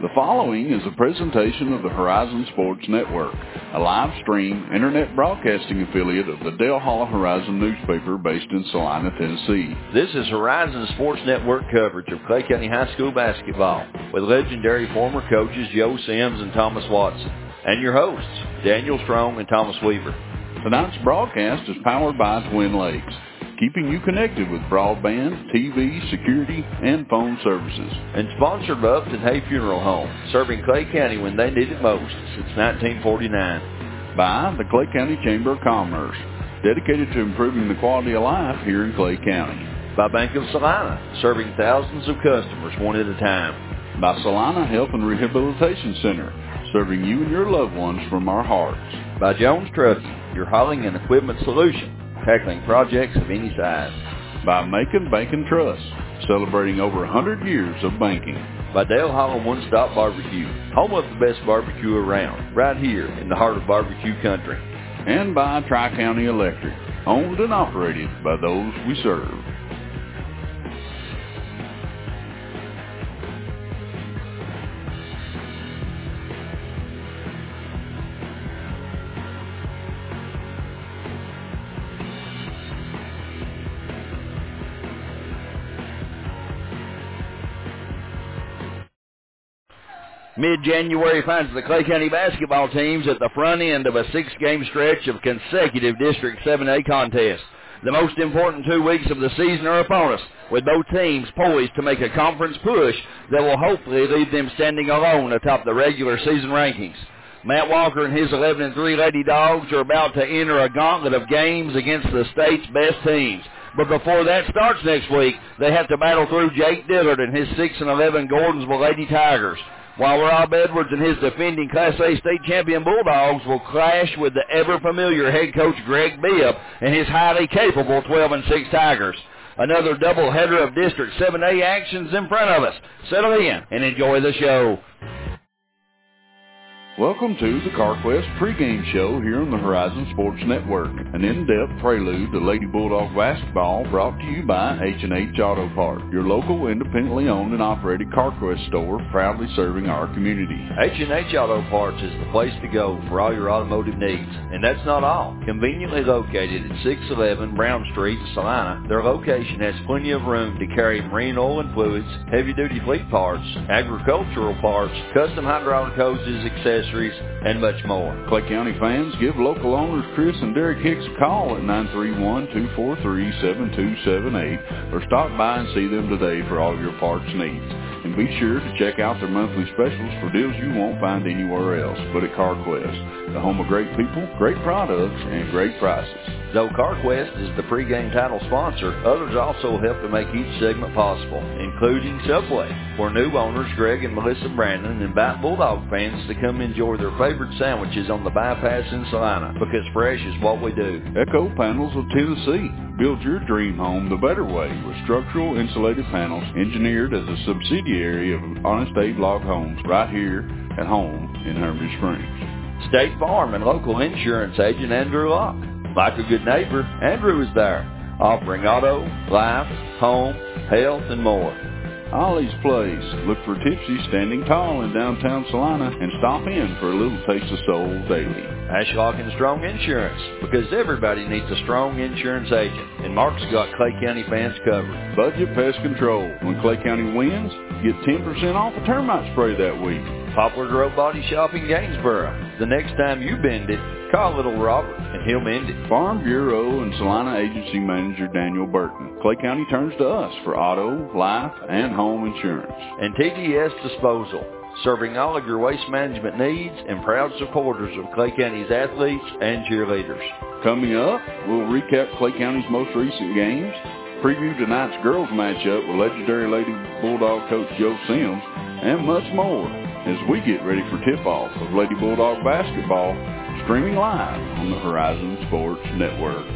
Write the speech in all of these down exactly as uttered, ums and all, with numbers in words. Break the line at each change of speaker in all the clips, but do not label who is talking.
The following is a presentation of the Horizon Sports Network, a live-stream, internet broadcasting affiliate of the Dale Hollow Horizon newspaper based in Salina, Tennessee.
This is Horizon Sports Network coverage of Clay County High School basketball with legendary former coaches Joe Sims and Thomas Watson, and your hosts, Daniel Strong and Thomas Weaver.
Tonight's broadcast is powered by Twin Lakes, keeping you connected with broadband, T V, security, and phone services.
And sponsored by Upton Hay Funeral Home, serving Clay County when they need it most since nineteen forty-nine.
By the Clay County Chamber of Commerce, dedicated to improving the quality of life here in Clay County.
By Bank of Salina, serving thousands of customers one at a time.
By Salina Health and Rehabilitation Center, serving you and your loved ones from our hearts.
By Jones Trucking, your hauling and equipment solution, tackling projects of any size.
By Macon Bank and Trust, celebrating over one hundred years of banking.
By Dale Hollow One Stop Barbecue, home of the best barbecue around, right here in the heart of barbecue country.
And by Tri-County Electric, owned and operated by those we serve.
Mid-January finds the Clay County basketball teams at the front end of a six-game stretch of consecutive District seven A contests. The most important two weeks of the season are upon us, with both teams poised to make a conference push that will hopefully leave them standing alone atop the regular season rankings. Matt Walker and his eleven and three Lady Dogs are about to enter a gauntlet of games against the state's best teams. But before that starts next week, they have to battle through Jake Dillard and his six and eleven Gordonsville Lady Tigers, while Rob Edwards and his defending Class A state champion Bulldogs will clash with the ever-familiar head coach Greg Bibb and his highly capable twelve and six Tigers. Another doubleheader of District seven A actions in front of us. Settle in and enjoy the show.
Welcome to the CarQuest pregame show here on the Horizon Sports Network, an in-depth prelude to Lady Bulldog basketball brought to you by H and H Auto Parts, your local independently owned and operated CarQuest store proudly serving our community.
H and H Auto Parts is the place to go for all your automotive needs, and that's not all. Conveniently located at six eleven Brown Street, Salina, their location has plenty of room to carry marine oil and fluids, heavy-duty fleet parts, agricultural parts, custom hydraulic hoses, accessories, and much more.
Clay County fans, give local owners Chris and Derek Hicks a call at nine three one, two four three, seven two seven eight or stop by and see them today for all your parts needs. And be sure to check out their monthly specials for deals you won't find anywhere else but at CarQuest, the home of great people, great products, and great prices.
Though CarQuest is the pregame title sponsor, others also help to make each segment possible, including Subway, where new owners Greg and Melissa Brandon invite Bulldog fans to come enjoy their favorite sandwiches on the bypass in Salina, because fresh is what we do.
Echo Panels of Tennessee. Build your dream home the better way with structural insulated panels engineered as a subsidiary of Honest Abe Log Homes right here at home in Hermitage Springs.
State Farm and local insurance agent Andrew Locke. Like a good neighbor, Andrew is there, offering auto, life, home, health, and more.
Ollie's Place. Look for Tipsy standing tall in downtown Salina and stop in for a little taste of soul daily.
Ashlock and Strong Insurance, because everybody needs a strong insurance agent, and Mark's got Clay County fans covered.
Budget Pest Control. When Clay County wins, get ten percent off a termite spray that week.
Poplar Grove Body Shop in Gainsboro. The next time you bend it, call little Robert and he'll mend it.
Farm Bureau and Salina Agency Manager Daniel Burton. Clay County turns to us for auto, life, and home insurance.
And T D S Disposal, serving all of your waste management needs and proud supporters of Clay County's athletes and cheerleaders.
Coming up, we'll recap Clay County's most recent games, preview tonight's girls matchup with legendary Lady Bulldog coach Joe Sims, and much more as we get ready for tip-off of Lady Bulldog basketball, streaming live on the Horizon Sports Network.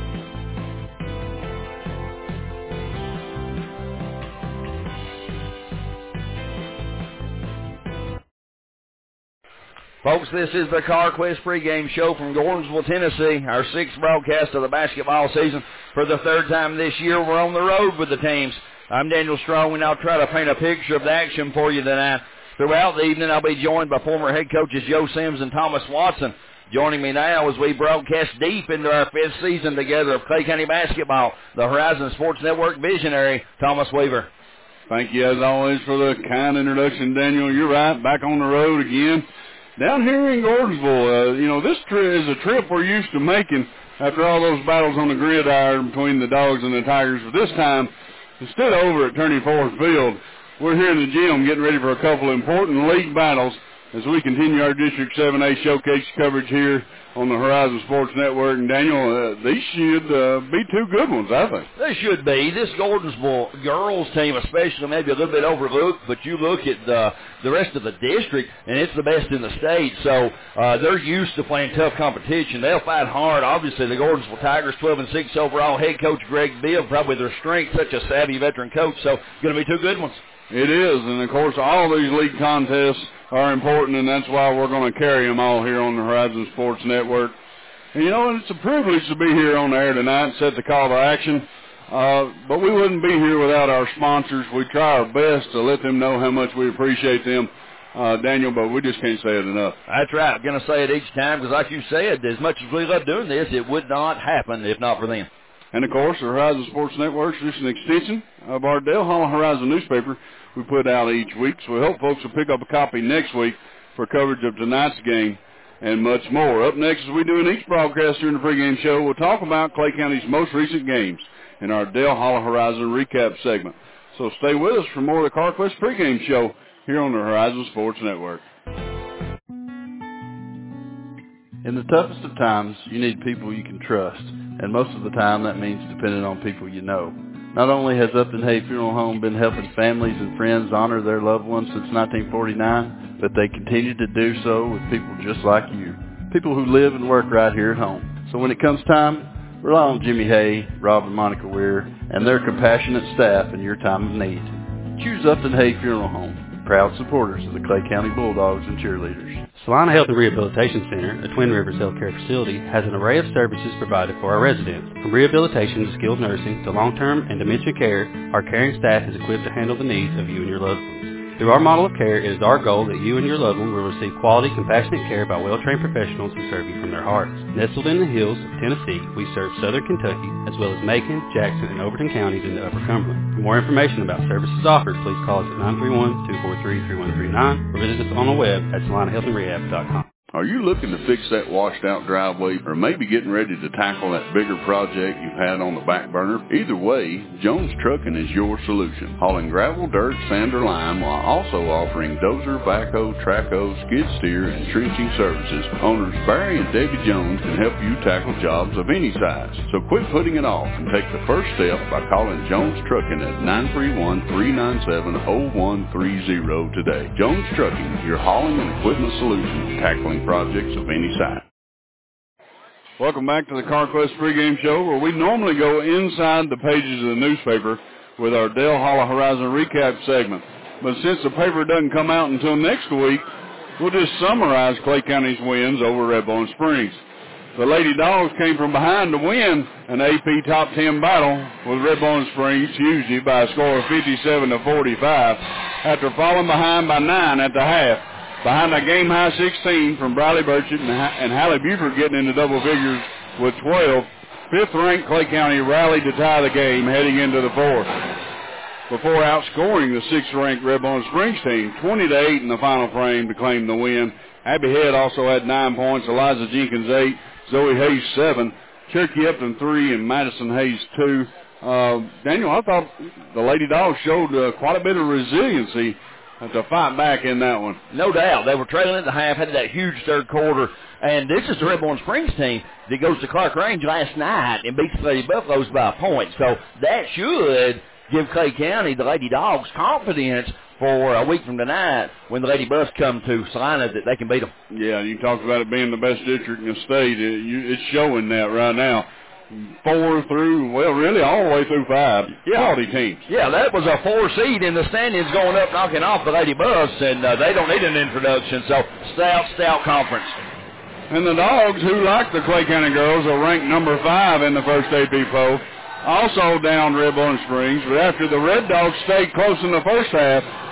Folks, this is the CarQuest pregame show from Gordonsville, Tennessee, our sixth broadcast of the basketball season. For the third time this year, we're on the road with the teams. I'm Daniel Strong, and I'll try to paint a picture of the action for you tonight. Throughout the evening, I'll be joined by former head coaches Joe Sims and Thomas Watson. Joining me now as we broadcast deep into our fifth season together of Clay County basketball, the Horizon Sports Network visionary, Thomas Weaver.
Thank you, as always, for the kind introduction, Daniel. You're right, back on the road again. Down here in Gordonsville, uh, you know, this tri- is a trip we're used to making after all those battles on the gridiron between the Dogs and the Tigers. But this time, instead of over at Turney Ford Field, we're here in the gym getting ready for a couple of important league battles as we continue our District seven A showcase coverage here on the Horizon Sports Network. And, Daniel, uh, these should uh, be two good ones, I think.
They should be. This Gordonsville girls team especially maybe a little bit overlooked, but you look at the, the rest of the district, and it's the best in the state. So uh, they're used to playing tough competition. They'll fight hard. Obviously, the Gordonsville Tigers, twelve and six overall, head coach Greg Bibb, probably their strength, such a savvy veteran coach. So going to be two good ones.
It is, and, of course, all these league contests are important, and that's why we're going to carry them all here on the Horizon Sports Network. And, you know, it's a privilege to be here on the air tonight and set the call to action. Uh, but we wouldn't be here without our sponsors. We try our best to let them know how much we appreciate them, uh, Daniel, but we just can't say it enough.
That's right. I'm going to say it each time because, like you said, as much as we love doing this, it would not happen if not for them.
And, of course, the Horizon Sports Network is just an extension of our Dale Hall Horizon newspaper we put out each week. So we hope folks will pick up a copy next week for coverage of tonight's game and much more. Up next, as we do in each broadcast during the pregame show, we'll talk about Clay County's most recent games in our Dale Hall Horizon recap segment. So stay with us for more of the CarQuest pregame show here on the Horizon Sports Network. In the toughest of times, you need people you can trust, and most of the time that means depending on people you know. Not only has Upton Hay Funeral Home been helping families and friends honor their loved ones since nineteen forty-nine, but they continue to do so with people just like you, people who live and work right here at home. So when it comes time, rely on Jimmy Hay, Rob and Monica Weir, and their compassionate staff in your time of need. Choose Upton Hay Funeral Home, proud supporters of the Clay County Bulldogs and cheerleaders.
Salina Health and Rehabilitation Center, a Twin Rivers healthcare facility, has an array of services provided for our residents. From rehabilitation to skilled nursing to long-term and dementia care, our caring staff is equipped to handle the needs of you and your loved ones. Through our model of care, it is our goal that you and your loved one will receive quality, compassionate care by well-trained professionals who serve you from their hearts. Nestled in the hills of Tennessee, we serve southern Kentucky, as well as Macon, Jackson, and Overton counties in the Upper Cumberland. For more information about services offered, please call us at nine three one, two four three, three one three nine or visit us on the web at salina health and rehab dot com.
Are you looking to fix that washed-out driveway or maybe getting ready to tackle that bigger project you've had on the back burner? Either way, Jones Trucking is your solution. Hauling gravel, dirt, sand, or lime while also offering dozer, backhoe, trackhoe, skid steer, and trenching services. Owners Barry and Debbie Jones can help you tackle jobs of any size. So quit putting it off and take the first step by calling Jones Trucking at nine three one, three nine seven, zero one three zero today. Jones Trucking, your hauling and equipment solution, tackling projects of any size. Welcome back to the CarQuest pregame show, where we normally go inside the pages of the newspaper with our Dale Hall Horizon recap segment. But since the paper doesn't come out until next week, we'll just summarize Clay County's wins over Red Bone Springs. The Lady Dogs came from behind to win an A P top ten battle with Red Bone Springs Tuesday by a score of fifty-seven to forty-five after falling behind by nine at the half. Behind a game-high sixteen from Briley Burchett and, and Hallie Buford getting into double figures with twelve, fifth-ranked Clay County rallied to tie the game heading into the fourth, before outscoring the sixth-ranked Red Bone Springs team twenty to eight in the final frame to claim the win. Abby Head also had nine points, Eliza Jenkins eight, Zoe Hayes seven, Cherokee Upton three, and Madison Hayes two. Uh, Daniel, I thought the Lady Dogs showed uh, quite a bit of resiliency to fight back in that one.
No doubt. They were trailing at the half, had that huge third quarter. And this is the Red Bone Springs team that goes to Clark Range last night and beats the Lady Buffaloes by a point. So that should give Clay County, the Lady Dogs, confidence for a week from tonight when the Lady Buffs come to Salina that they can beat them.
Yeah, you talked about it being the best district in the state. It, you, it's showing that right now. Four through, well, really all the way through five
yeah.
quality teams.
Yeah, that was a four seed in the standings going up, knocking off the Lady Buffs, and uh, they don't need an introduction, so stout, stout conference.
And the Dogs, who like the Clay County girls, are ranked number five in the first A P poll, also down Red Bone Springs, but after the Red Dogs stayed close in the first half,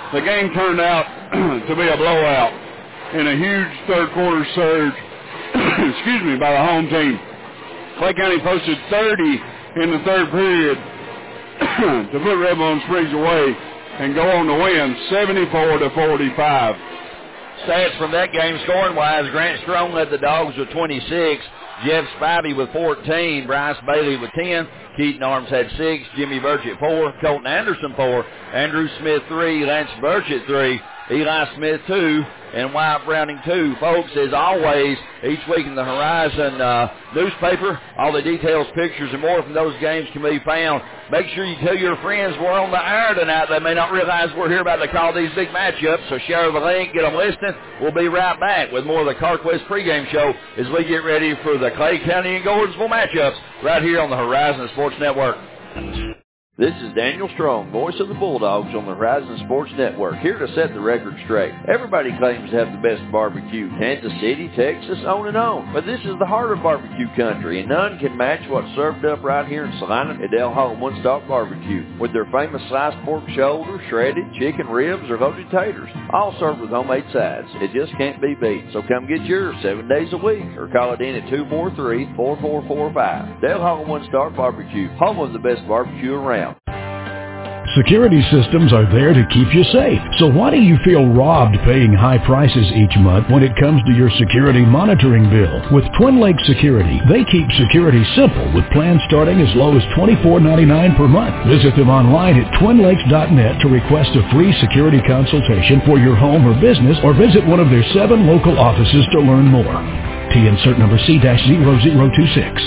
the game turned out to be a blowout in a huge third quarter surge, excuse me, by the home team. Clay County posted thirty in the third period to put Red Bone Springs away and go on to win seventy-four to forty-five.
Stats from that game scoring-wise, Grant Strong led the Dogs with twenty-six, Jeff Spivey with fourteen, Bryce Bailey with ten, Keaton Arms had six, Jimmy Burchett four, Colton Anderson four, Andrew Smith three, Lance Burchett three, Eli Smith two, and Wyatt Browning two. Folks, as always, each week in the Horizon uh, newspaper, all the details, pictures, and more from those games can be found. Make sure you tell your friends we're on the air tonight. They may not realize we're here about to call these big matchups, so share the link, get them listening. We'll be right back with more of the CarQuest pregame show as we get ready for the Clay County and Gordonsville matchups right here on the Horizon Sports Network.
This is Daniel Strong, voice of the Bulldogs on the Horizon Sports Network, here to set the record straight. Everybody claims to have the best barbecue, Kansas City, Texas, on and on. But this is the heart of barbecue country, and none can match what's served up right here in Salina at Del Hall One Stop Barbecue, with their famous sliced pork shoulder, shredded chicken ribs, or loaded taters, all served with homemade sides. It just can't be beat. So come get yours seven days a week, or call it in at two four three, four four four five. Del Hall One Stop Barbecue, home of the best barbecue around.
Security systems are there to keep you safe. So why do you feel robbed paying high prices each month when it comes to your security monitoring bill? With Twin Lakes Security, they keep security simple with plans starting as low as twenty-four ninety-nine per month. Visit them online at twin lakes dot net to request a free security consultation for your home or business, or visit one of their seven local offices to learn more. T insert number C zero zero two six.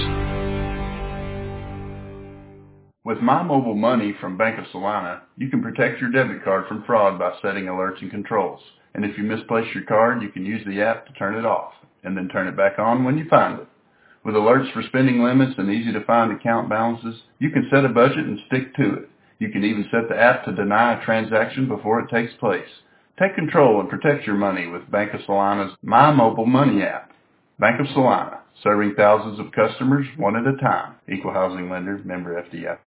With My Mobile Money from Bank of Salina, you can protect your debit card from fraud by setting alerts and controls. And if you misplace your card, you can use the app to turn it off, and then turn it back on when you find it. With alerts for spending limits and easy-to-find account balances, you can set a budget and stick to it. You can even set the app to deny a transaction before it takes place. Take control and protect your money with Bank of Salina's My Mobile Money app. Bank of Salina, serving thousands of customers one at a time. Equal housing lender, member F D I C.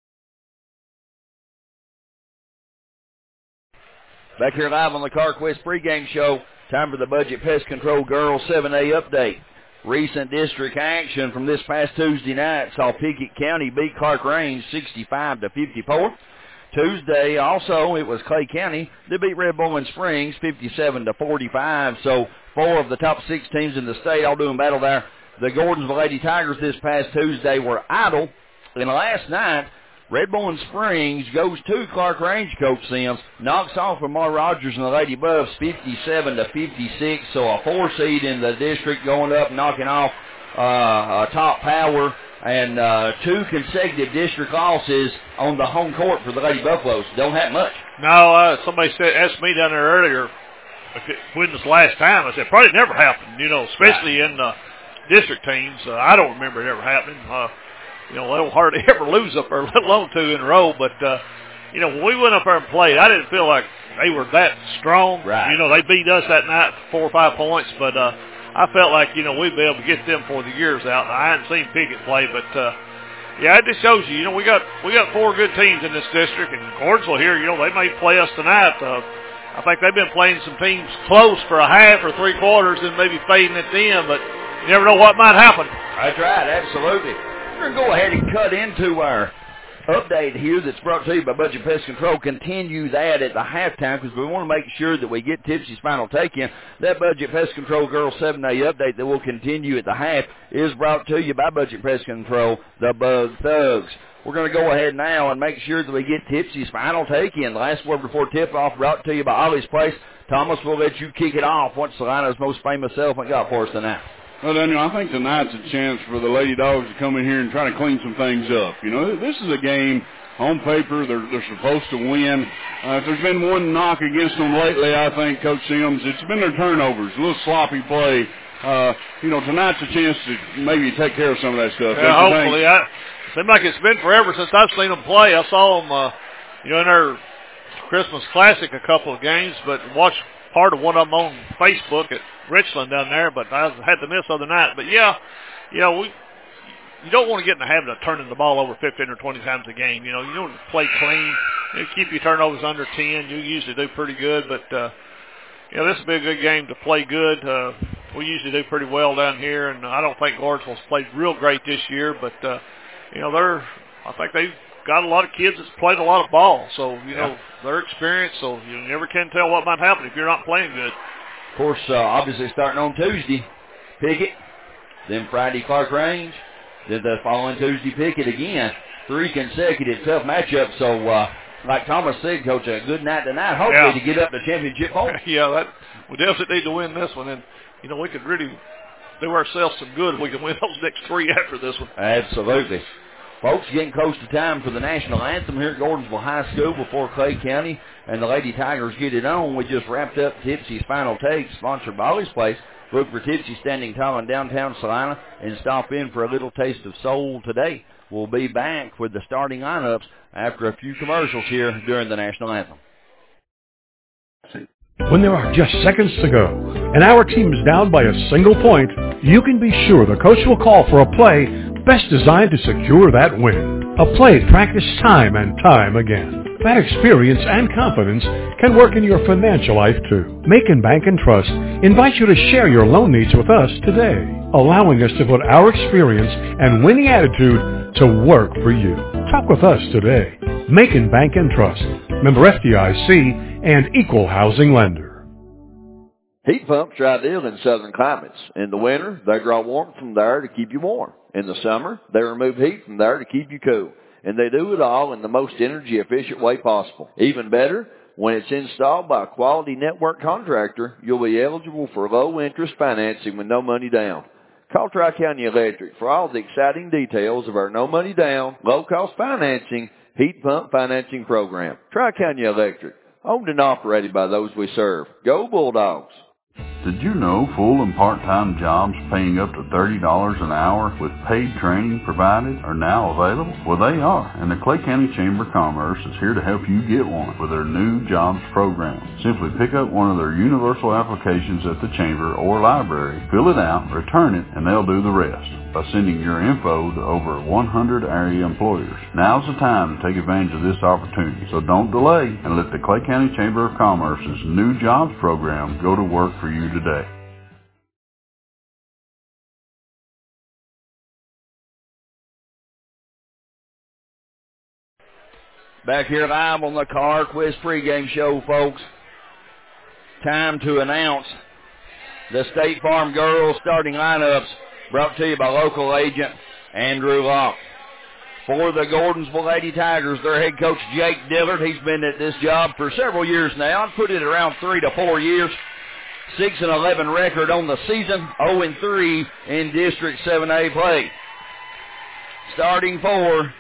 Back here live on the CarQuest pregame show, time for the Budget Pest Control Girls seven A update. Recent district action from this past Tuesday night saw Pickett County beat Clark Range sixty-five to fifty-four. Tuesday also it was Clay County that beat Red Bowling Springs fifty-seven to forty-five. So four of the top six teams in the state all doing battle there. The Gordonsville Lady Tigers this past Tuesday were idle, and last night Red Bowling Springs goes to Clark Range, Coach Sims, knocks off Lamar Rogers and the Lady Buffs fifty-seven to fifty-six, so a four seed in the district going up, knocking off uh, a top power, and uh, two consecutive district losses on the home court for the Lady Buffaloes. Don't have much.
No, uh, somebody said asked me down there earlier when this last time. I said probably never happened, you know, especially right. in the district teams. Uh, I don't remember it ever happening. Uh, You know, they don't hardly ever lose up there, let alone two in a row. But, uh, you know, when we went up there and played, I didn't feel like they were that strong.
Right.
You know, they beat us that night for four or five points. But uh, I felt like, you know, we'd be able to get them before the year's out. I hadn't seen Pickett play. But, uh, yeah, it just shows you, you know, we got we got four good teams in this district. And Gordonsville here, you know, they may play us tonight. Uh, I think they've been playing some teams close for a half or three quarters and maybe fading at the end. But you never know what might happen.
That's right, absolutely. We're going to go ahead and cut into our update here that's brought to you by Budget Pest Control. Continue that at the halftime because we want to make sure that we get Tipsy's final take-in. That Budget Pest Control Girls seven A update that will continue at the half is brought to you by Budget Pest Control, the Bug Thugs. We're going to go ahead now and make sure that we get Tipsy's final take-in. The last word before tip-off brought to you by Ollie's Place. Thomas, we'll let you kick it off. What's Salina's most famous elephant got for us tonight?
Well, Daniel, I think tonight's a chance for the Lady Dogs to come in here and try to clean some things up. You know, this is a game, on paper, they're, they're supposed to win. Uh, if there's been one knock against them lately, I think, Coach Sims, it's been their turnovers, a little sloppy play. Uh, you know, tonight's a chance to maybe take care of some of that stuff.
Yeah, hopefully. I, it seems like it's been forever since I've seen them play. I saw them, uh, you know, in their Christmas Classic a couple of games, but watched part of one of them on Facebook at Richland down there, but I had to miss the other night. But, yeah, you know, we you don't want to get in the habit of turning the ball over fifteen or twenty times a game. You know, you don't play clean. you keep your turnovers under ten. You usually do pretty good, but uh, you know, this will be a good game to play good. Uh, we usually do pretty well down here, and I don't think Lawrenceville's played real great this year, but uh, you know, they're I think they've got a lot of kids that's played a lot of ball, so you know, yeah. they're experienced. So you never can tell what might happen if you're not playing good.
Of course, uh, obviously starting on Tuesday, Pickett, then Friday Clark Range, then the following Tuesday Pickett again. Three consecutive tough matchups. So, uh, like Thomas said, Coach, a good night tonight, hopefully
yeah.
to get up to championship home.
yeah, that we definitely need to win this one, and you know we could really do ourselves some good if we can win those next three after this one.
Absolutely. Folks, getting close to time for the national anthem here at Gordonsville High School before Clay County and the Lady Tigers get it on. We just wrapped up Tipsy's Final Take, sponsored by Ollie's Place. Look for Tipsy standing tall in downtown Salina and stop in for a little taste of soul today. We'll be back with the starting lineups after a few commercials here during the national anthem.
When there are just seconds to go and our team is down by a single point, you can be sure the coach will call for a play best designed to secure that win. A play practiced time and time again. That experience and confidence can work in your financial life too. Macon Bank and Trust invite you to share your loan needs with us today, allowing us to put our experience and winning attitude to work for you. Talk with us today. Macon Bank and Trust, member F D I C and equal housing lender.
Heat pumps are ideal in southern climates. In the winter, they draw warmth from the air to keep you warm. In the summer, they remove heat from the air to keep you cool. And they do it all in the most energy-efficient way possible. Even better, when it's installed by a quality network contractor, you'll be eligible for low-interest financing with no money down. Call Tri-County Electric for all the exciting details of our no-money-down, low-cost financing heat pump financing program. Tri-County Electric, owned and operated by those we serve. Go Bulldogs!
Did you know full and part-time jobs paying up to thirty dollars an hour with paid training provided are now available? Well, they are, and the Clay County Chamber of Commerce is here to help you get one with their new jobs program. Simply pick up one of their universal applications at the Chamber or library, fill it out, return it, and they'll do the rest by sending your info to over one hundred area employers. Now's the time to take advantage of this opportunity, so don't delay and let the Clay County Chamber of Commerce's new jobs program go to work for you today.
Back here live on the Car Quiz pregame show, folks. Time to announce the State Farm Girls starting lineups, brought to you by local agent Andrew Locke. For the Gordonsville Lady Tigers, their head coach Jake Dillard, he's been at this job for several years now. I'd put it around three to four years. six and eleven record on the season, oh and three in District seven A play. Starting for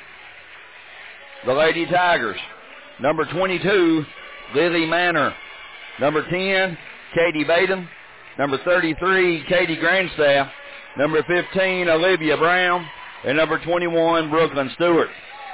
the Lady Tigers, number twenty-two, Lily Manor. Number ten, Katie Baden. Number thirty-three, Katie Grandstaff. Number fifteen, Olivia Brown. And number twenty-one, Brooklyn Stewart.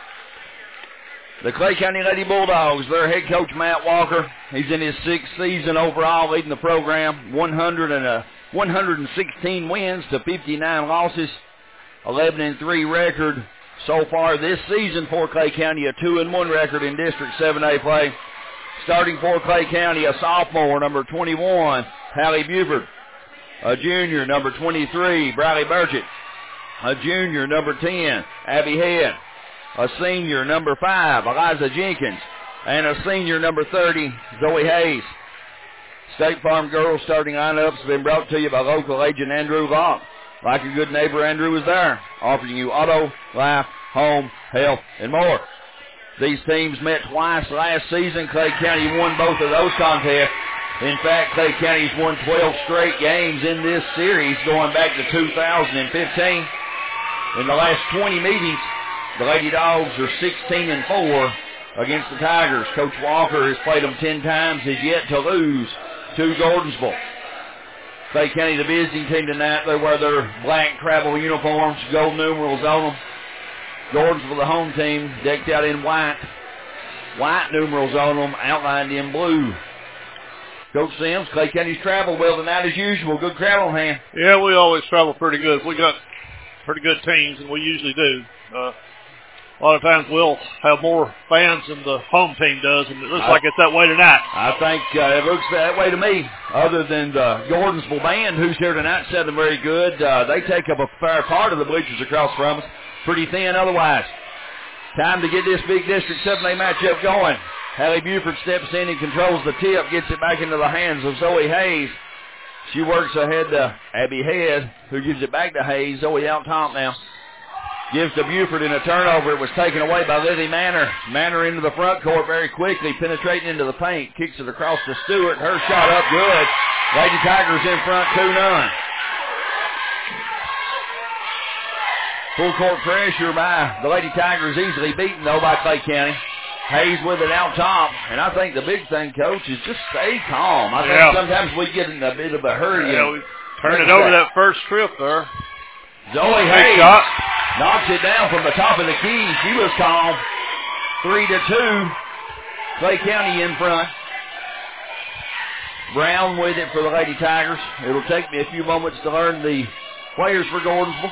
The Clay County Lady Bulldogs, their head coach, Matt Walker. He's in his sixth season overall leading the program. one hundred and a, one hundred sixteen wins to fifty-nine losses. eleven and three record so far this season for Clay County. A two and one record in District seven A play. Starting for Clay County, a sophomore, number twenty-one, Hallie Buford. A junior, number twenty-three, Bradley Burchett. A junior, number ten, Abby Head. A senior, number five, Eliza Jenkins. And a senior, number thirty, Zoe Hayes. State Farm Girls starting lineups have been brought to you by local agent Andrew Locke. Like your good neighbor, Andrew is there, offering you auto, life, home, health, and more. These teams met twice last season. Clay County won both of those contests. In fact, Clay County's won twelve straight games in this series going back to two thousand fifteen. In the last twenty meetings, the Lady Dogs are sixteen and four against the Tigers. Coach Walker has played them ten times, has yet to lose to Gordonsville. Clay County, the visiting team tonight, they wear their black travel uniforms, gold numerals on them. Gordonsville, the home team, decked out in white. White numerals on them, outlined in blue. Coach Sims, Clay County's traveled well tonight as usual. Good crowd on hand.
Yeah, we always travel pretty good. We got pretty good teams, and we usually do. Uh, a lot of times we'll have more fans than the home team does, and it looks I, like it's that way tonight.
I think uh, it looks that way to me. Other than the Gordonsville band, who's here tonight, said them very good. Uh, they take up a fair part of the bleachers across from us. Pretty thin otherwise. Time to get this big District seven A matchup going. Hallie Buford steps in and controls the tip, gets it back into the hands of Zoe Hayes. She works ahead to Abby Head, who gives it back to Hayes. Zoe out top now. Gives to Buford in a turnover. It was taken away by Lizzie Manor. Manor into the front court very quickly, penetrating into the paint. Kicks it across to Stewart. Her shot up good. Lady Tigers in front, two none. Full court pressure by the Lady Tigers, easily beaten, though, by Clay County. Hayes with it out top. And I think the big thing, Coach, is just stay calm. I think
yeah.
sometimes we get in a bit of a hurry.
Yeah, we turned it over that. that first trip there.
Zoe Hayes knocks it down from the top of the key. She was calm. Three to two. Clay County in front. Brown with it for the Lady Tigers. It'll take me a few moments to learn the players for Gordonsville.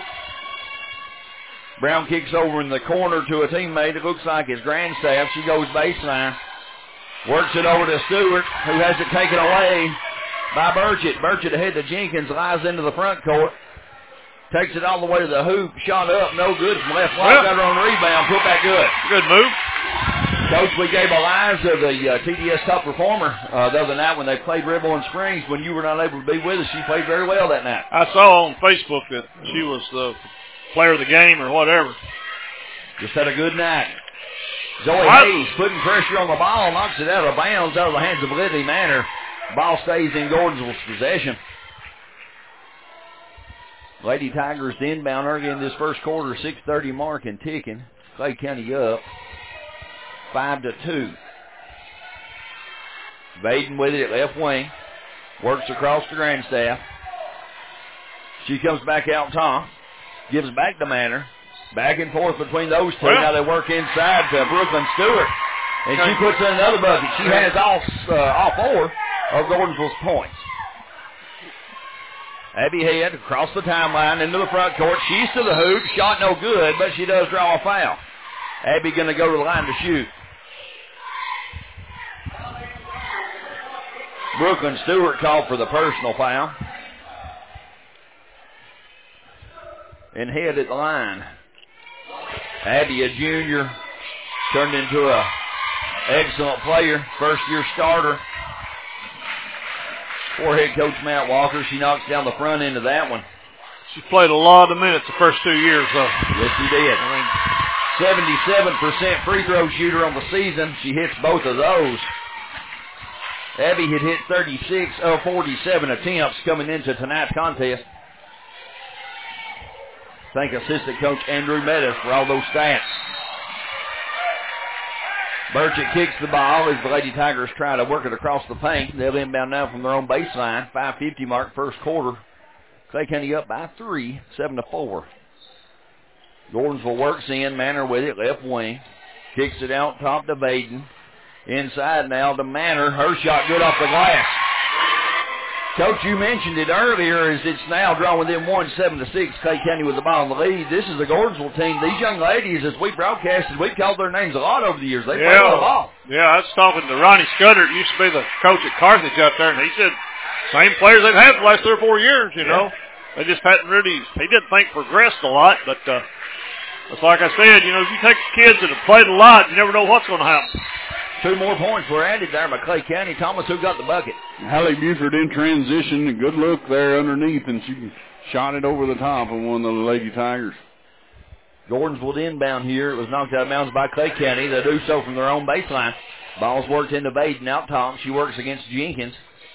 Brown kicks over in the corner to a teammate. It looks like it's Grandstaff. She goes baseline. Works it over to Stewart, who has it taken away by Burchett. Burchett ahead to Jenkins, lies into the front court. Takes it all the way to the hoop. Shot up, no good from left wing. Well, got her on the rebound. Put back good.
Good move.
Coach, we gave Eliza, the uh, T D S top performer, uh, the other night when they played Riverville Springs. When you were not able to be with us, she played very well that night.
I saw on Facebook that she was the player of the game or whatever.
Just had a good night. Zoe
what?
Hayes putting pressure on the ball, knocks it out of bounds out of the hands of Lizzie Manor. Ball stays in Gordonsville's possession. Lady Tigers inbound early in this first quarter, six thirty mark and ticking. Clay County up five to two. Baden with it at left wing. Works across to Grandstaff. She comes back out top. Gives back to Manor. Back and forth between those two.
Well,
now they work inside to Brooklyn Stewart. And okay. she puts in another bucket. She has all, uh, all four of Gordonsville's points. Abby Head across the timeline into the front court. She's to the hoop. Shot no good, but she does draw a foul. Abby going to go to the line to shoot. Brooklyn Stewart called for the personal foul. And Head at the line. Abby, a junior, turned into a excellent player, first year starter. For head coach Matt Walker, she knocks down the front end of that one.
She played a lot of minutes the first two years, though.
Yes, she did. I mean, seventy-seven percent free throw shooter on the season. She hits both of those. Abby had hit thirty-six of forty-seven attempts coming into tonight's contest. Thank assistant coach Andrew Meadows for all those stats. Burchett kicks the ball as the Lady Tigers try to work it across the paint. They'll inbound now from their own baseline. five fifty mark first quarter. Clay County up by three, seven to four. Gordonsville works in. Manor with it, left wing. Kicks it out top to Baden. Inside now to Manor. Her shot good off the glass. Coach, you mentioned it earlier as it's now drawn within one, seven to six. Clay County with the ball in the lead. This is the Gordonsville team. These young ladies, as we broadcasted, we've called their names a lot over the years. They
yeah.
play a lot of ball.
Yeah, I was talking to Ronnie Scudder. Used to be the coach at Carthage out there, and he said same players they've had the last three or four years, you
yeah.
know. They just hadn't really, he didn't think progressed a lot, but uh, it's like I said, you know, if you take kids that have played a lot, you never know what's going to happen.
Two more points were added there by Clay County. Thomas, who got the bucket?
Hallie Buford in transition. A good look there underneath, and she shot it over the top of one of the Lady Tigers.
Gordonsville inbound here. It was knocked out of bounds by Clay County. They do so from their own baseline. Ball's worked into Baden out top. She works against Jenkins.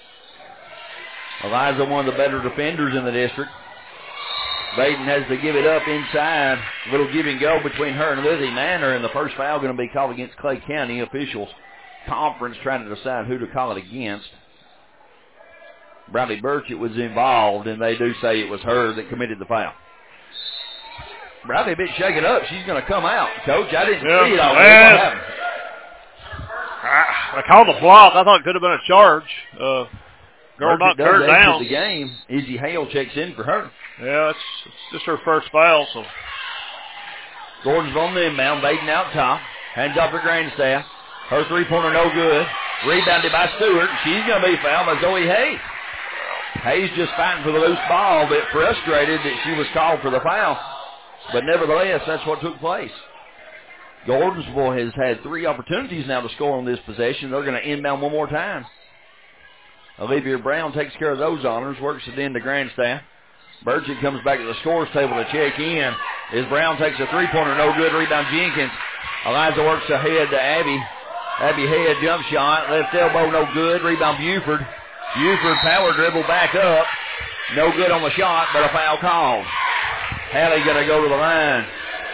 Eliza, one of the better defenders in the district. Baden has to give it up inside. A little give and go between her and Lizzie Manor, and the first foul going to be called against Clay County. Officials conference trying to decide who to call it against. Bradley Burchett was involved, and they do say it was her that committed the foul. Bradley a bit shaken up. She's going to come out. Coach, I didn't
yeah,
see it all.
What happened? I, I called the block. I thought it could have been a charge. Uh, girl knocked her down.
The game. Izzy Hale checks in for her.
Yeah, it's, it's just her first foul. So
Gordonsville on the inbound. Baden out top. Hands off to Grandstaff. Her three-pointer no good. Rebounded by Stewart. She's going to be fouled by Zoe Hayes. Hayes just fighting for the loose ball, but frustrated that she was called for the foul. But nevertheless, that's what took place. Gordonsville has had three opportunities now to score on this possession. They're going to inbound one more time. Olivia Brown takes care of those honors, works it into Grandstaff. Burgett comes back to the scores table to check in. As Brown takes a three-pointer, no good. Rebound Jenkins. Eliza works ahead to Abby. Abby Head jump shot. Left elbow, no good. Rebound Buford. Buford power dribble back up. No good on the shot, but a foul called. Hallie going to go to the line.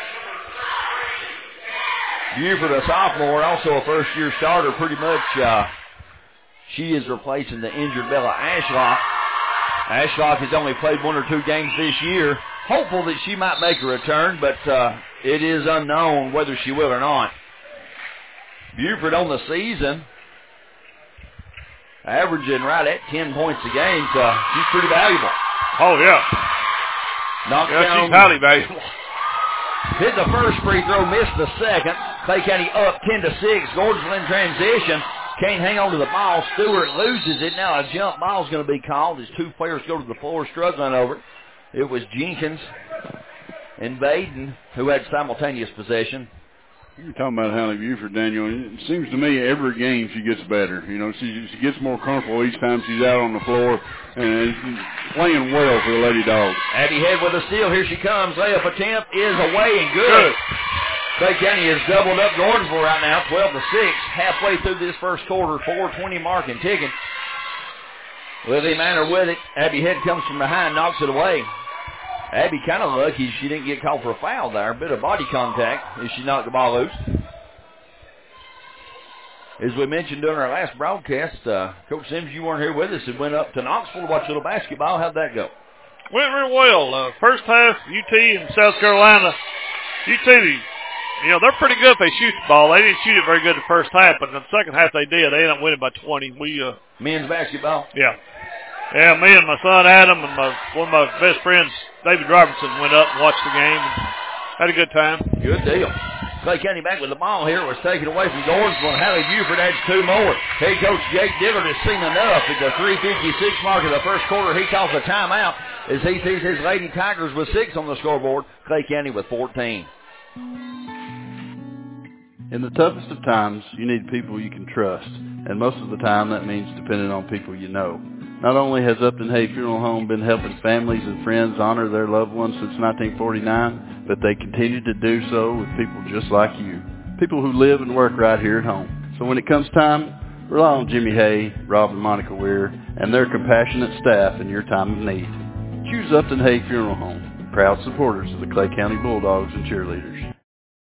Buford, a sophomore, also a first-year starter, pretty much. Uh, she is replacing the injured Bella Ashlock. Ashlock has only played one or two games this year. Hopeful that she might make a return, but uh, it is unknown whether she will or not. Buford on the season, averaging right at ten points a game, so she's pretty valuable.
Oh, yeah.
Knocked
yeah,
down,
she's highly valuable.
Hit the first free throw, missed the second. Clay County up ten to six. Gordonsville in transition. Can't hang on to the ball. Stewart loses it. Now a jump ball is going to be called as two players go to the floor struggling over it. It was Jenkins and Baden who had simultaneous possession.
You're talking about Hallie Buford, Daniel. It seems to me every game she gets better. You know, she, she gets more comfortable each time she's out on the floor and playing well for the Lady Dogs.
Abby Head with a steal. Here she comes. Layup attempt is away and good. good. Clay County has doubled up Gordonsville right now, twelve to six. Halfway through this first quarter, four twenty mark and ticking. Lily Manor with it. Abby Head comes from behind, knocks it away. Abby kind of lucky she didn't get called for a foul there. A bit of body contact as she knocked the ball loose. As we mentioned during our last broadcast, uh, Coach Sims, you weren't here with us. It went up to Knoxville to watch a little basketball. How'd that go?
Went real well. Uh, first half, U T and South Carolina. U T, you know, they're pretty good if they shoot the ball. They didn't shoot it very good the first half, but in the second half they did. They ended up winning by twenty. We uh,
Men's basketball?
Yeah. Yeah, me and my son Adam and my, one of my best friends, David Robertson, went up and watched the game and had a good time.
Good deal. Clay County back with the ball here. It was taken away from Gordonsville. Hallie Buford adds two more. Head coach Jake Dillard has seen enough. At the three fifty-six mark of the first quarter, he calls a timeout as he sees his Lady Tigers with six on the scoreboard. Clay County with fourteen.
In the toughest of times, you need people you can trust. And most of the time, that means depending on people you know. Not only has Upton Hay Funeral Home been helping families and friends honor their loved ones since nineteen forty-nine, but they continue to do so with people just like you. People who live and work right here at home. So when it comes time, rely on Jimmy Hay, Rob and Monica Weir, and their compassionate staff in your time of need. Choose Upton Hay Funeral Home, proud supporters of the Clay County Bulldogs and cheerleaders.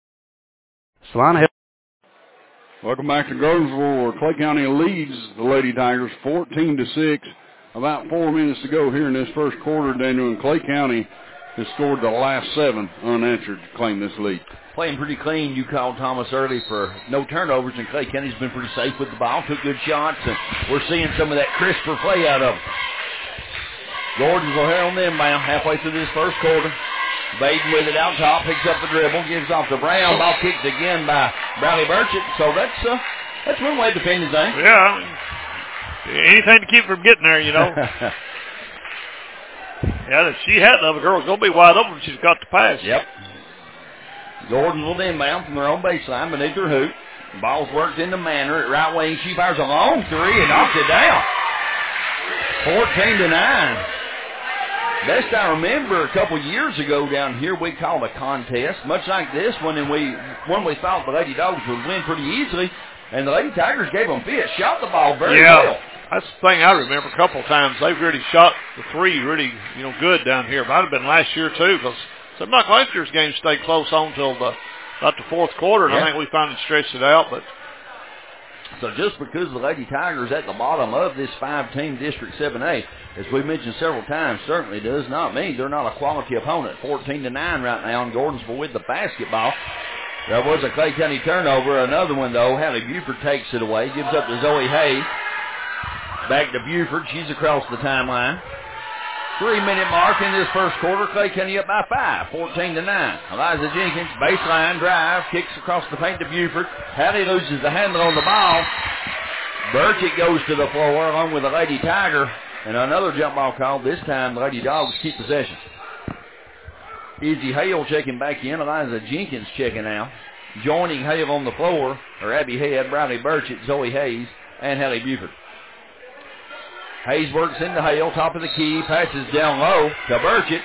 Salina. Welcome back to Gordonsville, where Clay County leads the Lady Tigers fourteen to six. About four minutes to go here in this first quarter, Daniel, and Clay County has scored the last seven unanswered to claim this lead.
Playing pretty clean. You called Thomas early for no turnovers, and Clay County's been pretty safe with the ball, took good shots, and we're seeing some of that crisper play out of them. Gordonsville here on the inbound halfway through this first quarter. Baden with it out top, picks up the dribble, gives off to Brown. Ball kicked again by Bradley Burchett. So that's uh, that's one way to defend his thing.
Yeah. Anything to keep from getting there, you know. Yeah, if she had the other girl, it's going to be wide open. She's got the pass.
Yep. Gordon will inbound from their own baseline beneath her hoop. Ball's worked into Manor at right wing. She fires a long three and knocks it down. fourteen to nine. Best I remember a couple years ago down here, we called a contest, much like this one, and we one we thought the Lady Dogs would win pretty easily, and the Lady Tigers gave them fit, shot the ball very
yeah,
well.
That's the thing I remember a couple of times. They've really shot the three really, you know, good down here. Might have been last year, too, because some like last year's game stayed close on until the, about the fourth quarter, and yeah. I think we finally stretched it out, but...
So just because the Lady Tigers at the bottom of this five-team District seven A, as we mentioned several times, certainly does not mean they're not a quality opponent. fourteen to nine right now in Gordonsville with the basketball. There was a Clay County turnover. Another one, though. Hallie Buford takes it away, gives up to Zoe Hay. Back to Buford. She's across the timeline. three-minute mark in this first quarter. Clay County up by five, fourteen to nine. Eliza Jenkins, baseline drive, kicks across the paint to Buford. Hallie loses the handle on the ball. Burchett goes to the floor along with the Lady Tiger. And another jump ball call. This time the Lady Dogs keep possession. Izzy Hale checking back in. Eliza Jenkins checking out. Joining Hale on the floor are Abby Head, Bradley Burchett, Zoe Hayes, and Hallie Buford. Hayes works into Hale, top of the key, passes down low to Burchett.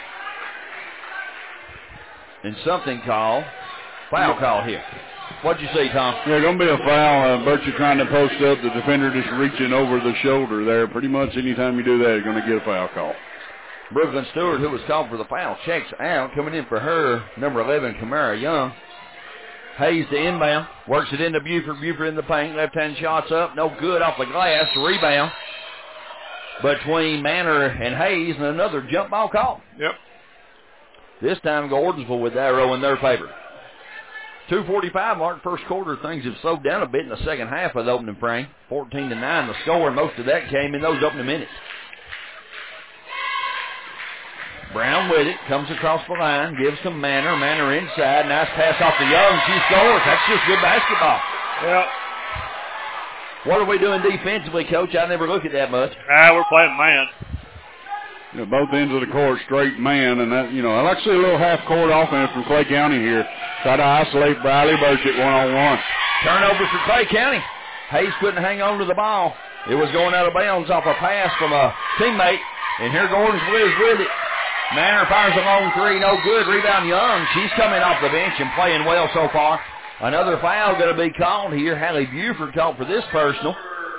And something called, foul call here. What'd you say, Tom?
Yeah, going to be a foul. Uh, Burchett trying to post up. The defender just reaching over the shoulder there. Pretty much anytime you do that, you're going to get a foul call.
Brooklyn Stewart, who was called for the foul, checks out. Coming in for her, number eleven, Kamara Young. Hayes to inbound. Works it into Buford. Buford in the paint. Left-hand shots up. No good off the glass. Rebound between Manor and Hayes, and another jump ball call.
Yep.
This time Gordonsville with the arrow in their favor. two forty-five mark, first quarter. Things have slowed down a bit in the second half of the opening frame. fourteen to nine the score, and most of that came in those opening minutes. Brown with it, comes across the line, gives to Manor. Manor inside, nice pass off to Young. She scores. That's just good basketball.
Yeah.
What are we doing defensively, Coach? I never look at that much.
Ah, we're playing man.
You know, both ends of the court, straight man, and that, you know, I like to see a little half-court offense from Clay County here. Try to isolate Bradley Burchett one-on-one.
Turnover for Clay County. Hayes couldn't hang on to the ball. It was going out of bounds off a pass from a teammate, and here Gordonsville is with it. Manor fires a long three, no good. Rebound Young. She's coming off the bench and playing well so far. Another foul going to be called here. Hallie Buford called for this personal.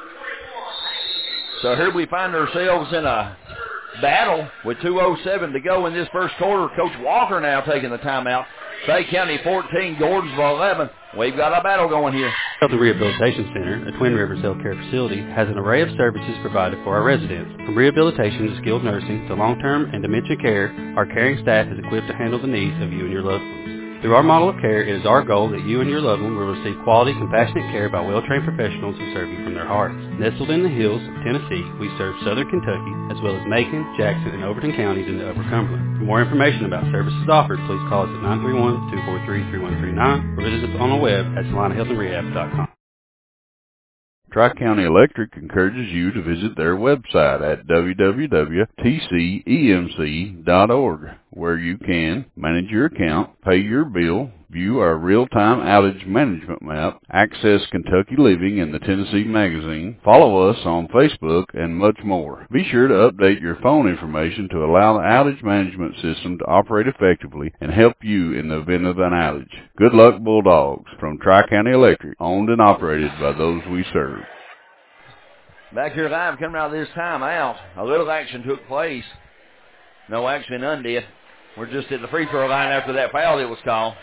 So here we find ourselves in a battle with two oh seven to go in this first quarter. Coach Walker now taking the timeout. Clay County fourteen, Gordonsville eleven. We've got a battle going here.
The Rehabilitation Center, a Twin Rivers Health Care facility, has an array of services provided for our residents. From rehabilitation to skilled nursing to long-term and dementia care, our caring staff is equipped to handle the needs of you and your loved ones. Through our model of care, it is our goal that you and your loved one will receive quality, compassionate care by well-trained professionals who serve you from their hearts. Nestled in the hills of Tennessee, we serve southern Kentucky, as well as Macon, Jackson, and Overton counties in the Upper Cumberland. For more information about services offered, please call us at nine three one, two four three, three one three nine or visit us on the web at salina health and rehab dot com.
Tri-County Electric encourages you to visit their website at w w w dot t c e m c dot org, where you can manage your account, pay your bill, view our real-time outage management map, access Kentucky Living and the Tennessee Magazine, follow us on Facebook, and much more. Be sure to update your phone information to allow the outage management system to operate effectively and help you in the event of an outage. Good luck, Bulldogs, from Tri-County Electric, owned and operated by those we serve.
Back here live, coming out of this timeout, a little action took place. No action, none did. We're just at the free throw line after that foul that was called.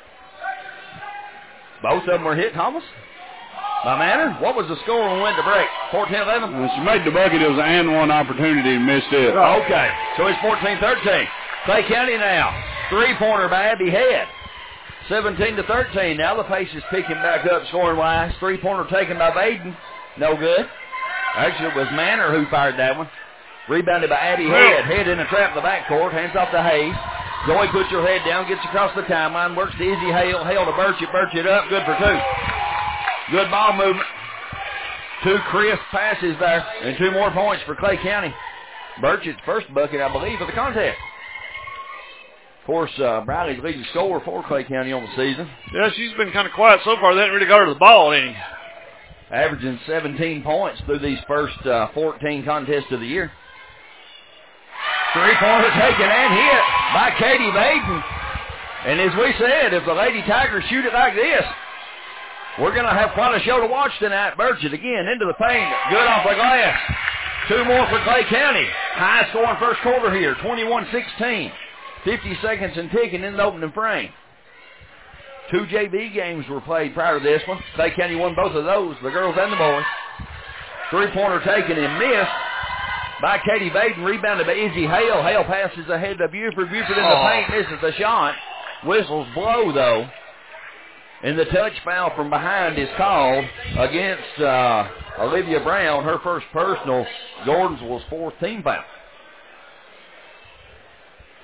Both of them were hit, Thomas. By Manor, what was the score when we went to break? fourteen eleven?
When she made the bucket, it was an and one opportunity and missed it.
Okay, so it's fourteen thirteen. Clay County now. Three-pointer by Abby Head. seventeen to thirteen. Now the pace is picking back up scoring-wise. Three-pointer taken by Baden. No good. Actually, it was Manor who fired that one. Rebounded by Abby Head. Head in a trap in the backcourt. Hands off to Hayes. Zoe puts her head down, gets across the timeline, works to Izzy Hale. Hale to Burchett. Burchett up. Good for two. Good ball movement. Two crisp passes there, and two more points for Clay County. Burchett's first bucket, I believe, of the contest. Of course, uh, Bradley's leading scorer for Clay County on the season.
Yeah, she's been kind of quiet so far. They haven't really got her the ball any.
Averaging seventeen points through these first uh, fourteen contests of the year. Three-pointer taken and hit by Katie Baden. And as we said, if the Lady Tigers shoot it like this, we're going to have quite a show to watch tonight. Burchett again into the paint. Good off the glass. Two more for Clay County. High scoring first quarter here, twenty-one sixteen. fifty seconds and ticking in the opening frame. Two J V games were played prior to this one. Clay County won both of those, the girls and the boys. Three-pointer taken and missed by Katie Baden. Rebounded by Izzy Hale. Hale passes ahead to Buford. Buford in the
oh.
paint. Misses the shot. Whistles blow, though. And the touch foul from behind is called against uh, Olivia Brown, her first personal, Gordonsville's fourth team foul.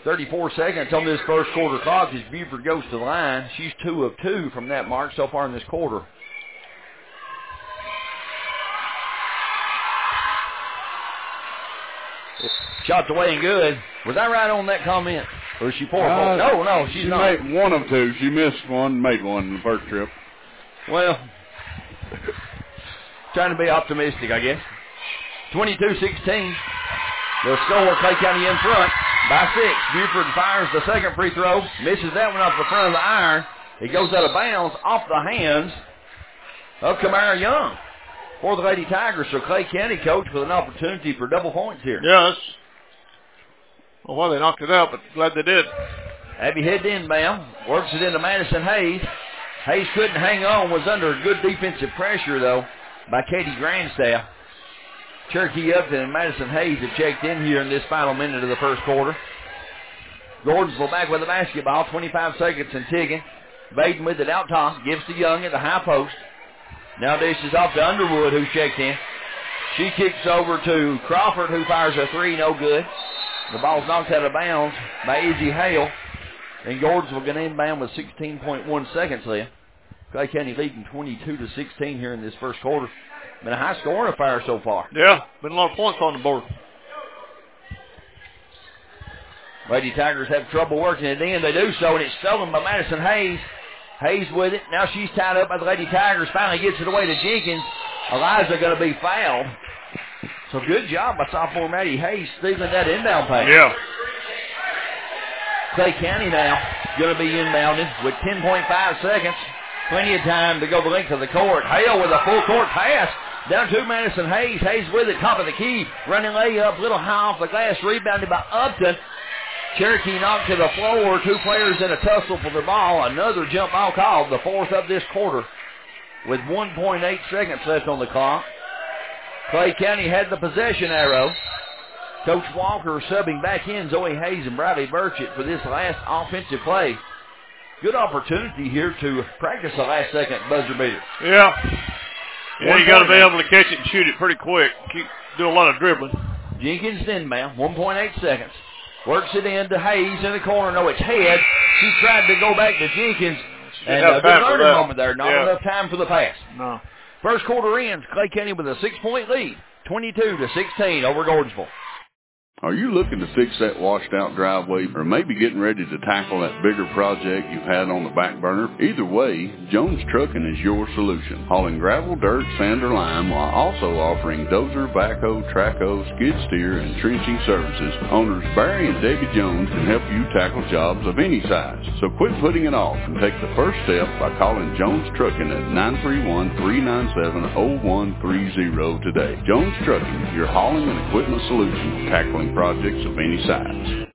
thirty-four seconds on this first quarter clock as Buford goes to the line. She's two of two from that mark so far in this quarter. Shot away and good. Was I right on that comment? Or is she four?
Uh,
no, no, she's
she
not.
Made one of two. She missed one, made one in the first trip.
Well, trying to be optimistic, I guess. twenty-two sixteen. The score, Clay County in front by six. Buford fires the second free throw. Misses that one off the front of the iron. It goes out of bounds off the hands of Kamara Young for the Lady Tigers. So Clay County, coach, with an opportunity for double points here.
Yes. Well, well, they knocked it out, but glad they did.
Abby head inbound. Works it into Madison Hayes. Hayes couldn't hang on. Was under good defensive pressure, though, by Katie Grandstaff. Cherokee Upton and Madison Hayes have checked in here in this final minute of the first quarter. Gordonsville back with the basketball. twenty-five seconds and ticking. Baden with it out top. Gives to Young at the high post. Now dishes off to Underwood, who checked in. She kicks over to Crawford, who fires a three. No good. The ball's knocked out of bounds by Izzy Hale. And Gordonsville going to inbound with sixteen point one seconds left. Clay County leading twenty-two to sixteen here in this first quarter. Been a high scoring affair so far.
Yeah, been a lot of points on the board.
Lady Tigers have trouble working it in. They do so, and it's stolen by Madison Hayes. Hayes with it. Now she's tied up by the Lady Tigers. Finally gets it away to Jenkins. Eliza going to be fouled. So good job by sophomore Maddie Hayes stealing that inbound pass.
Yeah.
Clay County now going to be inbounded with ten point five seconds. Plenty of time to go the length of the court. Hale with a full court pass. Down to Madison Hayes. Hayes with it, top of the key. Running layup, little high off the glass. Rebounded by Upton. Cherokee knocked to the floor. Two players in a tussle for the ball. Another jump ball called, the fourth of this quarter. With one point eight seconds left on the clock. Clay County had the possession arrow. Coach Walker subbing back in Zoe Hayes and Bradley Burchett for this last offensive play. Good opportunity here to practice the last second buzzer beater.
Yeah. Yeah, you got to be able to catch it and shoot it pretty quick. Keep, do a lot of dribbling.
Jenkins inbound, one point eight seconds. Works it in to Hayes in the corner. No, it's Head. She tried to go back to Jenkins. And a good learning moment there. Not yeah. enough time for the pass.
No.
First quarter ends. Clay County with a six-point lead. twenty-two to sixteen over Gordonsville.
Are you looking to fix that washed-out driveway or maybe getting ready to tackle that bigger project you've had on the back burner? Either way, Jones Trucking is your solution. Hauling gravel, dirt, sand, or lime while also offering dozer, backhoe, trackhoe, skid steer, and trenching services. Owners Barry and Debbie Jones can help you tackle jobs of any size. So quit putting it off and take the first step by calling Jones Trucking at nine three one, three nine seven, zero one three zero today. Jones Trucking, your hauling and equipment solution, tackling projects of any size.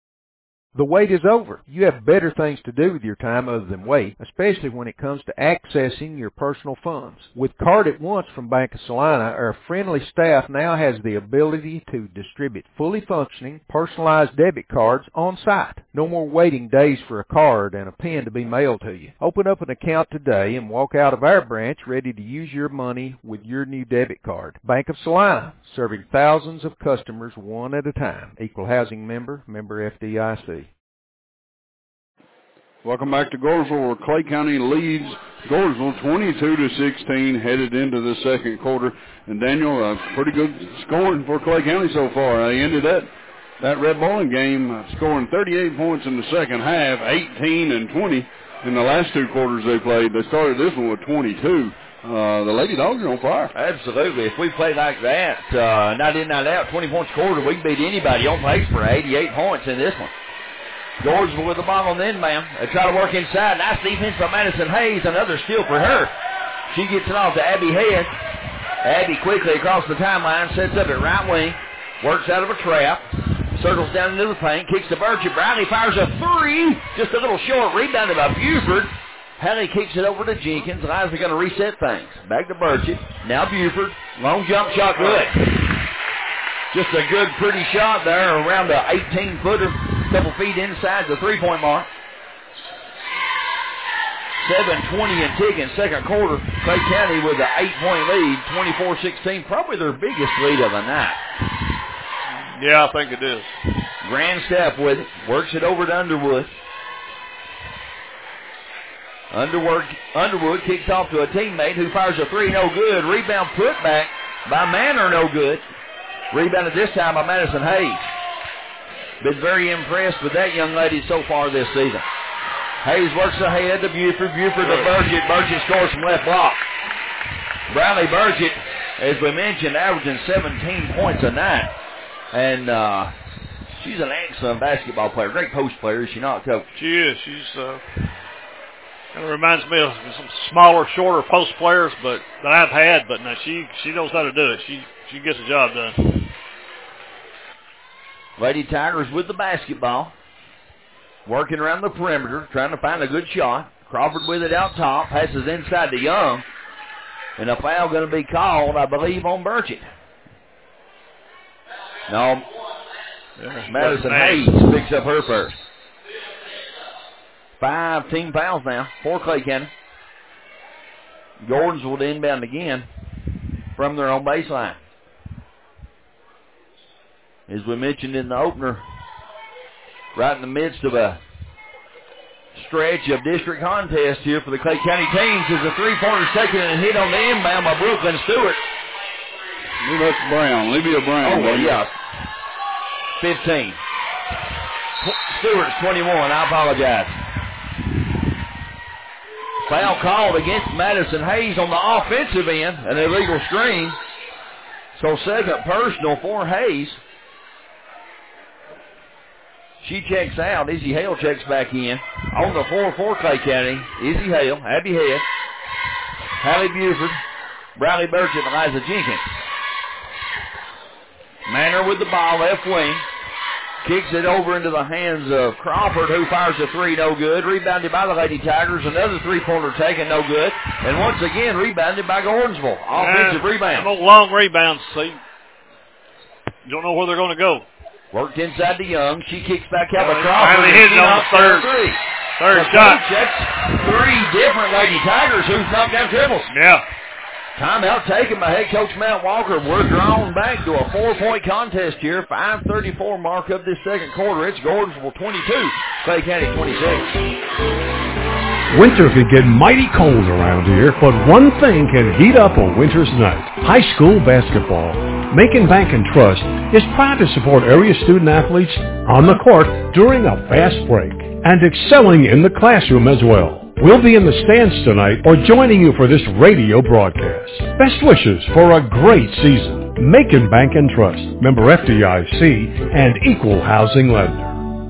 The wait is over. You have better things to do with your time other than wait, especially when it comes to accessing your personal funds. With Card at Once from Bank of Salina, our friendly staff now has the ability to distribute fully functioning, personalized debit cards on site. No more waiting days for a card and a pen to be mailed to you. Open up an account today and walk out of our branch ready to use your money with your new debit card. Bank of Salina, serving thousands of customers one at a time. Equal housing member, member F D I C.
Welcome back to Gordonsville, where Clay County leads Gordonsville twenty-two to sixteen, headed into the second quarter. And Daniel, uh, pretty good scoring for Clay County so far. They ended that that Red Bowling game uh, scoring thirty-eight points in the second half, eighteen and twenty in the last two quarters they played. They started this one with twenty-two. Uh, the Lady Dogs are on fire.
Absolutely. If we play like that, uh, night in, night out, twenty points a quarter, we can beat anybody on pace for eighty-eight points in this one. Gordonsville with the ball on the inbound. They try to work inside. Nice defense by Madison Hayes. Another steal for her. She gets it off to Abby Head. Abby quickly across the timeline, sets up at right wing, works out of a trap, circles down into the paint, kicks to Burchett. Brownlee fires a three. Just a little short, rebounded by Buford. Haley kicks it over to Jenkins. Liza going to reset things. Back to Burchett. Now Buford. Long jump shot, good. Just a good, pretty shot there around the eighteen-footer, couple feet inside the three-point mark. seven twenty and ticking, second quarter. Clay County with an eight-point lead, twenty-four sixteen. Probably their biggest lead of the night.
Yeah, I think it is.
Grand step with it. Works it over to Underwood. Underwood, Underwood kicks off to a teammate who fires a three, no good. Rebound put back by Manor, no good. Rebounded this time by Madison Hayes. Been very impressed with that young lady so far this season. Hayes works ahead to Buford. Buford to Burgett. Burgett scores from left block. Bradley Burgett, as we mentioned, averaging seventeen points a night. And uh, she's an excellent basketball player. Great post player, is she not, Coach?
She is. She's uh, kind of reminds me of some smaller, shorter post players, but that I've had. But no, she she knows how to do it. She she gets the job done.
Lady Tigers with the basketball. Working around the perimeter, trying to find a good shot. Crawford with it out top. Passes inside to Young. And a foul going to be called, I believe, on Burchett. No.
Yeah,
Madison Hayes picks up her first. Five team fouls now for Clay County. Gordons will inbound again from their own baseline. As we mentioned in the opener, right in the midst of a stretch of district contest here for the Clay County teams, is a three-pointer taken and hit on the inbound by Brooklyn Stewart.
That's Brown, Olivia Brown.
Oh, well, yeah. fifteen. Stewart's twenty-one. I apologize. Foul called against Madison Hayes on the offensive end, an illegal screen. So second personal for Hayes. She checks out. Izzy Hale checks back in. On the floor for Clay County, Izzy Hale, Abby Head, Hallie Buford, Bradley Burchett, and Eliza Jenkins. Manor with the ball, left wing. Kicks it over into the hands of Crawford, who fires a three, no good. Rebounded by the Lady Tigers. Another three-pointer taken, no good. And once again, rebounded by Gordonsville. Offensive
yeah,
rebound.
Those long rebounds, see. You don't know where they're going to go.
Worked inside to Young. She kicks back out
Uh,
with Crawford.
finally hit it on the third.
Three.
Third
So
shot.
Checks three different Lady Tigers who've knocked down triples.
Yeah.
Timeout taken by head coach Matt Walker. We're drawn back to a four-point contest here. five thirty-four mark of this second quarter. It's Gordonsville twenty-two, Clay County twenty-six.
Winter can get mighty cold around here, but one thing can heat up a winter's night. High school basketball. Macon Bank and Trust is proud to support area student athletes on the court during a fast break and excelling in the classroom as well. We'll be in the stands tonight or joining you for this radio broadcast. Best wishes for a great season. Macon Bank and Trust, member F D I C and equal housing lender.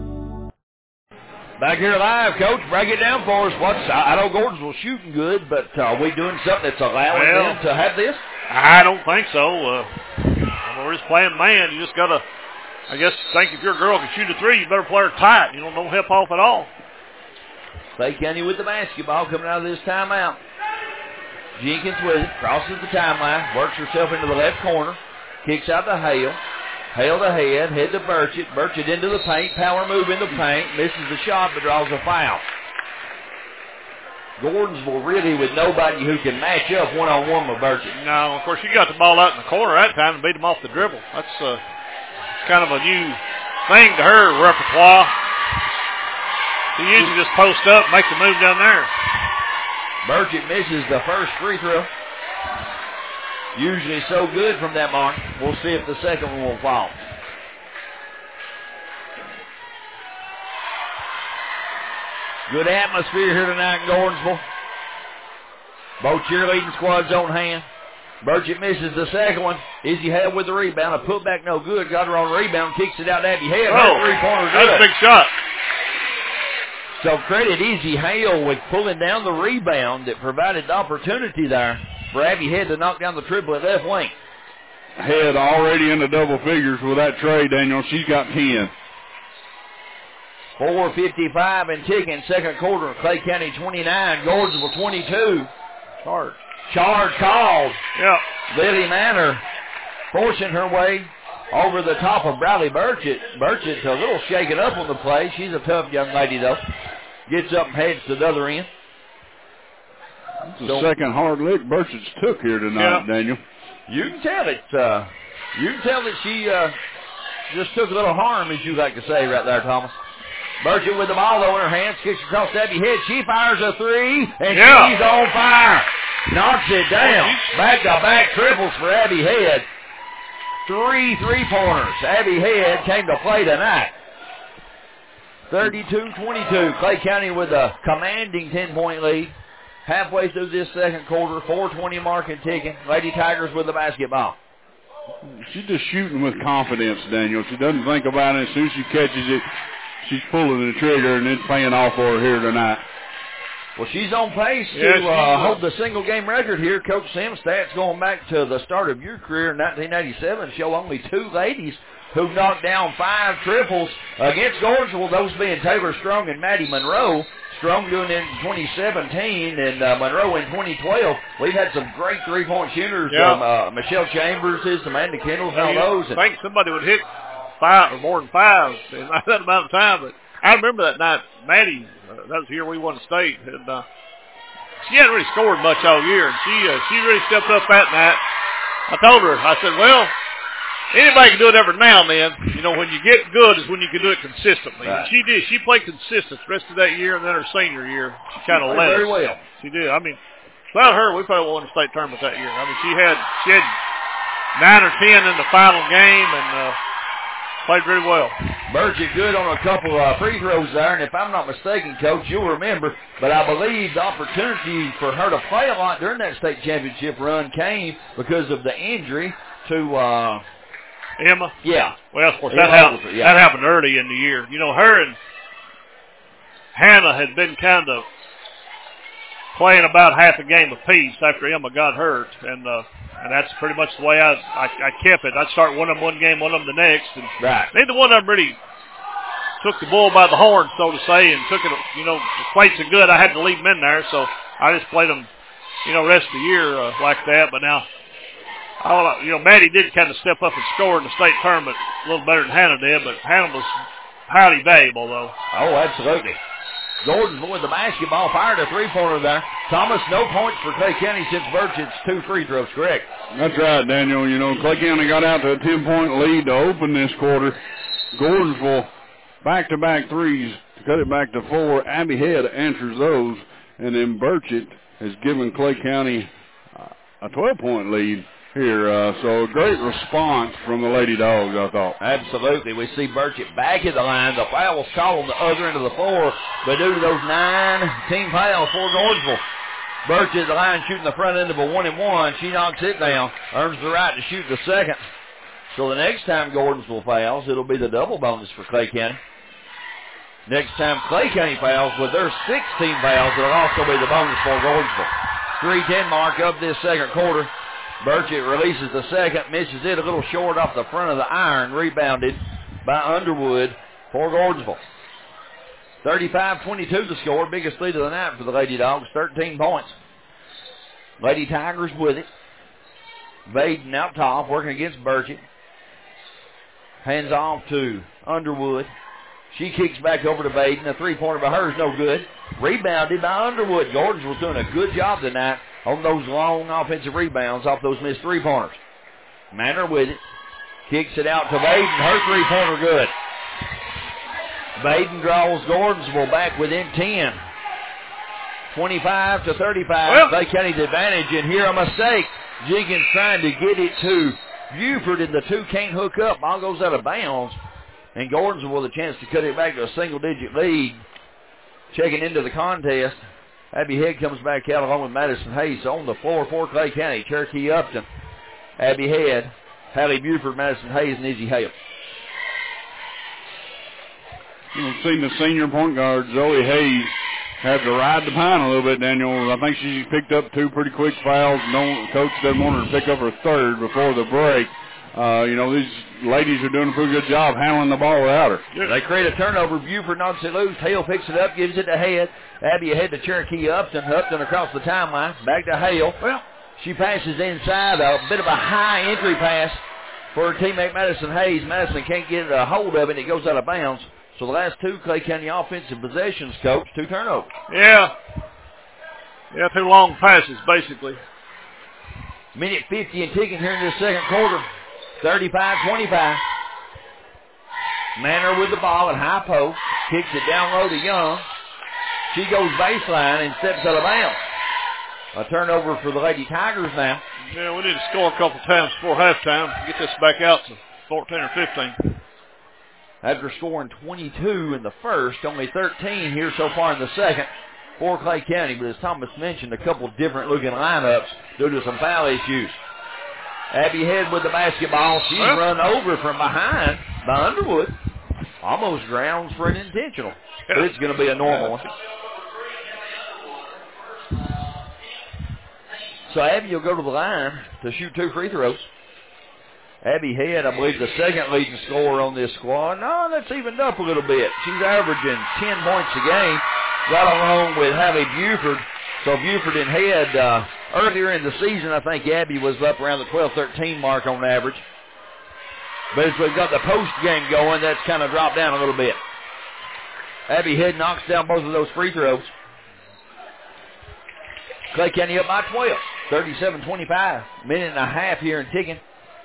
Back here live, Coach. Break it down for us. What's I know Gordonsville's shooting good, but uh, are we doing something that's allowing
Well,
them to have this?
I don't think so. Uh, we're just playing man. You just got to, I guess, think if your girl can shoot a three, you better play her tight. You know, don't help off at all.
Clay County with the basketball coming out of this timeout. Jenkins with it, crosses the timeline, works herself into the left corner, kicks out to Hale. Hale to head, head to Burchett. Burchett into the paint, power move into paint, misses the shot but draws a foul. Gordonsville really with nobody who can match up one-on-one with Burchett.
No, of course, you got the ball out in the corner that time and beat them off the dribble. That's uh, kind of a new thing to her repertoire. She usually just post up, make the move down there.
Burchett misses the first free throw. Usually so good from that mark. We'll see if the second one will fall. Good atmosphere here tonight in Gordonsville. Both cheerleading squads on hand. Burchett misses the second one. Izzy Hale with the rebound. A putback no good. Got her on the rebound. Kicks it out to Abby Head.
Oh,
three-pointer
that's
good.
a big shot.
So credit Izzy Hale with pulling down the rebound that provided the opportunity there for Abby Head to knock down the triple at left wing.
Head already in the double figures with that trade, Daniel. She's got ten.
four fifty-five and ticking, second quarter. Clay County twenty-nine, Gordonsville twenty-two. Charge. Charge called.
Yeah.
Lily Manor forcing her way over the top of Bradley Burchett. Burchett a little shaken up on the play. She's a tough young lady, though. Gets up and heads to the other end.
It's the second hard lick Burchett's took here tonight,
yeah.
Daniel.
You can tell it. Uh, you can tell that she uh, just took a little harm, as you like to say right there, Thomas. Burchett with the ball though in her hands, kicks across Abby Head. She fires a three, and
yeah.
she's on fire. Knocks it down. Back-to-back triples for Abby Head. Three three-pointers. Abby Head came to play tonight. thirty-two twenty-two. Clay County with a commanding ten-point lead. Halfway through this second quarter, four twenty mark and ticking. Lady Tigers with the basketball.
She's just shooting with confidence, Daniel. She doesn't think about it. As soon as she catches it, she's pulling the trigger, and it's paying off for her here tonight.
Well, she's on pace
yeah,
to uh, hold the single-game record here. Coach Sims' stats going back to the start of your career in nineteen eighty-seven show only two ladies who knocked down five triples against Gordonsville, those being Taylor Strong and Maddie Monroe. Strong doing it in twenty seventeen and uh, Monroe in twenty twelve. We've had some great three-point shooters.
Yeah.
Um, uh, Michelle Chambers is, Amanda Kendall, all those.
I think somebody would hit five or more than five in that amount of time. But I remember that night, Maddie, uh, that was the year we won the state, and uh, she hadn't really scored much all year. And she uh, she really stepped up that night. I told her, I said, well, anybody can do it every now and then. You know, when you get good is when you can do it consistently.
Right.
And she did. She played consistent the rest of that year, and then her senior year, she kind of led
very
us.
well.
She did. I mean, without her, we probably won the state tournament that year. I mean, she had she had nine or ten in the final game, and uh, played very well.
Burchett good on a couple of uh, free throws there, and if I'm not mistaken, Coach, you'll remember, but I believe the opportunity for her to play a lot during that state championship run came because of the injury to uh,
Emma.
Yeah.
Well, of course,
Emma
that happened.
Holzer, yeah.
That happened early in the year. You know, her and Hannah had been kind of playing about half a game apiece after Emma got hurt, and uh, and that's pretty much the way I, I I kept it. I'd start one of them one game, one of them the next, and
right.
neither one of them really took the bull by the horn, so to say, and took it. You know, the plates are good. I had to leave them in there, so I just played them, you know, rest of the year uh, like that. But now, I, you know, Maddie did kind of step up and score in the state tournament a little better than Hannah did, but Hannah was highly valuable, though.
Oh, absolutely. Gordon with the basketball, fired a three-pointer there. Thomas, no points for Clay County since Burchett's two free throws, correct?
That's right, Daniel. You know, Clay County got out to a ten-point lead to open this quarter. Gordonsville back-to-back threes to cut it back to four. Abby Head answers those, and then Burchett has given Clay County a twelve-point lead here. Uh, so a great response from the Lady Dogs, I thought.
Absolutely. We see Burchett back at the line. The foul was called on the other end of the floor, but due to those nine team fouls for Gordonsville, Burchett at the line shooting the front end of a one and one. She knocks it down, earns the right to shoot the second. So the next time Gordonsville fouls, it'll be the double bonus for Clay County. Next time Clay County fouls with their sixteen fouls, it'll also be the bonus for Gordonsville. three ten mark of this second quarter. Burchett releases the second, misses it a little short off the front of the iron, rebounded by Underwood for Gordonsville. thirty-five twenty-two the score, biggest lead of the night for the Lady Dogs, thirteen points. Lady Tigers with it. Baden out top, working against Burchett. Hands off to Underwood. She kicks back over to Baden. A three-pointer by her is no good. Rebounded by Underwood. Gordonsville's doing a good job tonight on those long offensive rebounds off those missed three-pointers. Manor with it. Kicks it out to Baden. Her three-pointer good. Baden draws Gordonsville back within ten. twenty-five to thirty-five.
Well,
Clay County's advantage, and here a mistake. Jenkins trying to get it to Buford, and the two can't hook up. Ball goes out of bounds, and Gordonsville with a chance to cut it back to a single-digit lead. Checking into the contest, Abby Head comes back out along with Madison Hayes on the floor for Clay County. Cherokee Upton, Abby Head, Hallie Buford, Madison Hayes, and Izzy Hale.
You've seen the senior point guard, Zoe Hayes, have to ride the pine a little bit, Daniel. I think she picked up two pretty quick fouls. No, coach doesn't want her to pick up her third before the break. Uh, you know, these ladies are doing a pretty good job handling the ball without her.
They create a turnover. Buford knocks it loose. Hale picks it up, gives it to Head. Abby ahead to Cherokee Upton. Upton across the timeline. Back to Hale. Well, she passes inside. A bit of a high entry pass for her teammate Madison Hayes. Madison can't get a hold of it. It goes out of bounds. So the last two Clay County offensive possessions, Coach, two turnovers.
Yeah. Yeah, two long passes, basically.
Minute fifty and ticking here in this second quarter. thirty-five twenty-five. Manor with the ball at high post. Kicks it down low to Young. She goes baseline and steps out of bounds. A turnover for the Lady Tigers now.
Yeah, we need to score a couple times before halftime. Get this back out to fourteen or fifteen.
After scoring twenty-two in the first, only thirteen here so far in the second for Clay County. But as Thomas mentioned, a couple different looking lineups due to some foul issues. Abby Head with the basketball. She's huh? run over from behind by Underwood. Almost grounds for an intentional. But it's going to be a normal one. So Abby will go to the line to shoot two free throws. Abby Head, I believe, the second leading scorer on this squad. No, that's evened up a little bit. She's averaging ten points a game, right along with Hallie Buford. So Buford and Head, uh, earlier in the season, I think Abby was up around the twelve thirteen mark on average. But as we've got the post game going, that's kind of dropped down a little bit. Abby Head knocks down both of those free throws. Clay County up by twelve, thirty-seven twenty-five. Minute and a half here and ticking.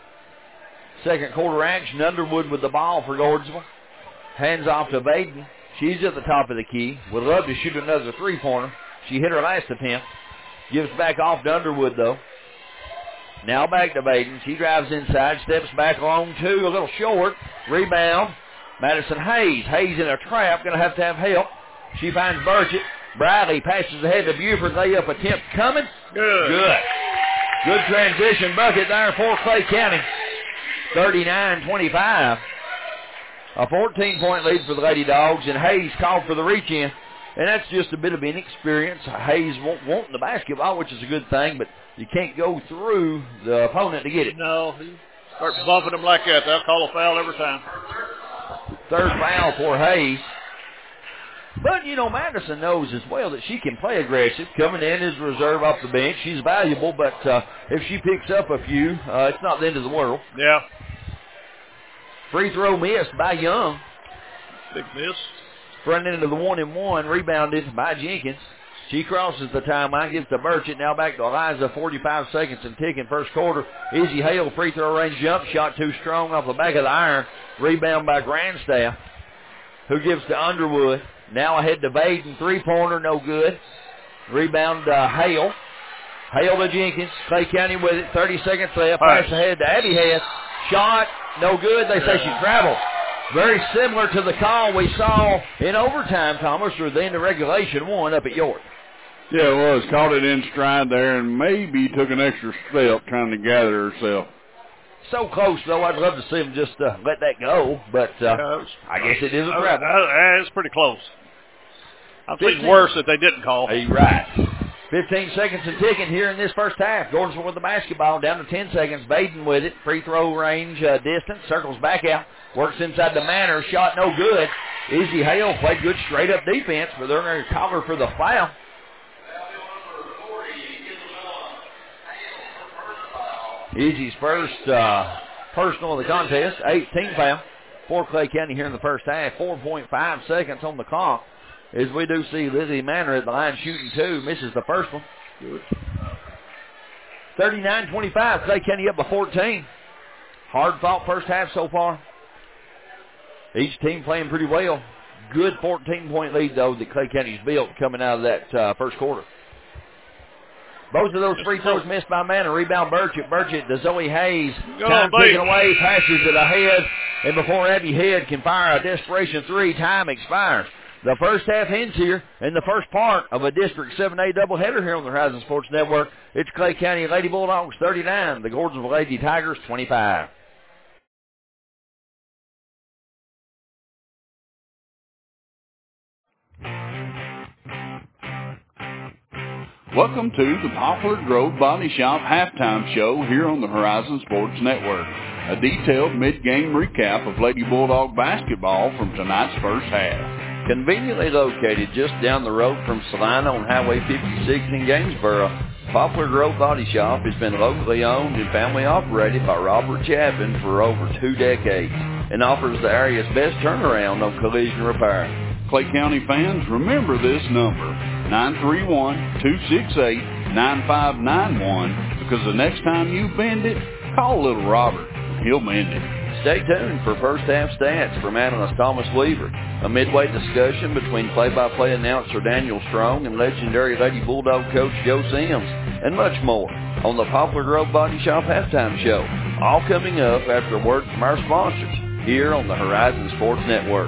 Second quarter action. Underwood with the ball for Gordonsville. Hands off to Baden. She's at the top of the key. Would love to shoot another three-pointer. She hit her last attempt. Gives back off to Underwood, though. Now back to Baden. She drives inside, steps back along two, a little short. Rebound. Madison Hayes. Hayes in a trap. Going to have to have help. She finds Burchett. Bradley passes ahead to Buford. Layup attempt coming.
Good.
Good. Good transition bucket there for Clay County. thirty-nine twenty-five. A fourteen-point lead for the Lady Dogs, and Hayes called for the reach-in. And that's just a bit of inexperience. Hayes won't want the basketball, which is a good thing, but you can't go through the opponent to get it.
No, he starts bumping them like that. They'll call a foul every time.
Third foul for Hayes. But, you know, Madison knows as well that she can play aggressive. Coming in as reserve off the bench. She's valuable, but uh, if she picks up a few, uh, it's not the end of the world.
Yeah.
Free throw missed by Young.
Big miss.
Front end of the one and one, rebounded by Jenkins. She crosses the timeline, gives to Burchett. Now back to Eliza, forty-five seconds and ticking first quarter. Izzy Hale, free throw range jump shot too strong off the back of the iron. Rebound by Grandstaff, who gives to Underwood. Now ahead to Baden, three-pointer, no good. Rebound uh, Hale. Hale to Jenkins. Clay County with it, thirty seconds left. Pass ahead to Abby Head. Shot, no good. They say she traveled. Very similar to the call we saw in overtime, Thomas, or the end of regulation one up at York.
Yeah, it was. Caught it in stride there and maybe took an extra step trying to gather herself.
So close, though. I'd love to see them just uh, let that go, but uh, yeah, I guess it is a travel.
Uh, it's pretty close. I've seen worse that they didn't call.
Hey, right. fifteen seconds and ticking here in this first half. Gordonsville with the basketball down to ten seconds. Baden with it. Free throw range uh, distance. Circles back out. Works inside the Manor. Shot no good. Izzy Hale played good straight-up defense, but they're going to call her for the foul. Izzy's first uh, personal of the contest. eighteen foul for Clay County here in the first half. four point five seconds on the clock. As we do see Lizzie Manor at the line shooting two. Misses the first one. thirty-nine twenty-five. Clay County up by fourteen. Hard fought first half so far. Each team playing pretty well. Good fourteen-point lead, though, that Clay County's built coming out of that uh, first quarter. Both of those free throws missed by Manor. Rebound Burchett. Burchett to Zoe Hayes. Time taken away. Passes it ahead. And before Abby Head can fire a desperation three, time expires. The first half ends here in the first part of a District seven A doubleheader here on the Horizon Sports Network. It's Clay County Lady Bulldogs thirty-nine, the Gordonsville Lady Tigers twenty-five.
Welcome to the Poplar Grove Body Shop halftime show here on the Horizon Sports Network. A detailed mid-game recap of Lady Bulldog basketball from tonight's first half.
Conveniently located just down the road from Salina on Highway fifty-six in Gainesboro, Poplar Grove Body Shop has been locally owned and family operated by Robert Chapin for over two decades and offers the area's best turnaround on collision repair.
Clay County fans, remember this number, nine three one, two six eight, nine five nine one, because the next time you bend it, call little Robert. He'll mend it.
Stay tuned for first half stats from analyst Thomas Weaver, a midway discussion between play-by-play announcer Daniel Strong and legendary Lady Bulldog coach Joe Sims, and much more on the Poplar Grove Body Shop Halftime Show. All coming up after a word from our sponsors here on the Horizon Sports Network.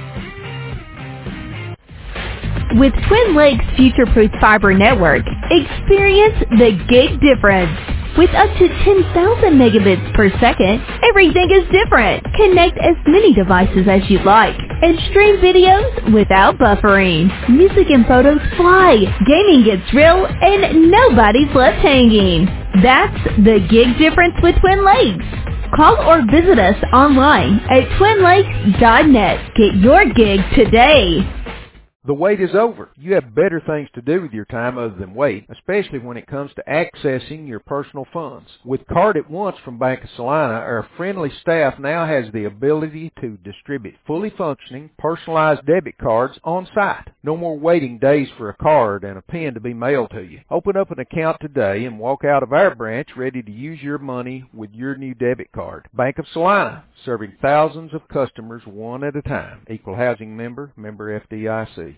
With Twin Lakes Future-Proof Fiber Network, experience the gig difference. With up to ten thousand megabits per second, everything is different. Connect as many devices as you'd like and stream videos without buffering. Music and photos fly, gaming gets real, and nobody's left hanging. That's the gig difference with Twin Lakes. Call or visit us online at twin lakes dot net. Get your gig today.
The wait is over. You have better things to do with your time other than wait, especially when it comes to accessing your personal funds. With Card at Once from Bank of Salina, our friendly staff now has the ability to distribute fully functioning, personalized debit cards on site. No more waiting days for a card and a pen to be mailed to you. Open up an account today and walk out of our branch ready to use your money with your new debit card. Bank of Salina, serving thousands of customers one at a time. Equal housing member, member F D I C.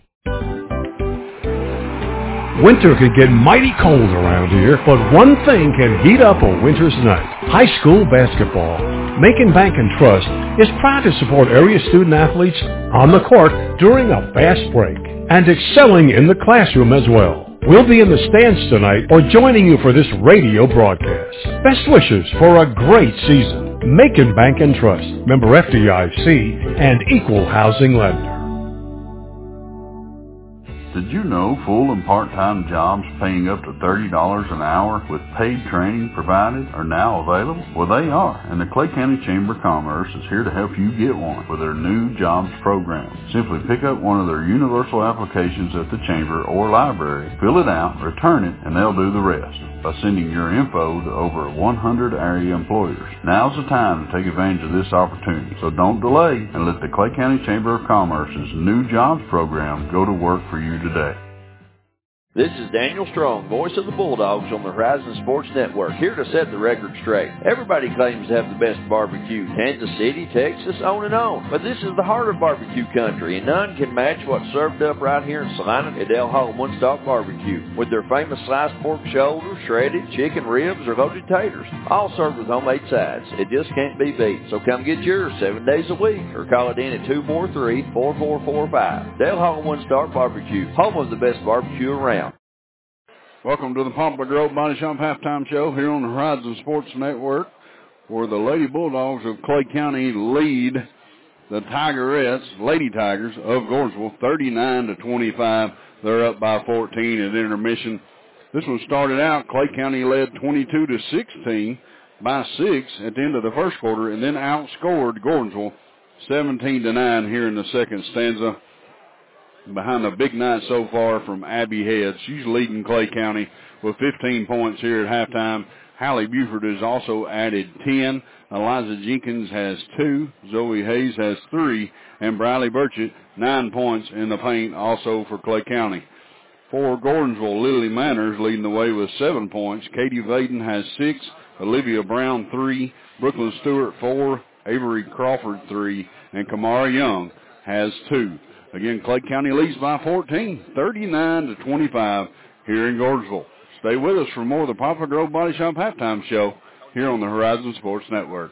Winter can get mighty cold around here, but one thing can heat up a winter's night. High school basketball. Macon Bank and Trust is proud to support area student athletes on the court during a fast break and excelling in the classroom as well. We'll be in the stands tonight or joining you for this radio broadcast. Best wishes for a great season. Macon Bank and Trust, member F D I C and equal housing lender.
Did you know full and part-time jobs paying up to thirty dollars an hour with paid training provided are now available? Well, they are, and the Clay County Chamber of Commerce is here to help you get one with their new jobs program. Simply pick up one of their universal applications at the Chamber or library, fill it out, return it, and they'll do the rest by sending your info to over one hundred area employers. Now's the time to take advantage of this opportunity, so don't delay and let the Clay County Chamber of Commerce's new jobs program go to work for you today.
This is Daniel Strong, voice of the Bulldogs on the Horizon Sports Network, here to set the record straight. Everybody claims to have the best barbecue, Kansas City, Texas, on and on. But this is the heart of barbecue country, and none can match what's served up right here in Salina at El Hall One Stop Barbecue, with their famous sliced pork shoulder, shredded chicken ribs, or loaded taters, all served with homemade sides. It just can't be beat. So come get yours seven days a week, or call it in at two four three, four four four five. El Hall One Stop Barbecue, home of the best barbecue around.
Welcome to the Poplar Grove Body Shop Halftime Show here on the Horizon Sports Network, where the Lady Bulldogs of Clay County lead the Tigerettes, Lady Tigers of Gordonsville, thirty-nine to twenty-five. They're up by fourteen at intermission. This one started out, Clay County led twenty-two to sixteen by six at the end of the first quarter, and then outscored Gordonsville seventeen to nine here in the second stanza. Behind a big night so far from Abby Head. She's leading Clay County with fifteen points here at halftime. Hallie Buford has also added ten. Eliza Jenkins has two. Zoe Hayes has three. And Briley Burchett, nine points in the paint also for Clay County. For Gordonsville, Lily Manners leading the way with seven points. Katie Vaden has six. Olivia Brown, three. Brooklyn Stewart, four. Avery Crawford, three. And Kamara Young has two. Again, Clay County leads by fourteen, thirty-nine to twenty-five here in Gordonsville. Stay with us for more of the Poplar Grove Body Shop Halftime Show here on the Horizon Sports Network.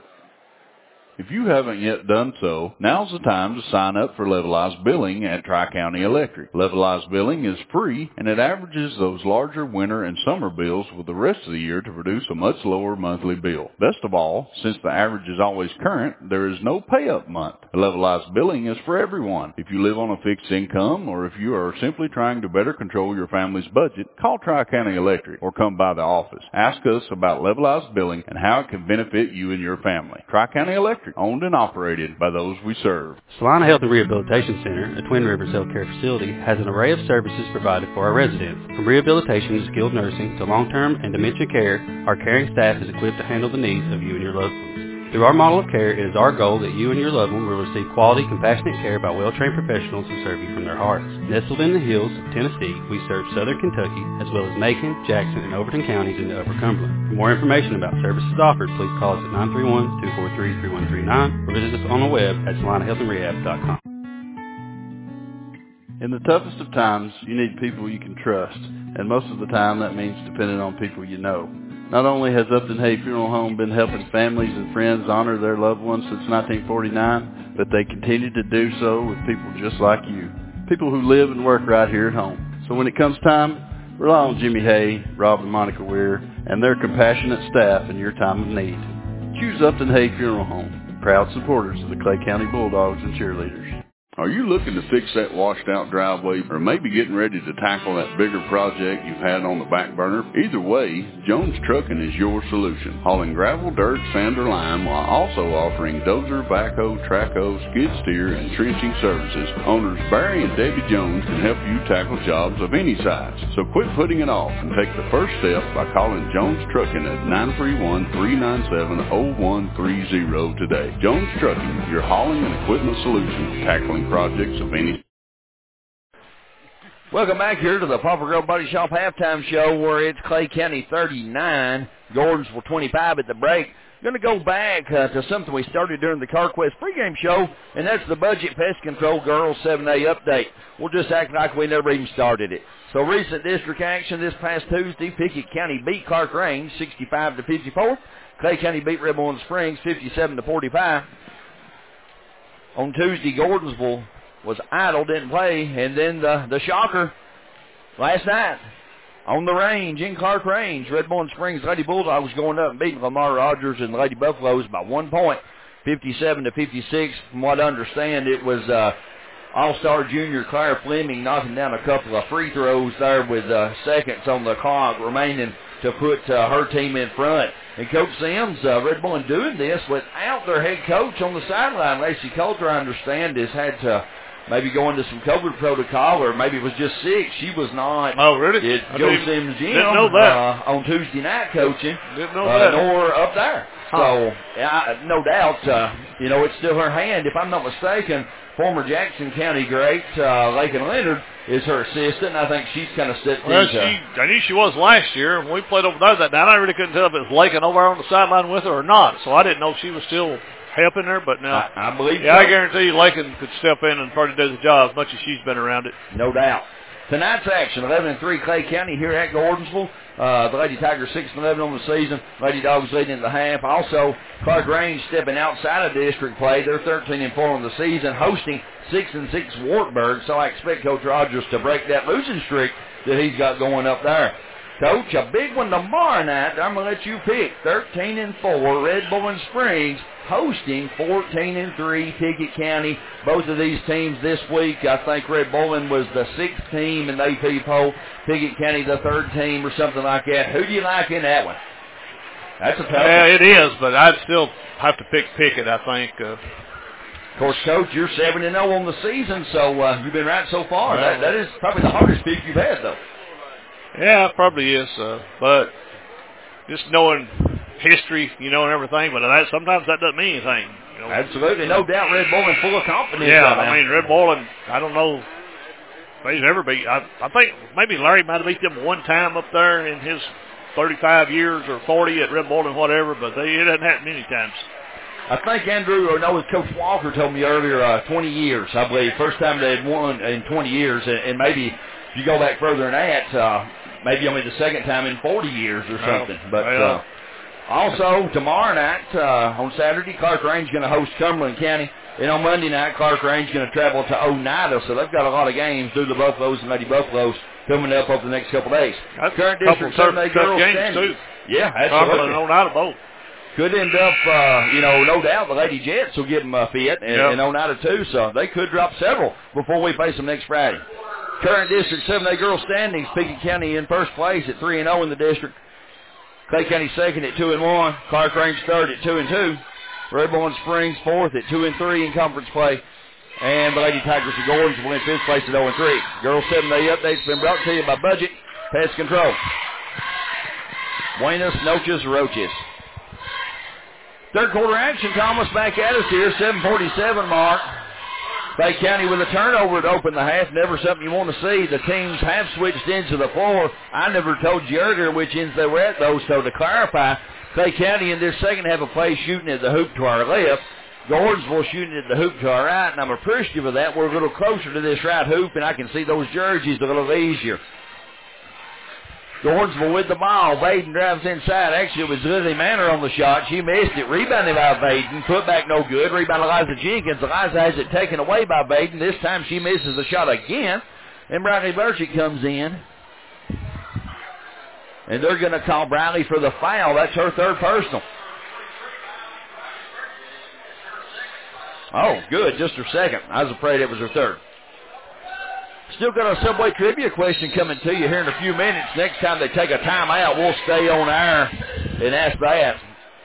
If you haven't yet done so, now's the time to sign up for levelized billing at Tri-County Electric. Levelized billing is free, and it averages those larger winter and summer bills with the rest of the year to produce a much lower monthly bill. Best of all, since the average is always current, there is no pay-up month. Levelized billing is for everyone. If you live on a fixed income, or if you are simply trying to better control your family's budget, call Tri-County Electric or come by the office. Ask us about levelized billing and how it can benefit you and your family. Tri-County Electric, owned and operated by those we serve.
Salina Health and Rehabilitation Center, a Twin Rivers Healthcare facility, has an array of services provided for our residents. From rehabilitation to skilled nursing to long-term and dementia care, our caring staff is equipped to handle the needs of you and your loved ones. Through our model of care, it is our goal that you and your loved one will receive quality, compassionate care by well-trained professionals who serve you from their hearts. Nestled in the hills of Tennessee, we serve southern Kentucky, as well as Macon, Jackson, and Overton counties into Upper Cumberland. For more information about services offered, please call us at nine three one, two four three, three one three nine or visit us on the web at salina health and rehab dot com.
In the toughest of times, you need people you can trust, and most of the time that means depending on people you know. Not only has Upton Hay Funeral Home been helping families and friends honor their loved ones since nineteen forty-nine, but they continue to do so with people just like you, people who live and work right here at home. So when it comes time, rely on Jimmy Hay, Rob and Monica Weir, and their compassionate staff in your time of need. Choose Upton Hay Funeral Home, proud supporters of the Clay County Bulldogs and cheerleaders. Are you looking to fix that washed-out driveway, or maybe getting ready to tackle that bigger project you've had on the back burner? Either way, Jones Trucking is your solution, hauling gravel, dirt, sand, or lime, while also offering dozer, backhoe, trackhoe, skid steer, and trenching services. Owners Barry and Debbie Jones can help you tackle jobs of any size. So quit putting it off and take the first step by calling Jones Trucking at nine three one, three nine seven, zero one three zero today. Jones Trucking, your hauling and equipment solution, tackling projects of any.
Welcome back here to the Poplar Grove Body Shop halftime show, where it's Clay County thirty-nine, Gordonsville twenty-five at the break. Going to go back uh, to something we started during the CarQuest pregame show, and that's the Budget Pest Control Girls seven A update. We'll just act like we never even started it. So recent district action this past Tuesday, Pickett County beat Clark Range sixty-five to fifty-four. Clay County beat Red Bull Springs fifty-seven to forty-five. On Tuesday, Gordonsville was idle, didn't play, and then the, the shocker last night on the range, in Clark Range, Red Bull Springs Lady Bulldogs going up and beating Lamar Rogers and the Lady Buffaloes by one point, fifty-seven to fifty-six. From what I understand, it was uh, All-Star junior Claire Fleming knocking down a couple of free throws there with uh, seconds on the clock remaining to put uh, her team in front. And Coach Sims, uh, Red Bull, doing this without their head coach on the sideline. Lacey Coulter, I understand, has had to maybe go into some COVID protocol, or maybe it was just sick. She was not
oh, really?
at Joe Sims' gym
didn't know that.
Uh, on Tuesday night coaching,
didn't know
uh,
that.
nor up there.
Huh.
So, yeah, no doubt, uh, you know, it's still her hand. If I'm not mistaken, former Jackson County great uh, Lakin Leonard is her assistant. I think she's kind of stepped
well,
into.
She, I knew she was last year. When we played over there that night, I really couldn't tell if it was Lakin over on the sideline with her or not. So I didn't know if she was still helping her. But now,
I, I believe.
Yeah,
so.
I guarantee you, Lakin could step in and probably do the job as much as she's been around it.
No doubt. Tonight's action, eleven and three Clay County here at Gordonsville. Uh, the Lady Tigers six and eleven on the season. Lady Dogs leading in the half. Also, Clark Range stepping outside of district play. They're thirteen and four on the season, hosting six and six Wartburg. So I expect Coach Rogers to break that losing streak that he's got going up there. Coach, a big one tomorrow night. I'm going to let you pick. thirteen and four Red Bull Springs hosting fourteen and three Pickett County. Both of these teams this week, I think Red Bull was the sixth team in the A P poll. Pickett County the third team or something like that. Who do you like in that one? That's a tough
Yeah,
one.
it is, but I'd still have to pick Pickett, I think. Uh,
Of course, Coach, you're seven and oh on the season, so uh, you've been right so far.
Well,
that, that is probably the hardest pick you've had, though.
Yeah, it probably is. Uh, but just knowing history, you know, and everything, but that, sometimes that doesn't mean anything. You know?
Absolutely. No doubt Red Bull full of confidence.
Yeah,
right
I
now.
mean, Red Bull, and I don't know if he's ever beat. I, I think maybe Larry might have beat them one time up there in his thirty-five years or forty at Red Bull and whatever, but they, it hasn't happened many times.
I think Andrew, or no, Coach Walker told me earlier, uh, twenty years, I believe. First time they had won in twenty years, and, and maybe if you go back further than that, uh, maybe only the second time in forty years or something.
Well,
but
well.
uh, also, tomorrow night, uh, on Saturday, Clark Range is going to host Cumberland County. And on Monday night, Clark Range is going to travel to Oneida, so they've got a lot of games through the Buffaloes and Lady Buffaloes coming up over the next couple of days.
That's
Current
a couple
district
tough,
seven A
tough
girls
games,
standings.
too.
Yeah,
Cumberland
absolutely.
and Oneida both.
Could end up, uh, you know, no doubt the Lady Jets will give them a fit, and,
yep.
and Oneida too, so they could drop several before we face them next Friday. Current District seven A girls standings, Pickett County in first place at three and oh in the district. Clay County second at two and one. Clark Range third at two and two. Red Bull Springs fourth at two and three in conference play. And the Lady Tigers of Gordons will in fifth place at oh and three. Girls seven A updates been brought to you by Budget Pest Control. Buenas noches, Roaches. Third quarter action, Thomas back at us here, seven forty-seven mark. Clay County with a turnover to open the half, never something you want to see. The teams have switched ends of the floor. I never told you earlier which ends they were at, though, so to clarify, Clay County in this second half of play shooting at the hoop to our left. Gordonsville shooting at the hoop to our right, and I'm appreciative of that. We're a little closer to this right hoop, and I can see those jerseys a little easier. Gordonsville with the ball. Baden drives inside. Actually, it was Lizzie Manor on the shot. She missed it. Rebounded by Baden. Put back no good. Rebound Eliza Jenkins. Eliza has it taken away by Baden. This time she misses the shot again. And Bradley Burchett comes in. And they're going to call Bradley for the foul. That's her third personal. Oh, good. Just her second. I was afraid it was her third. Still got a Subway trivia question coming to you here in a few minutes. Next time they take a timeout, we'll stay on air and ask that.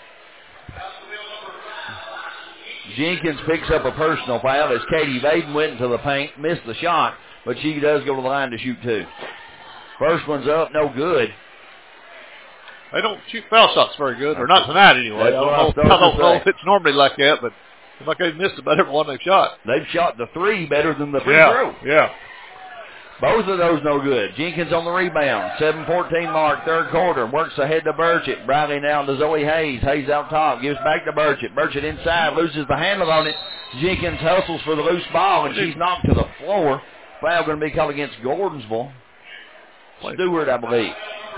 Jenkins picks up a personal foul as Katie Baden went into the paint, missed the shot, but she does go to the line to shoot two. First one's up, no good.
They don't shoot foul shots very good, or not tonight anyway. I don't, know, I don't know if it's normally like that, but it's like they've missed about every one they've shot.
They've shot the three better than the free
yeah,
throw.
Yeah.
Both of those no good. Jenkins on the rebound. seven fourteen mark, third quarter. Works ahead to Burchett. Bradley now to Zoe Hayes. Hayes out top. Gives back to Burchett. Burchett inside. Loses the handle on it. Jenkins hustles for the loose ball, and she's knocked to the floor. Foul going to be called against Gordonsville. Stewart, I believe.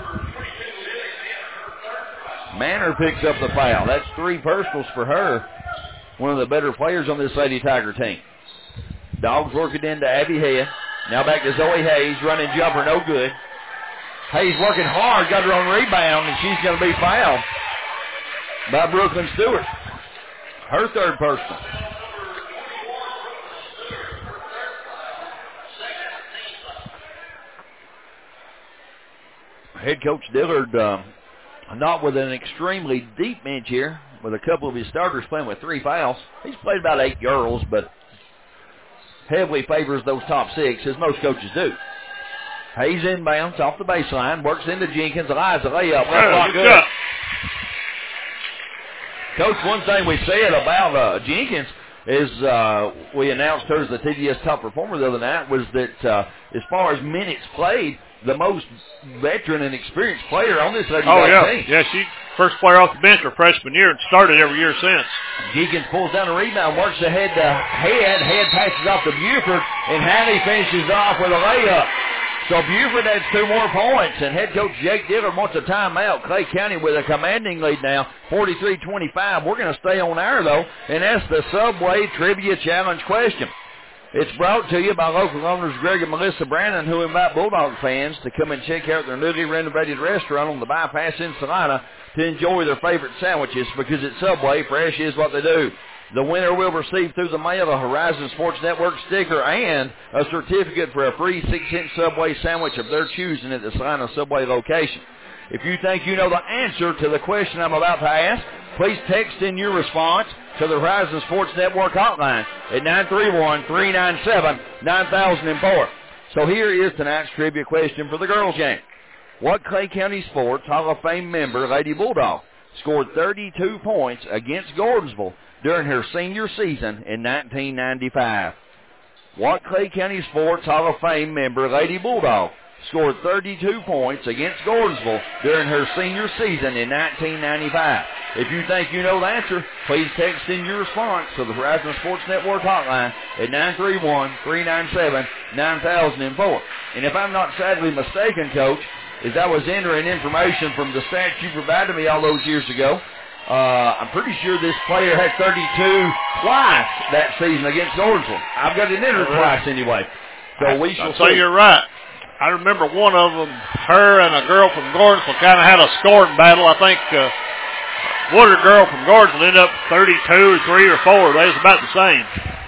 Manor picks up the foul. That's three personals for her. One of the better players on this Lady Tiger team. Dogs working into Abby Head. Now back to Zoe Hayes, running jumper, no good. Hayes working hard, got her on rebound, and she's going to be fouled by Brooklyn Stewart. Her third personal. Head coach Dillard, uh, not with an extremely deep bench here, with a couple of his starters playing with three fouls. He's played about eight girls, but heavily favors those top six, as most coaches do. Hayes inbounds off the baseline, works into Jenkins. Eliza layup. That's not good. Coach, one thing we said about uh, Jenkins is uh, we announced her as the T D S top performer the other night was that uh, as far as minutes played, the most veteran and experienced player on this Lady
Oh, yeah.
team.
Yeah, she first player off the bench her freshman year and started every year since.
Jenkins pulls down a rebound, works ahead to Head. Head passes off to Buford, and Hannay finishes off with a layup. So Buford adds two more points, and head coach Jake Dillard wants a timeout. Clay County with a commanding lead now, forty-three twenty-five. We're going to stay on air, though, and ask the Subway Trivia Challenge question. It's brought to you by local owners Greg and Melissa Brandon, who invite Bulldog fans to come and check out their newly renovated restaurant on the Bypass in Salina to enjoy their favorite sandwiches, because at Subway, fresh is what they do. The winner will receive through the mail a Horizon Sports Network sticker and a certificate for a free six-inch Subway sandwich of their choosing at the Salina Subway location. If you think you know the answer to the question I'm about to ask, please text in your response to the Horizon Sports Network hotline at nine three one, three nine seven, nine thousand four. So here is tonight's trivia question for the girls game. What Clay County Sports Hall of Fame member, Lady Bulldog, scored thirty-two points against Gordonsville during her senior season in nineteen ninety-five? What Clay County Sports Hall of Fame member, Lady Bulldog, scored thirty-two points against Gordonsville during her senior season in nineteen ninety-five? If you think you know the answer, please text in your response to the Horizon Sports Network hotline at nine three one, three nine seven, nine thousand four. And if I'm not sadly mistaken, Coach, as I was entering information from the stats you provided me all those years ago, uh, I'm pretty sure this player had thirty-two twice that season against Gordonsville. I've got it entered twice anyway. So we shall
see. So you're right. I remember one of them, her and a girl from Gordonsville, kind of had a scoring battle. I think uh, Woodard girl from Gordonsville ended up thirty-two or three or four. They was about the same.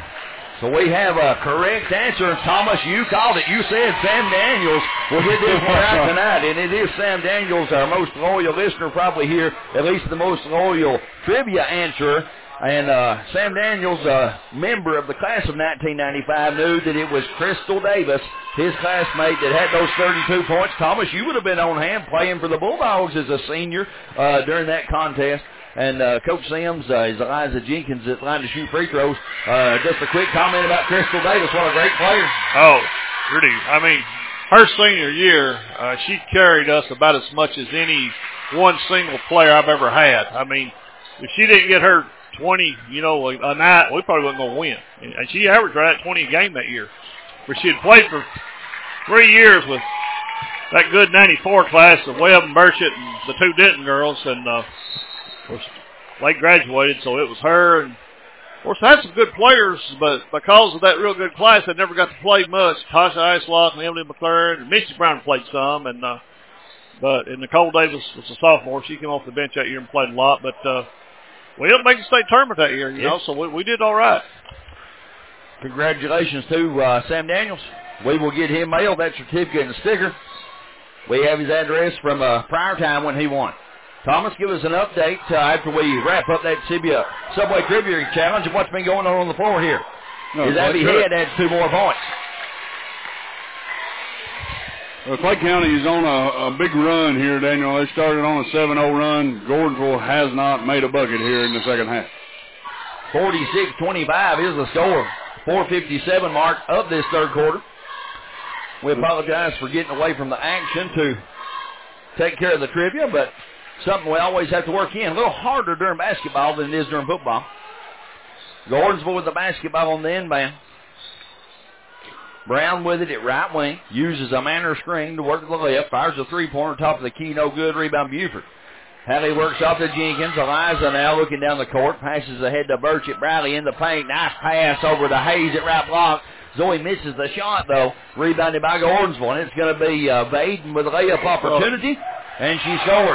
So we have a correct answer. Thomas, you called it. You said Sam Daniels will hit this one out tonight. And it is Sam Daniels, our most loyal listener probably here, at least the most loyal trivia answerer. And uh, Sam Daniels, a member of the class of nineteen ninety-five, knew that it was Crystal Davis, his classmate, that had those thirty-two points. Thomas, you would have been on hand playing for the Bulldogs as a senior uh, during that contest. And uh, Coach Sims uh, is Eliza Jenkins at line to shoot free throws. Uh, just a quick comment about Crystal Davis. What a great player.
Oh, pretty. I mean, her senior year, uh, she carried us about as much as any one single player I've ever had. I mean, if she didn't get her twenty, you know, a night, we probably wasn't going to win. And she averaged right at twenty a game that year. But she had played for three years with that good ninety-four class of Webb and Burchett and the two Denton girls. And, uh, of course, Lake graduated, so it was her. And, of course, had some good players, but because of that real good class, they never got to play much. Tasha Eislock and Emily McLaren and Missy Brown played some. And, uh, but and Nicole Davis was a sophomore. She came off the bench that year and played a lot. But uh, we didn't make the state tournament that year, you
yes.
know, so we, we did all right.
Congratulations to uh, Sam Daniels. We will get him mailed that certificate and the sticker. We have his address from a prior time when he won. Thomas, give us an update uh, after we wrap up that Sibia Subway Trivia Challenge and what's been going on on the floor here.
No,
His Abbey Head adds two more points.
Well, Clay County is on a, a big run here, Daniel. They started on a seven oh run. Gordonsville has not made a bucket here in the second half.
forty-six twenty-five is the score. four fifty-seven mark of this third quarter. We apologize for getting away from the action to take care of the trivia, but something we always have to work in. A little harder during basketball than it is during football. Gordonsville with the basketball on the inbound. Brown with it at right wing. Uses a Manor screen to work to the left. Fires a three-pointer, top of the key, no good. Rebound Buford. Haley works off to Jenkins. Eliza now looking down the court. Passes ahead to Burchett. Bradley in the paint. Nice pass over to Hayes at right block. Zoe misses the shot, though. Rebounded by Gordonsville. And it's going to be uh, Vaden with a layup opportunity. And she scores.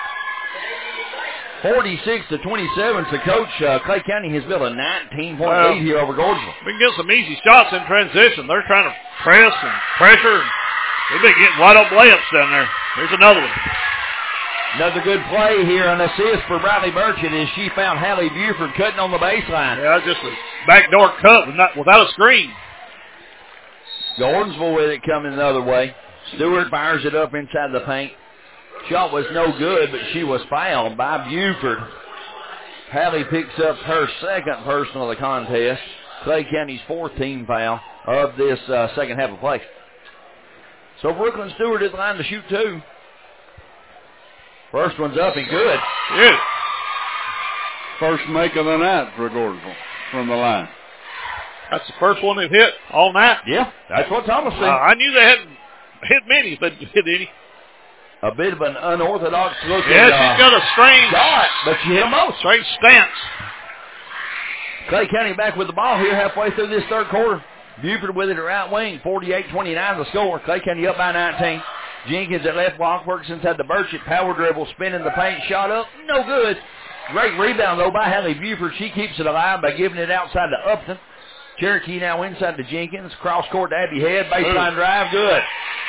forty-six to twenty-seven. So, Coach, uh, Clay County has built a nineteen-point
well,
lead here over Gordonsville.
We can get some easy shots in transition. They're trying to press and pressure. They've been getting wide open layups down there. Here's another one.
Another good play here, an assist for Bradley Burchett as she found Hallie Buford cutting on the baseline.
Yeah, just a backdoor cut without, without a screen.
Gordonsville with it coming the other way. Stewart fires it up inside the paint. Shot was no good, but she was fouled by Buford. Hallie picks up her second personal of the contest. Clay County's fourth team foul of this uh, second half of play. So Brooklyn Stewart is the line to shoot two. First one's up and good.
Good.
First make of the night for Gordonsville from the line.
That's the first one they've hit all night.
Yeah, that's what Thomas said.
Uh, I knew they hadn't hit many, but hit any.
A bit of an unorthodox look.
Yeah,
at, uh,
she's got a strange
shot, but she hit most.
Strange stance.
Clay County back with the ball here halfway through this third quarter. Buford with it at right wing. forty-eight twenty-nine the score. Clay County up by nineteen. Jenkins at left block works inside the Burchett. Power dribble, spinning the paint, shot up. No good. Great rebound, though, by Hallie Buford. She keeps it alive by giving it outside to Upton. Cherokee now inside to Jenkins. Cross court to Abbey Head. Baseline drive. Good.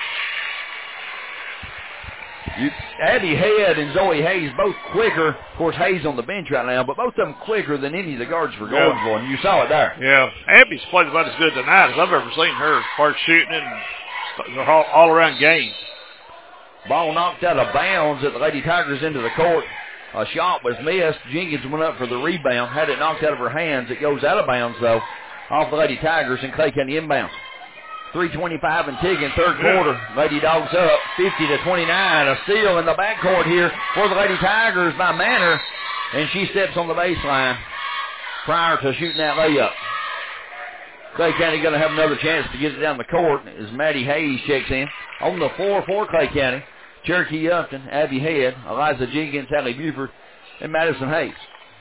You, Abbey Head and Zoe Hayes both quicker. Of course, Hayes on the bench right now, but both of them quicker than any of the guards for Gordonsville, yeah. And you saw it there.
Yeah. Abby's played about as good tonight as I've ever seen her as far as shooting and all, all around game.
Ball knocked out of bounds at the Lady Tigers into the court. A shot was missed. Jenkins went up for the rebound. Had it knocked out of her hands. It goes out of bounds, though, off the Lady Tigers, and Clay County inbounds. three twenty-five and ticking, third quarter. Lady Dogs up, fifty to twenty-nine. A steal in the backcourt here for the Lady Tigers by Manor, and she steps on the baseline prior to shooting that layup. Clay County going to have another chance to get it down the court as Maddie Hayes checks in. On the floor for Clay County, Cherokee Upton, Abbey Head, Eliza Jenkins, Hallie Buford, and Madison Hayes.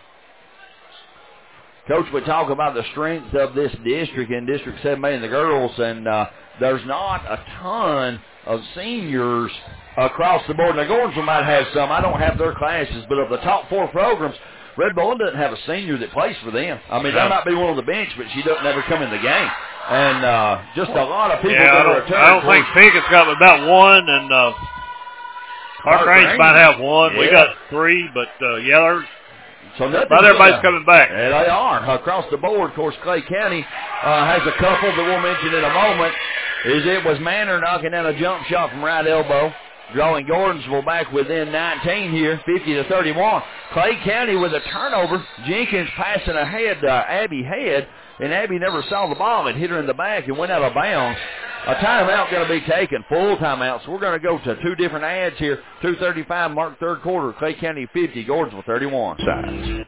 Coach would talk about the strength of this district in District seven A and the girls, and uh, there's not a ton of seniors across the board. Now, Gordonsville might have some. I don't have their classes, but of the top four programs, Red Bull doesn't have a senior that plays for them. I mean, that might be one on the bench, but she doesn't ever come in the game. And uh, just a lot of people
yeah,
that
I
are
don't, I don't think Pickett's got about one, and uh, Park Range might have one. Yeah. We got three, but, uh, yeah, they're
So
not everybody's coming back.
Yeah, they are. Across the board, of course, Clay County uh, has a couple that we'll mention in a moment. Is it was Manor knocking down a jump shot from right elbow. drawing Gordonsville back within nineteen here, fifty to thirty-one. Clay County with a turnover. Jenkins passing ahead to Abby Head, and Abby never saw the ball. It hit her in the back and went out of bounds. A timeout going to be taken, full timeout. So we're going to go to two different ads here. two thirty-five, mark third quarter. Clay County fifty, Gordonsville thirty-one.
Sides.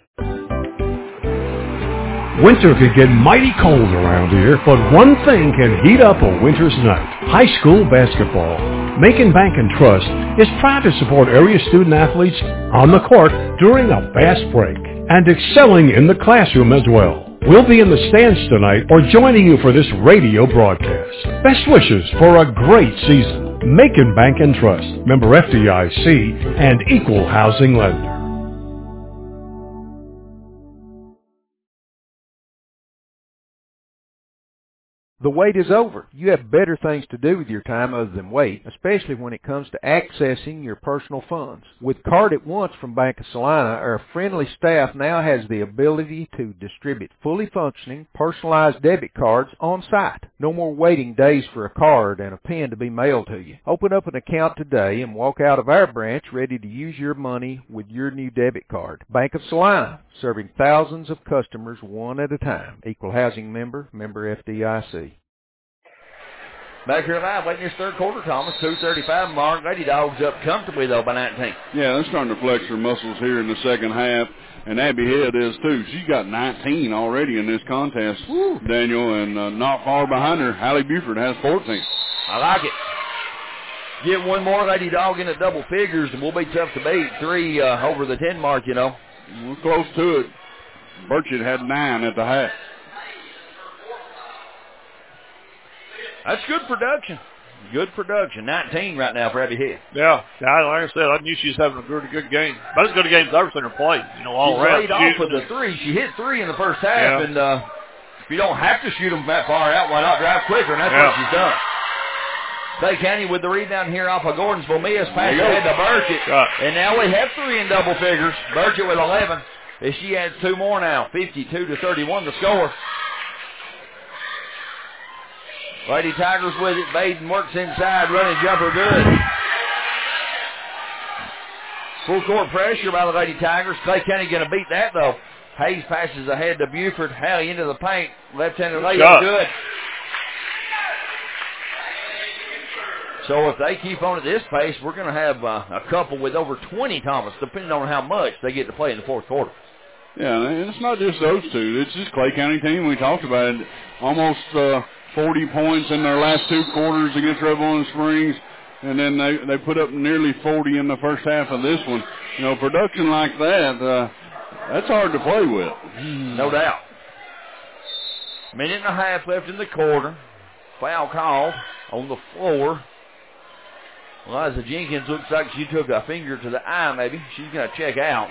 Winter can get mighty cold around here, but one thing can heat up a winter's night. High school basketball. Macon Bank and Trust is proud to support area student athletes on the court during a fast break and excelling in the classroom as well. We'll be in the stands tonight or joining you for this radio broadcast. Best wishes for a great season. Macon Bank and Trust, member F D I C and equal housing lender.
The wait is over. You have better things to do with your time other than wait, especially when it comes to accessing your personal funds. With Card at Once from Bank of Salina, our friendly staff now has the ability to distribute fully functioning, personalized debit cards on site. No more waiting days for a card and a pen to be mailed to you. Open up an account today and walk out of our branch ready to use your money with your new debit card. Bank of Salina, serving thousands of customers one at a time. Equal housing member, member F D I C.
Back here live, late in this third quarter, Thomas. two thirty-five mark. Lady Dogs up comfortably, though, by nineteen.
Yeah, they're starting to flex their muscles here in the second half, and Abby Head is, too. She's got nineteen already in this contest, Woo. Daniel, and uh, not far behind her, Hallie Buford has fourteen.
I like it. Get one more Lady Dog in the double figures, and we'll be tough to beat. Three uh, over the ten mark, you know.
We're close to it. Burchett had nine at the half.
That's good production. Good production. nineteen right now for Abby Head.
Yeah. yeah, like I said, I knew she was having a really good game. About as good a game as I've ever seen her play, you know, all
She's
around.
She's laid off with the three. She hit three in the first half, yeah. and uh, if you don't have to shoot them that far out, why not drive quicker? And that's yeah. what she's done. Clay County with the rebound here off of Gordonsville. Mia's pass ahead to Burchett.
Right.
And now we have three in double figures. Burchett with eleven. As she adds two more now. fifty-two to thirty-one the score. Lady Tigers with it. Baden works inside. Running jumper good. Full court pressure by the Lady Tigers. Clay County going to beat that, though. Hayes passes ahead to Buford. Hallie into the paint. Left-handed layup good. So if they keep on at this pace, we're going to have uh, a couple with over twenty, Thomas, depending on how much they get to play in the fourth quarter.
Yeah, and it's not just those two. It's just Clay County team. We talked about it. Almost uh, forty points in their last two quarters against Red Bull Springs, and then they they put up nearly forty in the first half of this one. You know, production like that, uh, that's hard to play with.
No doubt. Minute and a half left in the quarter. Foul called on the floor. Eliza Jenkins looks like she took a finger to the eye, maybe. She's going to check out.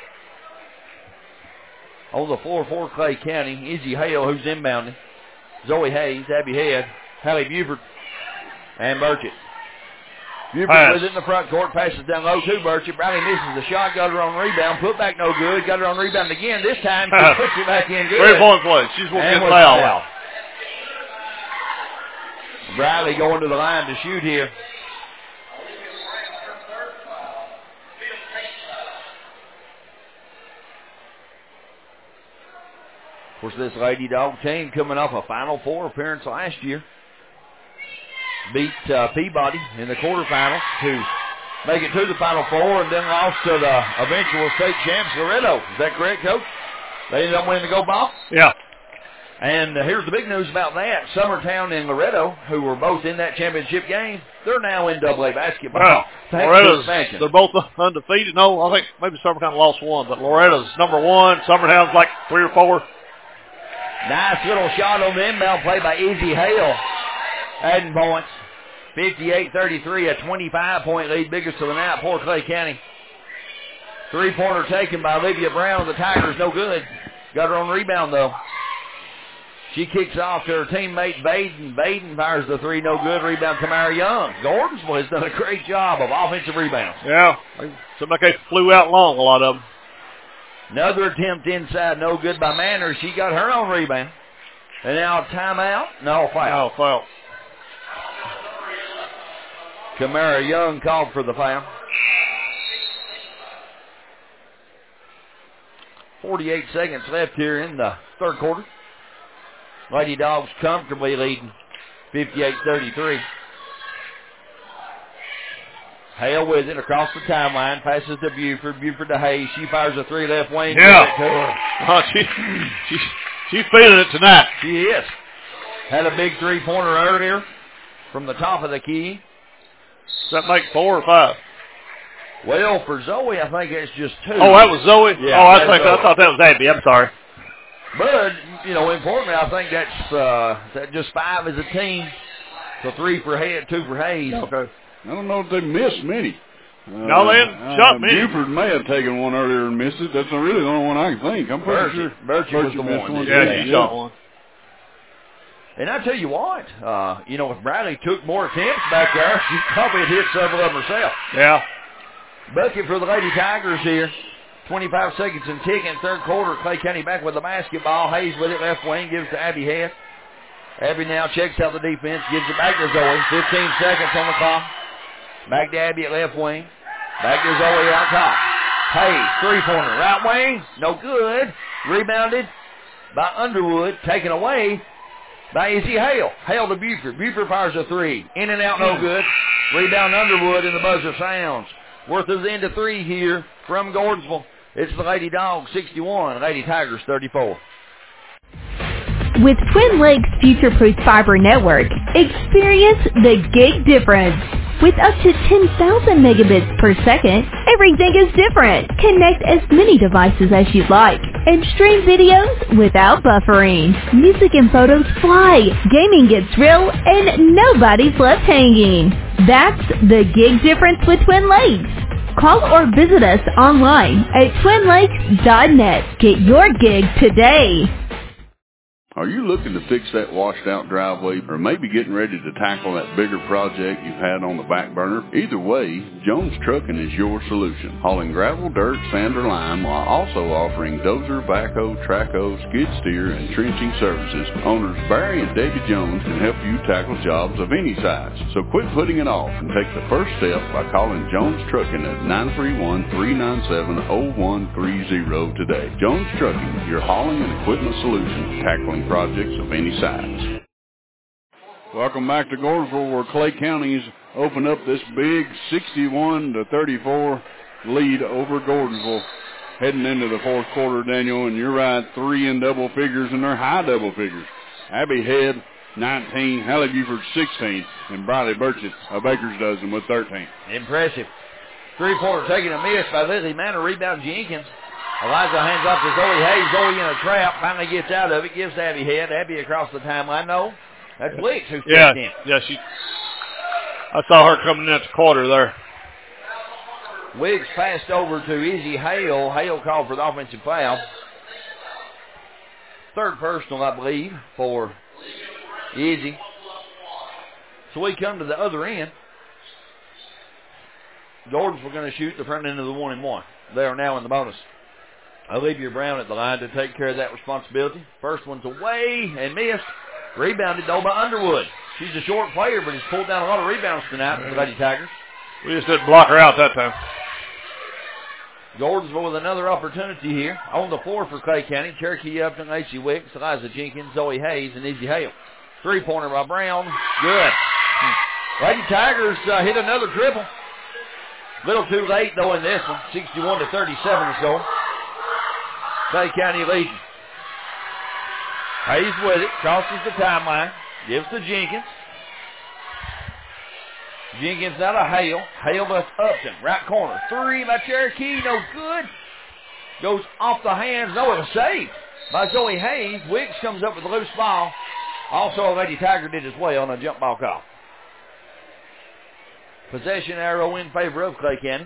On the floor for Clay County, Izzy Hale, who's inbounding. Zoe Hayes, Abby Head, Hallie Buford, and Burchett. Buford Pass. with it in the front court, passes down low to Burchett. Brownie misses the shot, got her on rebound, put back no good, got her on rebound again. This time, she puts it back in good.
Three point play. She's going to get foul.
Bradley going to the line to shoot here. Of course, this Lady Dog team coming off a Final Four appearance last year. Beat uh, Peabody in the quarterfinals to make it to the Final Four and then lost to the eventual state champs, Loretto. Is that correct, Coach? They ended up winning the gold ball?
Yeah.
And uh, here's the big news about that. Summertown and Loretto, who were both in that championship game, they're now in double A basketball.
Wow. Loretta's, they're both undefeated. No, I think maybe Summertown lost one, but Loretta's number one. Summertown's like three or four.
Nice little shot on the inbound play by Izzy Hale. Adding points. fifty-eight thirty-three, a twenty-five point lead, biggest of the night for Clay County. Three-pointer taken by Olivia Brown of the Tigers, no good. Got her on rebound, though. She kicks off to her teammate Baden. Baden fires the three, no good. Rebound Tamara Young. Gordonsville has done a great job of offensive rebounds.
Yeah, seemed like they flew out long, a lot of them.
Another attempt inside, no good by Manor. She got her own rebound. And now a timeout. No, foul.
No, foul.
Kamara Young called for the foul. forty-eight seconds left here in the third quarter. Lady Dogs comfortably leading fifty-eight thirty-three. Hale with it across the timeline. Passes to Buford. Buford to Hayes. She fires a three left wing.
Yeah. Oh, she, she, she's feeling it tonight.
She is. Had a big three-pointer earlier from the top of the key.
Does that make four or five?
Well, for Zoe, I think it's just two.
Oh, that was Zoe?
Yeah,
oh, I, think,
Zoe.
I thought that was Abby. I'm sorry.
But, you know, importantly, I think that's uh, that just five as a team. So three for Head, two for Hayes.
Okay.
I don't know if they missed many. Uh,
no, they haven't shot
uh,
many.
Buford may have taken one earlier and missed it. That's not really the only one I can think. I'm pretty
Birchie.
sure.
Birchie was the
missed
one.
Yeah,
Yeah,
she shot one.
And I tell you what, uh, you know, if Bradley took more attempts back there, she probably had hit several of them herself.
Yeah.
Bucket for the Lady Tigers here. twenty-five seconds and ticking. Third quarter. Clay County back with the basketball. Hayes with it. Left wing. Gives to Abby Head. Abby now checks out the defense. Gives it back to Zoe. fifteen seconds on the clock. Back to Abby at left wing. Back to Zoe out top. Hayes. Three-pointer. Right wing. No good. Rebounded by Underwood. Taken away by Izzy Hale. Hale to Buford. Buford fires a three. In and out. No good. Rebound Underwood and the buzzer sounds. Worth is into three here from Gordonsville. It's the Lady Dogs sixty-one, Lady Tigers thirty-four.
With Twin Lakes Future-Proof Fiber Network, experience the gig difference. With up to ten thousand megabits per second, everything is different. Connect as many devices as you'd like and stream videos without buffering. Music and photos fly, gaming gets real, and nobody's left hanging. That's the gig difference with Twin Lakes. Call or visit us online at twin lakes dot net. Get your gig today.
Are you looking to fix that washed out driveway or maybe getting ready to tackle that bigger project you've had on the back burner? Either way, Jones Trucking is your solution. Hauling gravel, dirt, sand, or lime while also offering dozer, backhoe, trackhoe, skid steer, and trenching services. Owners Barry and Debbie Jones can help you tackle jobs of any size. So quit putting it off and take the first step by calling Jones Trucking at nine three one, three nine seven, zero one three zero today. Jones Trucking, your hauling and equipment solution, tackling projects of any size. Welcome back to Gordonsville, where Clay County's opened up this big sixty-one to thirty-four lead over Gordonsville heading into the fourth quarter, Daniel, and you're right, three in double figures, and they're high double figures. Abby Head, nineteen, Hallie Buford, sixteen, and Briley Burchett, a baker's dozen with thirteen.
Impressive. Three-pointer taking a miss by Lizzie Manor. Rebound Jenkins. Eliza hands off to Zoe Hayes. Zoe in a trap. Finally gets out of it. Gives to Abby Head. Abby across the timeline. No. That's Wicks who stepped
yeah,
in.
Yeah, she. I saw her coming in at the quarter there.
Wiggs passed over to Izzy Hale. Hale called for the offensive foul. Third personal, I believe, for Izzy. So we come to the other end. Gordons were going to shoot the front end of the one and one. They are now in the bonus. Olivia Brown at the line to take care of that responsibility. First one's away and missed. Rebounded though by Underwood. She's a short player, but has pulled down a lot of rebounds tonight for the Lady Tigers.
We just didn't block her out that time.
Gordonsville with another opportunity here. On the floor for Clay County. Cherokee Upton, Lacey Wicks, Eliza Jenkins, Zoe Hayes, and Izzy Hale. Three-pointer by Brown. Good. Lady Tigers uh, hit another triple. Little too late, though, in this one. sixty-one to thirty-seven or so. Clay County leading. Hayes with it. Crosses the timeline. Gives to Jenkins. Jenkins out of Hale. Hale to Upton. Right corner. Three by Cherokee. No good. Goes off the hands. No, it was saved by Zoe Hayes. Wicks comes up with a loose ball. Also, Lady Tiger did as well on a jump ball call. Possession arrow in favor of Clay County.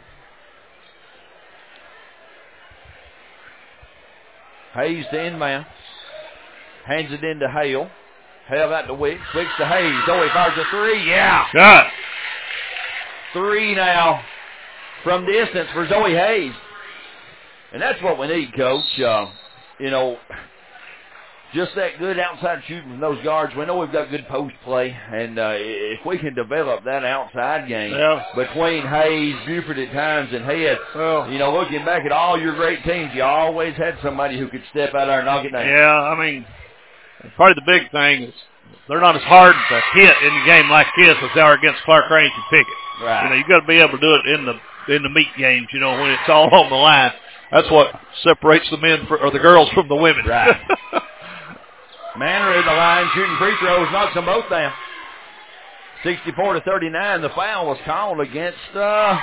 Hayes to inbound. Hands it into Hale. Hale out to Wicks. Wicks to Hayes. Zoe fires a three. Yeah.
Got it.
Three now from distance for Zoe Hayes. And that's what we need, Coach. Uh, you know, just that good outside shooting from those guards. We know we've got good post play, and uh, if we can develop that outside game
yeah. between
Hayes, Buford at times, and Head,
well,
you know, looking back at all your great teams, you always had somebody who could step out there and knock it down.
Yeah, I mean, probably the big thing is they're not as hard to hit in the game like this as they are against Clark Range and Pickett.
Right.
You know, you got to be able to do it in the in the meat games. You know, when it's all on the line. That's what separates the men for, or the girls from the women.
Right. Manor at the line shooting free throws, knocks them both down. sixty-four to thirty-nine. The foul was called against uh,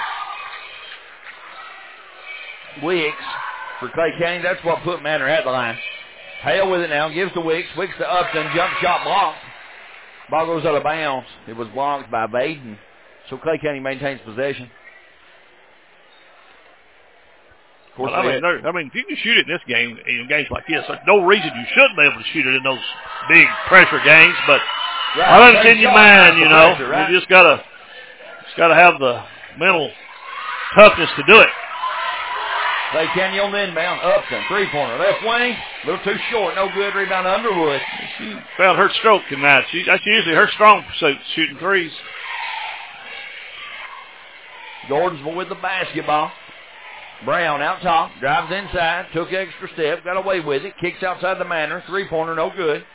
Wicks for Clay County. That's what put Manor at the line. Hale with it now, gives to Wicks. Wicks to Upton, jump shot blocked. Ball goes out of bounds. It was blocked by Baden. So Clay County maintains possession. Of course,
well, I, mean, I mean, if you can shoot it in this game, in games like this, there's no reason you shouldn't be able to shoot it in those big pressure games. But
right.
I understand your mind, you know.
Pressure, right?
You just gotta, just gotta have the mental toughness to do it.
Clay County on the inbound. Upton, three-pointer, left wing, a little too short, no good. Rebound Underwood.
She found her stroke tonight. She, that's usually her strong pursuit, shooting threes.
Gordonsville with the basketball. Brown out top, drives inside, took extra step, got away with it, kicks outside the Manor, three-pointer, no good.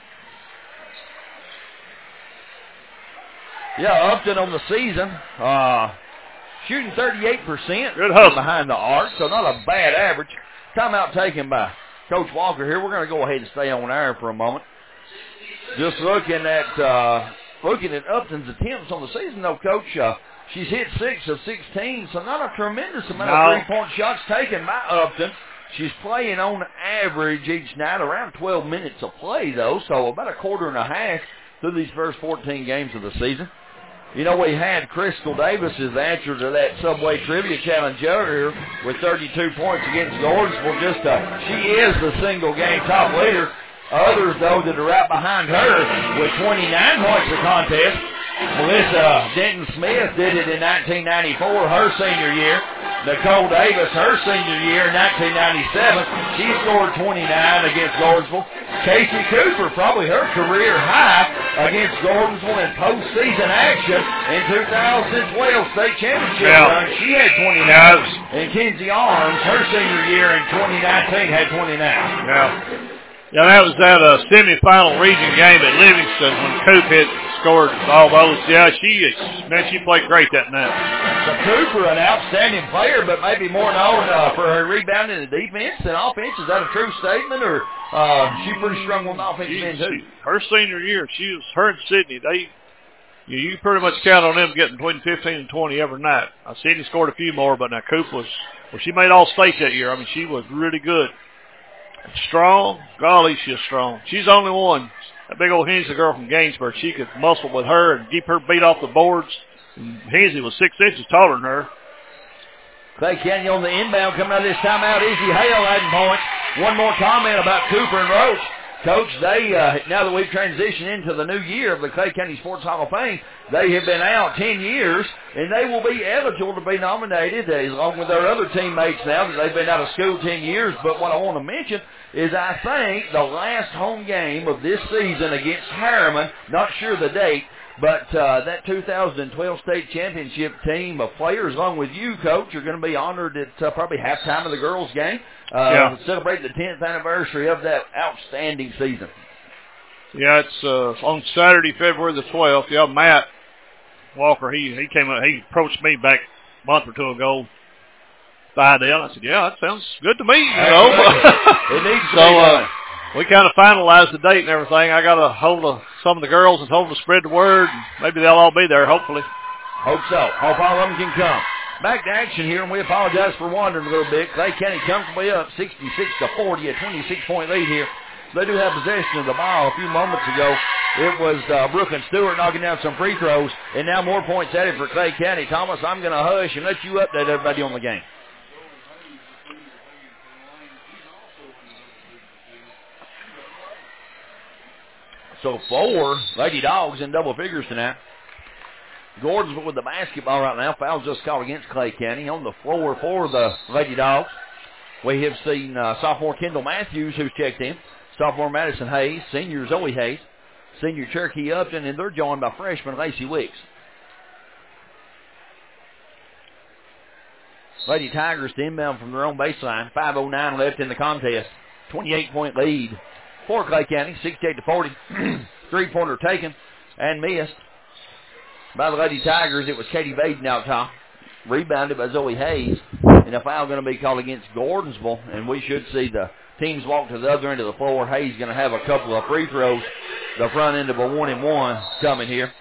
Yeah, Upton on the season, uh, shooting thirty-eight percent
good hustle
behind the arc, so not a bad average. Timeout taken by Coach Walker here. We're going to go ahead and stay on air for a moment. Just looking at uh, looking at Upton's attempts on the season, though, Coach. Uh, She's hit six of sixteen, so not a tremendous amount
no.
of three-point shots taken by Upton. She's playing on average each night around twelve minutes of play, though, so about a quarter and a half through these first fourteen games of the season. You know, we had Crystal Davis as the answer to that Subway Trivia Challenge earlier with thirty-two points against Gordonsville. Just uh, she is the single-game top leader. Others, though, that are right behind her with twenty-nine points a contest. Melissa Denton-Smith did it in nineteen ninety-four, her senior year. Nicole Davis, her senior year in nineteen ninety-seven. She scored twenty-nine against Gordonsville. Casey Cooper, probably her career high against Gordonsville in postseason action in two thousand twelve state championship
yeah.
run. She had twenty-nine.
Yeah,
and Kinsey Arms, her senior year in twenty nineteen, had twenty-nine.
Yeah. Yeah, that was that uh, semifinal region game at Livingston when Coop had scored all those. Yeah, she man, she played great that night.
So Cooper, an outstanding player, but maybe more known uh, for her rebounding and defense than offense. Is that a true statement, or uh, she pretty strong on the offensive end too?
She, her senior year, she was her and Sydney. They, you, you pretty much count on them getting between fifteen and twenty every night. Uh, Sydney scored a few more, but now Coop was well. She made all state that year. I mean, she was really good. Strong, golly, she's strong. She's the only one. That big old Hensley girl from Gainsborough, she could muscle with her and keep her beat off the boards. And Hensley was six inches taller than her.
Clay County on the inbound coming out of this timeout. Izzy Hale adding points. One more comment about Cooper and Roach. Coach, they uh, now that we've transitioned into the new year of the Clay County Sports Hall of Fame, they have been out ten years, and they will be eligible to be nominated, uh, along with their other teammates now that they've been out of school ten years. But what I want to mention is I think the last home game of this season against Harriman, not sure the date, but uh, that two thousand twelve state championship team of players, along with you, Coach, are going to be honored at uh, probably halftime of the girls' game. Uh,
yeah.
Celebrate the tenth anniversary of that outstanding season.
Yeah, it's uh, on Saturday, February the twelfth. Yeah, Matt Walker, he he came up, he approached me back a month or two ago. The idea, I said, yeah, that sounds good to me, you know.
It needs to
so,
be done.
Uh, we kind of finalized the date and everything. I got a hold of some of the girls and told them to spread the word. Maybe they'll all be there, hopefully.
Hope so. Hope all of them can come. Back to action here, and we apologize for wandering a little bit. Clay County comfortably up sixty-six to forty, a twenty-six point lead here. They do have possession of the ball. A few moments ago, it was uh, Brooke and Stewart knocking down some free throws, and now more points added for Clay County. Thomas, I'm going to hush and let you update everybody on the game. So four Lady Dogs in double figures tonight. Gordonsville with the basketball right now. Foul just called against Clay County on the floor for the Lady Dogs. We have seen uh, sophomore Kendall Matthews, who's checked in. sophomore Madison Hayes, senior Zoe Hayes, senior Cherokee Upton, and they're joined by freshman Lacey Wicks. Lady Tigers to inbound from their own baseline. five oh nine left in the contest. twenty-eight point lead for Clay County, sixty-eight to forty. Three-pointer taken and missed by the Lady Tigers. It was Katie Baden out top. Rebounded by Zoe Hayes. And a foul going to be called against Gordonsville. And we should see the teams walk to the other end of the floor. Hayes going to have a couple of free throws. The front end of a one and one coming here.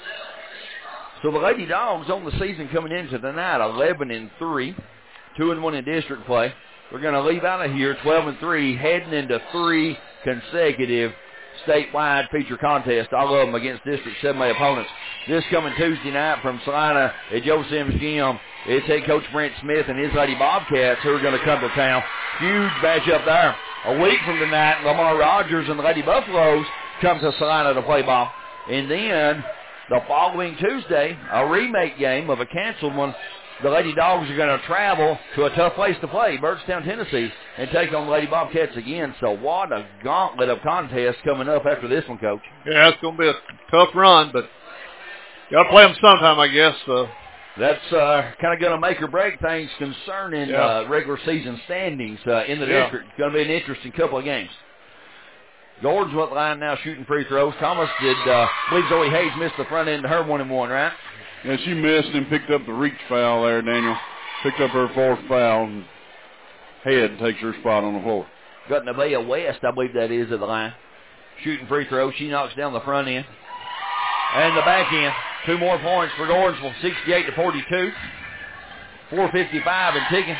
So the Lady Dogs on the season coming into the night, eleven and three, two and one in district play. We're going to leave out of here twelve and three, heading into three consecutive statewide feature contests, all of them against District seven A opponents. This coming Tuesday night from Salina at Joe Sims Gym, it's head coach Brent Smith and his Lady Bobcats who are going to come to town. Huge matchup there. A week from tonight, Lamar Rogers and the Lady Buffaloes come to Salina to play ball. And then the following Tuesday, a remake game of a canceled one. The Lady Dogs are going to travel to a tough place to play, Birchtown, Tennessee, and take on the Lady Bobcats again. So what a gauntlet of contests coming up after this one, Coach.
Yeah, it's going to be a tough run, but got to play them sometime, I guess. Uh,
That's uh, kind of going to make or break things concerning
yeah.
uh, regular season standings uh, in the
yeah.
district. It's going to be an interesting couple of games. Gordon's at the line now shooting free throws. Thomas did, uh, I believe Zoe Hayes missed the front end of her one and one, right?
Yeah, she missed and picked up the reach foul there, Daniel. Picked up her fourth foul, and Head takes her spot on the floor.
Got Nevaeh West, I believe that is, at the line. Shooting free throw. She knocks down the front end. And the back end. Two more points for Gordonsville, sixty-eight to forty-two. four fifty-five and ticking.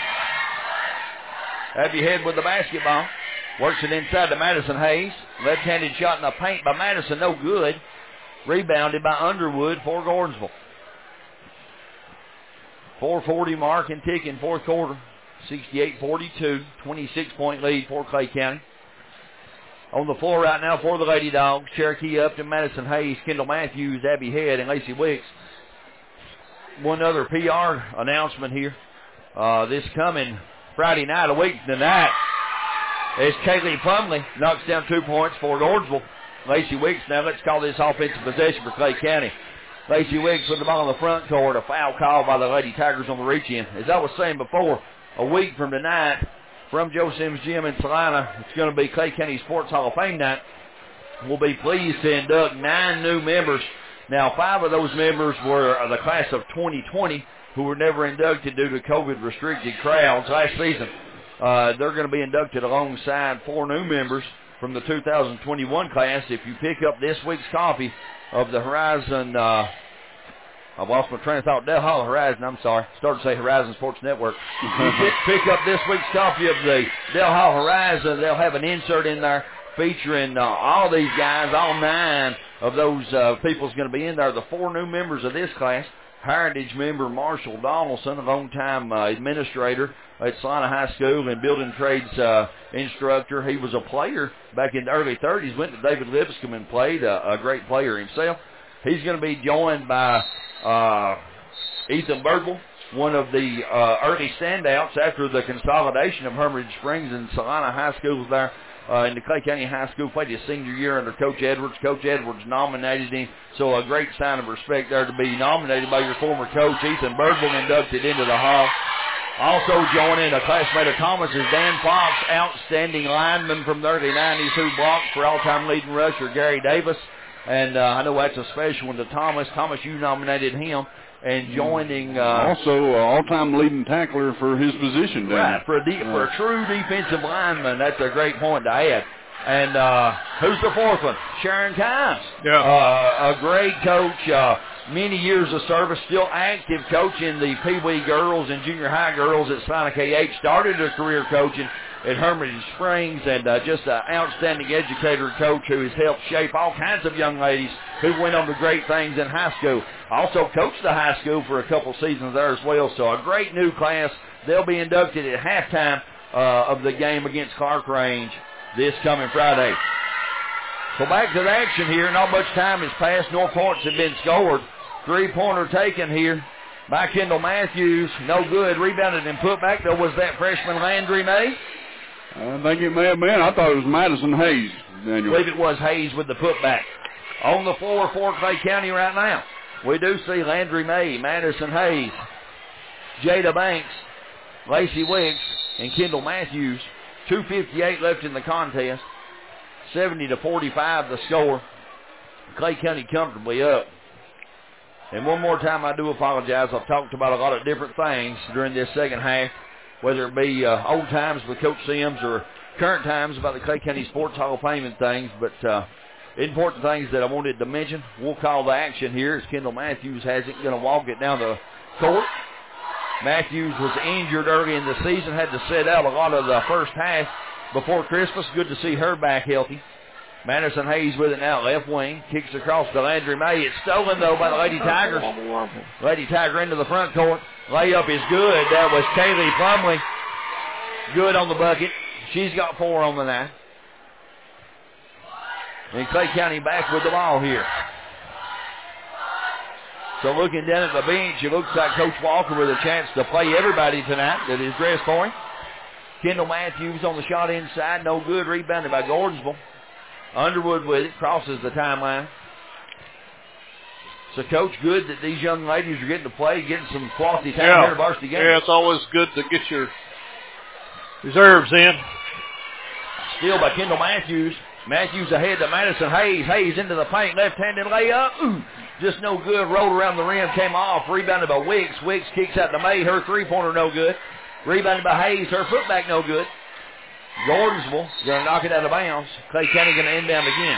Abby Head with the basketball. Works it inside to Madison Hayes. Left-handed shot in the paint by Madison, no good. Rebounded by Underwood for Gordonsville. four forty mark and ticking, fourth quarter. sixty-eight forty-two, twenty-six point lead for Clay County. On the floor right now for the Lady Dogs, Cherokee Upton, Madison Hayes, Kendall Matthews, Abby Head, and Lacey Wicks. One other P R announcement here. Uh, this coming Friday night, a week tonight, as Kaylee Plumley knocks down two points for Gordonsville. Lacey Wicks, now let's call this offensive possession for Clay County. Lacey Wicks with the ball in the front court, a foul call by the Lady Tigers on the reach-in. As I was saying before, a week from tonight, from Joe Sims Gym in Salina, it's going to be Clay County Sports Hall of Fame night. We'll be pleased to induct nine new members. Now, five of those members were the class of twenty twenty, who were never inducted due to COVID-restricted crowds last season. Uh, they're going to be inducted alongside four new members from the two thousand twenty-one class. If you pick up this week's copy of the Horizon, uh, I've lost my train of thought, Del Hall Horizon, I'm sorry, started to say Horizon Sports Network. You pick, pick up this week's copy of the Del Hall Horizon, they'll have an insert in there featuring uh, all these guys, all nine of those uh, people's going to be in there. The four new members of this class, Heritage member Marshall Donaldson, a long-time uh, administrator at Salina High School and building trades uh, instructor. He was a player back in the early thirties, went to David Lipscomb and played, a, a great player himself. He's going to be joined by uh, Ethan Birdwell, one of the uh, early standouts after the consolidation of Hermitage Springs and Salina High Schools there. Uh, in the Clay County High School, played his senior year under Coach Edwards. Coach Edwards nominated him, so a great sign of respect there to be nominated by your former coach. Ethan Birdwell inducted into the Hall. Also joining a classmate of Thomas is Dan Fox, outstanding lineman from the early nineties who blocked for all-time leading rusher Gary Davis. And uh, I know that's a special one to Thomas. Thomas, you nominated him. And joining... Uh,
also, uh, all-time leading tackler for his position.
Right, for a, de- for a true defensive lineman. That's a great point to add. And uh, who's the fourth one? Sharon Kimes.
Yeah.
Uh, a great coach. Uh, many years of service. Still active coaching the Pee Wee girls and junior high girls at Salina K H. Started a career coaching at Hermitage Springs, and uh, just an outstanding educator and coach who has helped shape all kinds of young ladies who went on to great things in high school. Also coached the high school for a couple seasons there as well, so a great new class. They'll be inducted at halftime uh, of the game against Clark Range this coming Friday. So back to the action here. Not much time has passed. No points have been scored. Three-pointer taken here by Kendall Matthews. No good. Rebounded and put back, though, was that freshman Landry May.
I think it may have been. I thought it was Madison Hayes, Daniel.
I believe it was Hayes with the putback. On the floor for Clay County right now, we do see Landry May, Madison Hayes, Jada Banks, Lacey Wicks, and Kendall Matthews. two fifty-eight left in the contest. seventy to forty-five the score. Clay County comfortably up. And one more time, I do apologize. I've talked about a lot of different things during this second half, whether it be uh, old times with Coach Sims or current times about the Clay County Sports Hall of Fame and things. But uh, important things that I wanted to mention. We'll call the action here as Kendall Matthews has it, going to walk it down the court. Matthews was injured early in the season, had to sit out a lot of the first half before Christmas. Good to see her back healthy. Madison Hayes with it now, left wing. Kicks across to Landry May. It's stolen, though, by the Lady Tigers. Lady Tiger into the front court. Layup is good. That was Kaylee Plumley. Good on the bucket. She's got four on the night. And Clay County back with the ball here. So looking down at the bench, it looks like Coach Walker with a chance to play everybody tonight that is dressed for him. Kendall Matthews on the shot inside. No good. Rebounded by Gordonsville. Underwood with it. Crosses the timeline. So, Coach, good that these young ladies are getting to play, getting some quality time
yeah.
here at varsity games.
Yeah, it's always good to get your reserves in.
Steal by Kendall Matthews. Matthews ahead to Madison Hayes. Hayes into the paint. Left-handed layup. Ooh, just no good. Rolled around the rim. Came off. Rebounded by Wicks. Wicks kicks out to May. Her three-pointer no good. Rebounded by Hayes. Her putback no good. Gordonsville going to knock it out of bounds. Clay County going to inbound again.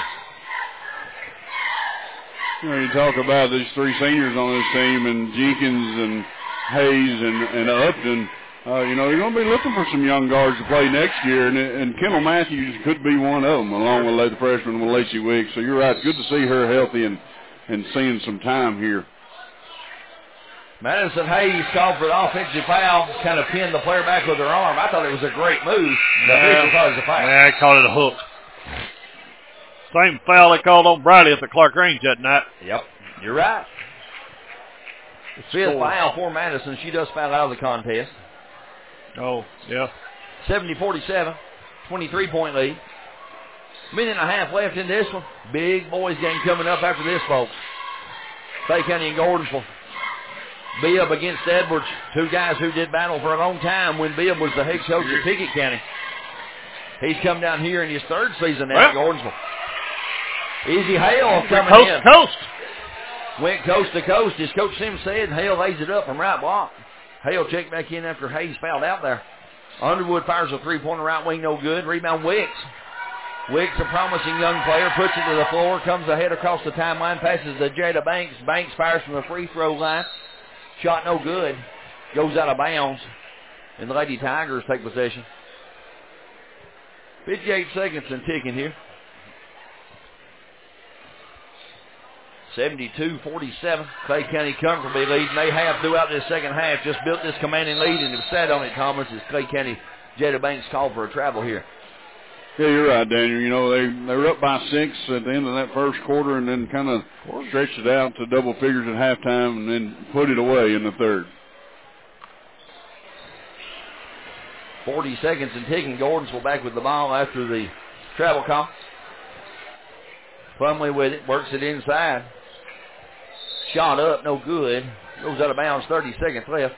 You know, you talk about these three seniors on this team, and Jenkins and Hayes and, and Upton. Uh, you know, you're going to be looking for some young guards to play next year, and, and Kendall Matthews could be one of them, along with the freshman with Lacey Wiggs. So you're right. Good to see her healthy and, and seeing some time here.
Madison Hayes called for the offensive foul, kind of pinned the player back with her arm. I thought it was a great move. The official thought it was a foul.
Yeah, I called it a hook. Same foul they called on Bradley at the Clark Range that night.
Yep, you're right. Fifth foul for Madison. She does foul out of the contest.
Oh, yeah.
seventy forty-seven, twenty-three point lead. Minute and a half left in this one. Big boys game coming up after this, folks. Clay County and Gordonsville. Bibb against Edwards, two guys who did battle for a long time when Bibb was the head coach at Pickett County. He's come down here in his third season now at Gordonsville. Easy Hale coming
coast
in.
Coast to
coast. Went coast to coast, as Coach Sims said, and Hale lays it up from right block. Hale checked back in after Hayes fouled out there. Underwood fires a three-pointer right wing, no good. Rebound Wicks. Wicks, a promising young player, puts it to the floor, comes ahead across the timeline, passes to Jada Banks. Banks fires from the free throw line. Shot no good. Goes out of bounds. And the Lady Tigers take possession. fifty-eight seconds and ticking here. seventy-two forty-seven. Clay County comfortably leading. They have throughout this second half just built this commanding lead and have sat on it, Thomas, as Clay County Jada Banks called for a travel here.
Yeah, you're right, Daniel. You know, they, they were up by six at the end of that first quarter and then kind of stretched it out to double figures at halftime and then put it away in the third.
forty seconds and ticking. Gordonsville back with the ball after the travel call. Plumley with it, works it inside. Shot up, no good. Goes out of bounds, thirty seconds left.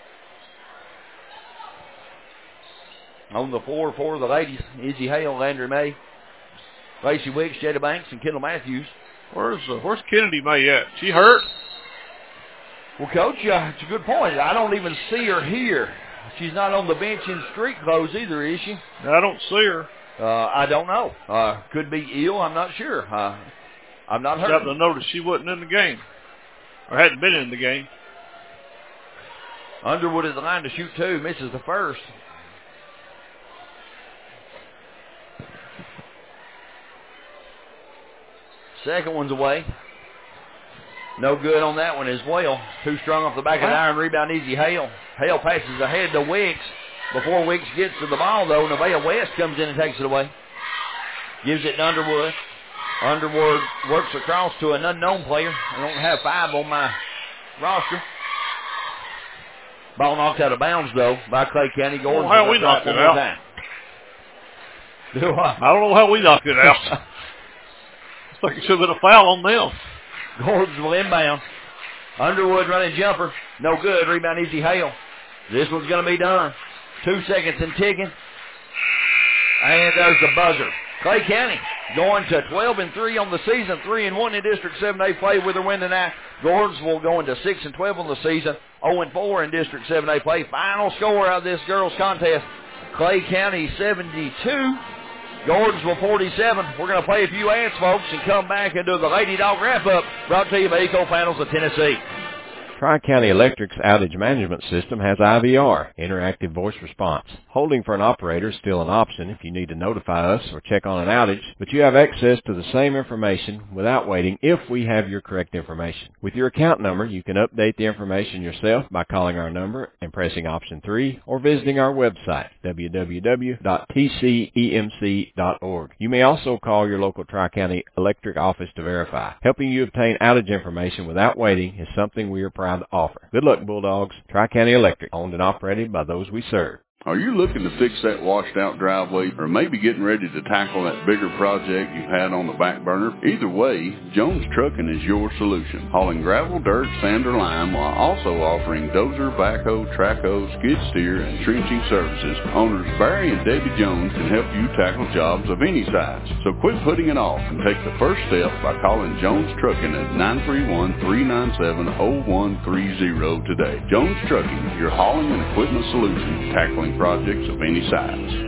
On the floor for the ladies, Izzy Hale, Landry May, Lacey Wiggs, Jada Banks, and Kendall Matthews.
Where's uh, where's Kennedy May at? She hurt?
Well, Coach, uh, it's a good point. I don't even see her here. She's not on the bench in street clothes either, is she?
I don't see her.
Uh, I don't know. Uh, could be ill. I'm not sure. Uh, I'm not
Got
hurt.
to notice she wasn't in the game, or hadn't been in the game.
Underwood is the line to shoot two. Misses the first. Second one's away. No good on that one as well. Too strong off the back of the iron. Rebound, Easy Hale. Hale passes ahead to Wicks. Before Wicks gets to the ball, though, Nevaeh West comes in and takes it away. Gives it to Underwood. Underwood works across to an unknown player. I don't have five on my roster. Ball knocked out of bounds, though, by Clay County. Gordon.
Oh, how we knocked it out. Time.
Do I?
I don't know how we knocked it out. I think it should have been a foul on them.
Gordons will inbound. Underwood running jumper. No good. Rebound Easy Hale. This one's going to be done. Two seconds and ticking. And there's the buzzer. Clay County going to twelve and three on the season, three and one in District seven A play with a win tonight. Gordonsville going to six and twelve on the season, oh and four in District seven A play. Final score out of this girls contest, Clay County seventy-two, Gordonsville forty-seven. We're going to play a few ads, folks, and come back and do the Lady Dog wrap-up, brought to you by Eco Panels of Tennessee.
Tri-County Electric's outage management system has I V R, interactive voice response. Holding for an operator is still an option if you need to notify us or check on an outage, but you have access to the same information without waiting if we have your correct information. With your account number, you can update the information yourself by calling our number and pressing option three or visiting our website, w w w dot t c e m c dot org. You may also call your local Tri-County Electric office to verify. Helping you obtain outage information without waiting is something we are proud to offer. Good luck, Bulldogs. Tri-County Electric, owned and operated by those we serve.
Are you looking to fix that washed-out driveway or maybe getting ready to tackle that bigger project you've had on the back burner? Either way, Jones Trucking is your solution. Hauling gravel, dirt, sand, or lime while also offering dozer, backhoe, trackhoe, skid steer, and trenching services. Owners Barry and Debbie Jones can help you tackle jobs of any size. So quit putting it off and take the first step by calling Jones Trucking at nine three one, three nine seven, zero one three zero today. Jones Trucking, your hauling and equipment solution, tackling projects of any size.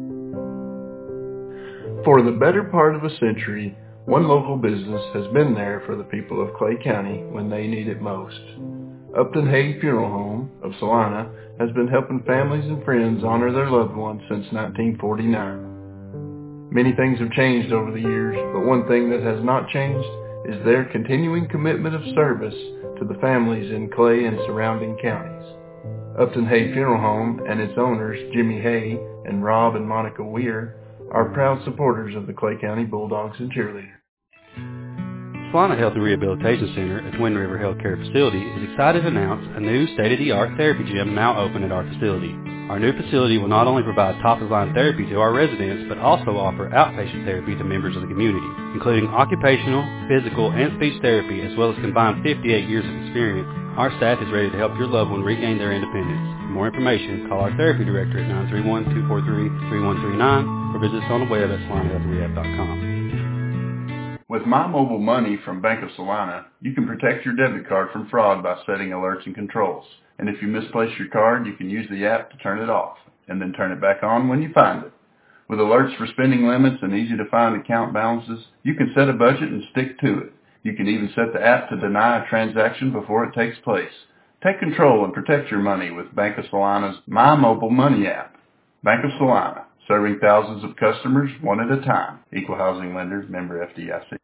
For the better part of a century, one local business has been there for the people of Clay County when they need it most. Upton Hay Funeral Home of Salina has been helping families and friends honor their loved ones since nineteen forty-nine. Many things have changed over the years, but one thing that has not changed is their continuing commitment of service to the families in Clay and surrounding counties. Upton Hay Funeral Home and its owners, Jimmy Hay and Rob and Monica Weir, are proud supporters of the Clay County Bulldogs and Cheerleaders.
Salina Health and Rehabilitation Center, a Twin River Healthcare facility, is excited to announce a new state-of-the-art therapy gym now open at our facility. Our new facility will not only provide top-of-the-line therapy to our residents, but also offer outpatient therapy to members of the community, including occupational, physical, and speech therapy, as well as combined fifty-eight years of experience. Our staff is ready to help your loved one regain their independence. For more information, call our therapy director at nine three one, two four three, three one three nine or visit us on the web at salina health rehab dot com.
With My Mobile Money from Bank of Salina, you can protect your debit card from fraud by setting alerts and controls. And if you misplace your card, you can use the app to turn it off, and then turn it back on when you find it. With alerts for spending limits and easy-to-find account balances, you can set a budget and stick to it. You can even set the app to deny a transaction before it takes place. Take control and protect your money with Bank of Salina's My Mobile Money app. Bank of Salina, serving thousands of customers one at a time. Equal housing lender, member F D I C.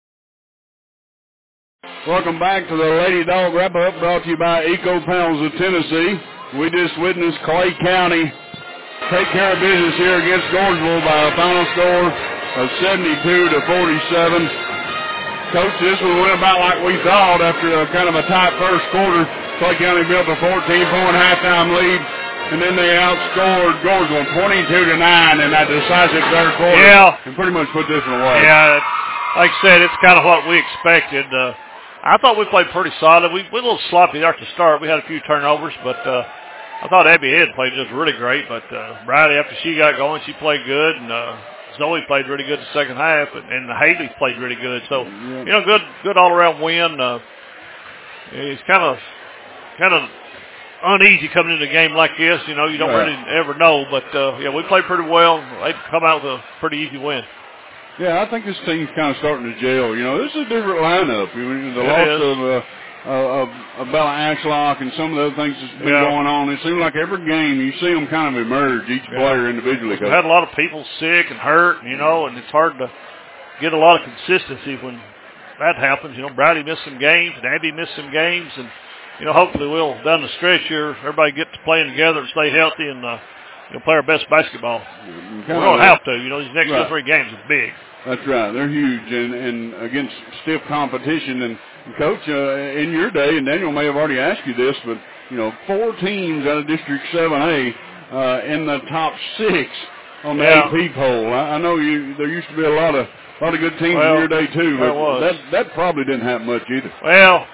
Welcome back to the Lady Dog Wrap-Up, brought to you by Eco Panels of Tennessee. We just witnessed Clay County take care of business here against Gordonsville by a final score of seventy-two to forty-seven. Coach, this one went about like we thought after a kind of a tight first quarter. Clay County built a fourteen-point halftime lead, and then they outscored Gordonsville twenty-two to nine in that decisive third quarter.
Yeah.
And pretty much put this one away.
Yeah, like I said, it's kind of what we expected. Uh, I thought we played pretty solid. We, we were a little sloppy there at the start. We had a few turnovers, but uh, I thought Abby Head played just really great. But uh, Bradley, after she got going, she played good, and uh, Zoe played really good the second half, and, and Haley played really good. So, you know, good good all-around win. Uh, it's kind of kind of uneasy coming into a game like this. You know, you don't
right.
really ever know. But, uh, yeah, we played pretty well. They come out with a pretty easy win.
Yeah, I think this team's kind of starting to gel. You know, this is a different lineup. I mean, the
it
loss
is.
of, uh, uh, of, of Bella Axlock and some of the other things that's been
yeah.
going on, it seems like every game you see them kind of emerge, each
yeah.
player individually.
We had a lot of people sick and hurt, you know, and it's hard to get a lot of consistency when that happens. You know, Browdy missed some games and Abby missed some games, and, you know, hopefully we'll, down the stretch here, everybody get to playing together and stay healthy and, uh, you know, play our best basketball. We don't have to. You know, these next right. two or three games are big.
That's right. They're huge, and, and against stiff competition. And, Coach, uh, in your day, and Daniel may have already asked you this, but, you know, four teams out of District seven A uh, in the top six on the
yeah.
eight peephole. I, I know you. There used to be a lot of a lot of good teams
well,
in your day too, but
was.
that that probably didn't happen much either.
Well,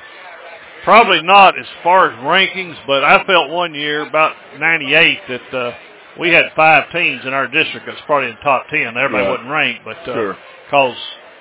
probably not as far as rankings, but I felt one year about ninety-eight that uh, we had five teams in our district that's probably in the top ten. Everybody
right.
wasn't ranked, but uh,
sure.
cause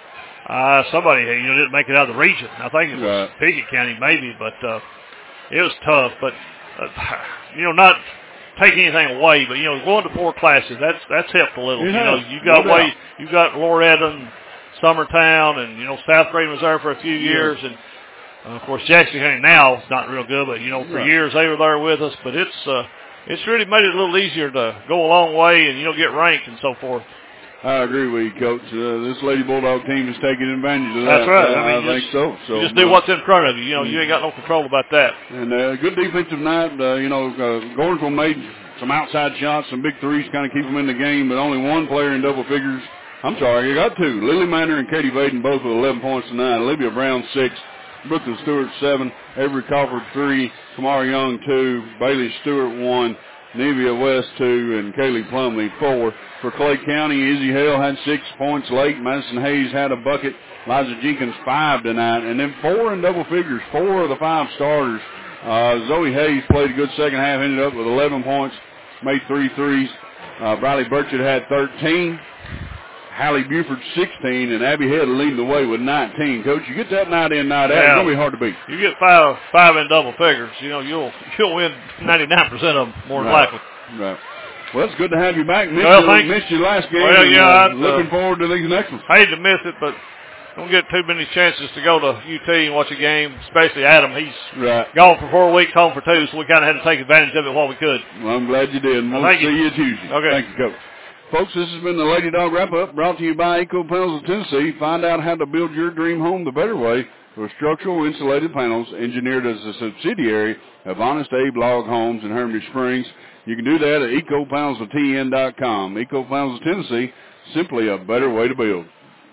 uh, somebody you know didn't make it out of the region. I think it was
right.
Pickett County maybe, but uh, it was tough. But uh, you know, not taking anything away, but you know, going to four classes that's that's helped a little.
It
you know,
has.
you got
No
way you got Loretta, Summertown, and you know South Grade was there for a few years,
yeah.
and uh, of course Jackson County now is not real good, but you know for
right.
years they were there with us. But it's uh, it's really made it a little easier to go a long way and you know get ranked and so forth.
I agree with you, Coach. Uh, this Lady Bulldog team is taking advantage of that.
That's right.
Uh,
I, mean,
I think
just,
so. so.
You just do what's in front of you. You know, you ain't got no control about that.
And uh, good defensive night. Uh, you know, uh, Gordonsville made some outside shots, some big threes, kind of keep them in the game, but only one player in double figures. I'm sorry, you got two. Lily Manor and Katie Vaden both with eleven points tonight. Olivia Brown, six. Brooklyn Stewart, seven. Avery Crawford, three. Kamara Young, two. Bailey Stewart, one. Nevia West, two. And Kaylee Plumley, four. For Clay County, Izzy Hale had six points late. Madison Hayes had a bucket. Liza Jenkins, five tonight. And then four in double figures, four of the five starters. Uh, Zoe Hayes played a good second half, ended up with eleven points, made three threes. Uh, Briley Burchett had thirteen. Hallie Buford, sixteen, and Abby Head leading the way with nineteen. Coach, you get that night in, night out,
yeah.
it's going to be hard to beat.
You get five five in double figures, you know, you'll you'll win ninety-nine percent of them, more than
right.
likely.
Right. Well, it's good to have you back. Missed,
well,
you,
thank
missed you last game.
Well, yeah,
and, uh, looking uh, forward to these next ones.
I hate to miss it, but don't get too many chances to go to U T and watch a game, especially Adam. He's
right.
gone for four weeks, home for two, so we kind of had to take advantage of it while we could.
Well, I'm glad you did. And we'll
well,
see you. you Tuesday.
Okay.
Thank you, Coach. Folks, this has been the Lady Dog Wrap-Up, brought to you by Eco Panels of Tennessee. Find out how to build your dream home the better way with structural insulated panels engineered as a subsidiary of Honest Abe Log Homes in Hermitage Springs. You can do that at eco panels of t n dot com. Eco Panels of Tennessee, simply a better way to build.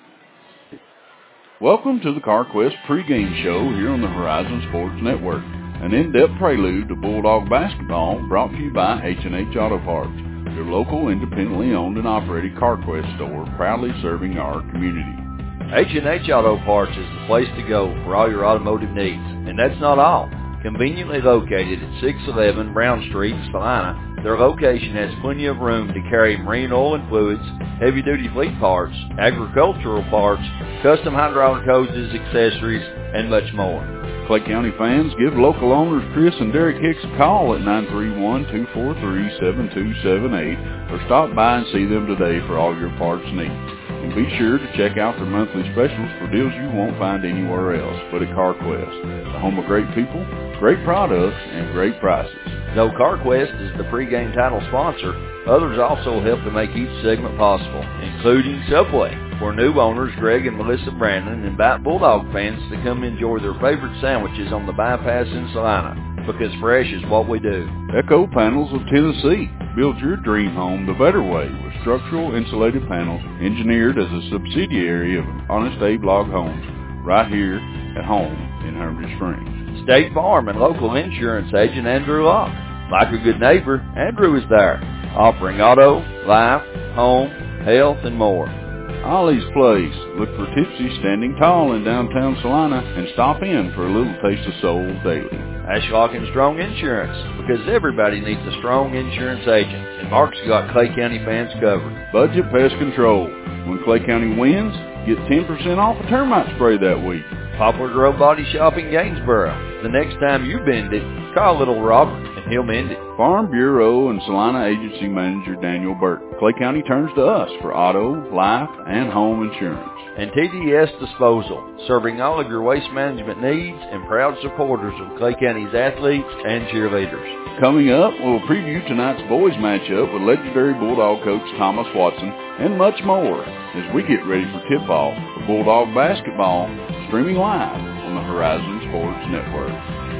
Welcome to the CarQuest pregame show here on the Horizon Sports Network, an in-depth prelude to Bulldog basketball brought to you by H and H Auto Parts, your local independently owned and operated CarQuest store, proudly serving our community.
H and H Auto Parts is the place to go for all your automotive needs. And that's not all. Conveniently located at six eleven Brown Street, Salina, their location has plenty of room to carry marine oil and fluids, heavy-duty fleet parts, agricultural parts, custom hydraulic hoses, accessories, and much more.
Clay County fans, give local owners Chris and Derek Hicks a call at nine three one, two four three, seven two seven eight or stop by and see them today for all your parts needs. And be sure to check out their monthly specials for deals you won't find anywhere else but at CarQuest, the home of great people, great products, and great prices.
Though CarQuest is the pregame title sponsor, others also help to make each segment possible, including Subway, where new owners Greg and Melissa Brandon invite Bulldog fans to come enjoy their favorite sandwiches on the bypass in Salina, because fresh is what we do.
Eco Panels of Tennessee. Build your dream home the better way with structural insulated panels engineered as a subsidiary of Honest Abe Log Homes right here at home in Hermitage Springs.
State Farm and local insurance agent Andrew Locke. Like a good neighbor, Andrew is there, offering auto, life, home, health, and more.
Ollie's Place. Look for Tipsy standing tall in downtown Salina and stop in for a little taste of soul daily.
Ashlock and Strong Insurance, because everybody needs a strong insurance agent, and Mark's got Clay County fans covered.
Budget Pest Control. When Clay County wins, get ten percent off a termite spray that week.
Poplar Grove Body Shop in Gainsboro. The next time you bend it, call little Robert, and he'll mend it.
Farm Bureau and Salina Agency Manager Daniel Burke. Clay County turns to us for auto, life, and home insurance.
And T D S Disposal, serving all of your waste management needs and proud supporters of Clay County's athletes and cheerleaders.
Coming up, we'll preview tonight's boys matchup with legendary Bulldog coach Thomas Watson and much more as we get ready for tip-off for Bulldog basketball, streaming live on the Horizon Sports Network.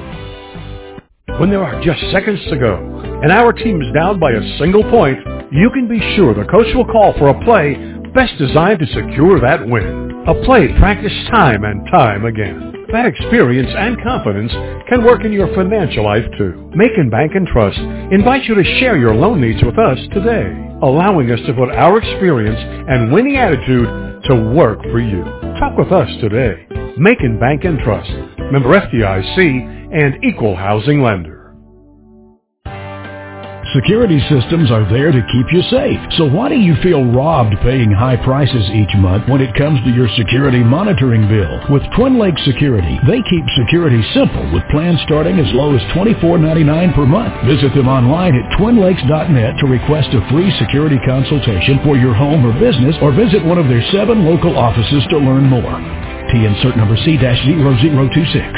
When there are just seconds to go and our team is down by a single point, you can be sure the coach will call for a play best designed to secure that win. A play practiced time and time again. That experience and confidence can work in your financial life too. Macon Bank and Trust invites you to share your loan needs with us today. allowing us to put our experience and winning attitude to work for you. Talk with us today. Macon Bank and Trust, member F D I C, and equal housing lender.
Security systems are there to keep you safe. So why do you feel robbed paying high prices each month when it comes to your security monitoring bill? With Twin Lakes Security, they keep security simple with plans starting as low as twenty-four ninety-nine per month. Visit them online at twin lakes dot net to request a free security consultation for your home or business, or visit one of their seven local offices to learn more. T N cert number C zero zero two six.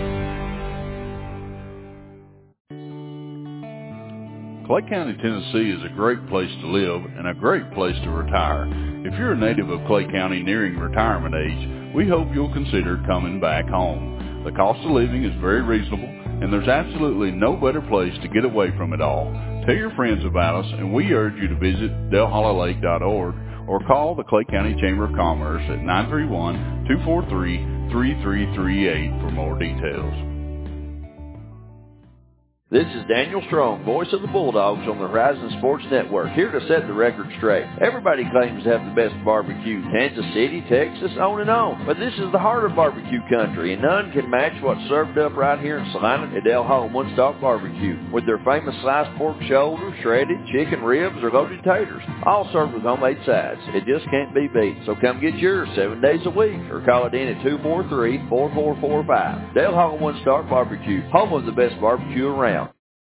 Clay County, Tennessee is a great place to live and a great place to retire. If you're a native of Clay County nearing retirement age, we hope you'll consider coming back home. The cost of living is very reasonable, and there's absolutely no better place to get away from it all. Tell your friends about us, and we urge you to visit Del Hollow Lake dot org or call the Clay County Chamber of Commerce at nine three one, two four three, three three three eight for more details.
This is Daniel Strong, voice of the Bulldogs on the Horizon Sports Network, here to set the record straight. Everybody claims to have the best barbecue, Kansas City, Texas, on and on. But this is the heart of barbecue country, and none can match what's served up right here in Salina at Del Home One Stop Barbecue, with their famous sliced pork shoulder, shredded chicken ribs, or loaded taters, all served with homemade sides. It just can't be beat. So come get yours seven days a week, or call it in at two four three, four four four five. Del Home One Stop Barbecue, home of the best barbecue around.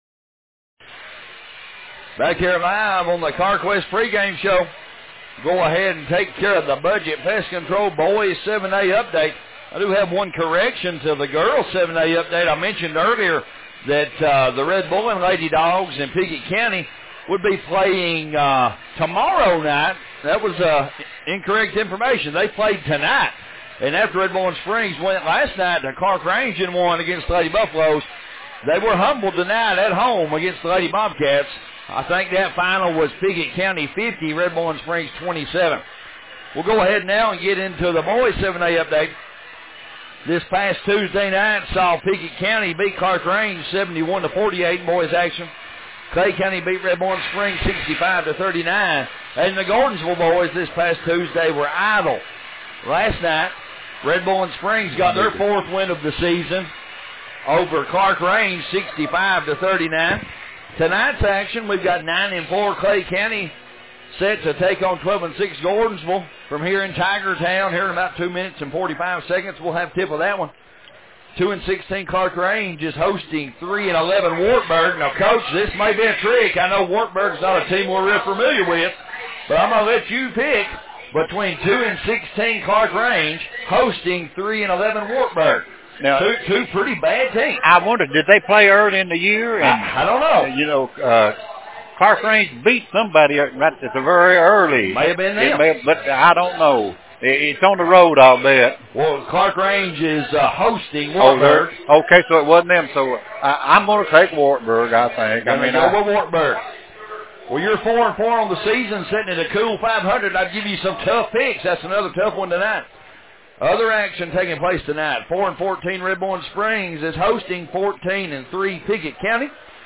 Back here live on the CarQuest pregame show. Go ahead and take care of the Budget Pest Control Boys seven A update. I do have one correction to the girls seven A update. I mentioned earlier that uh, the Red Bull and Lady Dogs in Pickett County would be playing uh, tomorrow night. That was uh, incorrect information. They played tonight. And after Red Bull and Springs went last night to Clark Range and won against the Lady Buffaloes, they were humbled tonight at home against the Lady Bobcats. I think that final was Pickett County fifty, Red Bull and Springs twenty-seven. We'll go ahead now and get into the boys seven A update. This past Tuesday night saw Pickett County beat Clark Range seventy-one to forty-eight in boys action. Clay County beat Red Bull and Springs sixty-five to thirty-nine. And the Gordonsville boys this past Tuesday were idle. Last night, Red Bull and Springs got their fourth win of the season over Clark Range sixty-five to thirty-nine. Tonight's action, we've got nine and four Clay County set to take on twelve and six Gordonsville from here in Tiger Town. Here in about two minutes and forty-five seconds, we'll have tip of that one. two and sixteen Clark Range is hosting three and eleven Wartburg. Now, Coach, this may be a trick. I know Wartburg's not a team we're real familiar with, but I'm going to let you pick between two and sixteen Clark Range hosting three and eleven Wartburg. Now, two, two pretty bad teams.
I wondered, did they play early in the year? And,
I, I don't know.
Uh, you know, uh, Clark Range beat somebody right at the very early.
May have been them.
May have, but I don't know. It's on the road, I'll bet.
Well, Clark Range is uh, hosting Wartburg.
Oh, okay, so it wasn't them. So I, I'm going to take Wartburg, I think.
I
mean,
go
I,
with Wartburg. Well, you're four and four on the season, sitting at a cool five hundred. I'd give you some tough picks. That's another tough one tonight. Other action taking place tonight. Four and fourteen Red Bull and Springs is hosting fourteen and three Pickett County.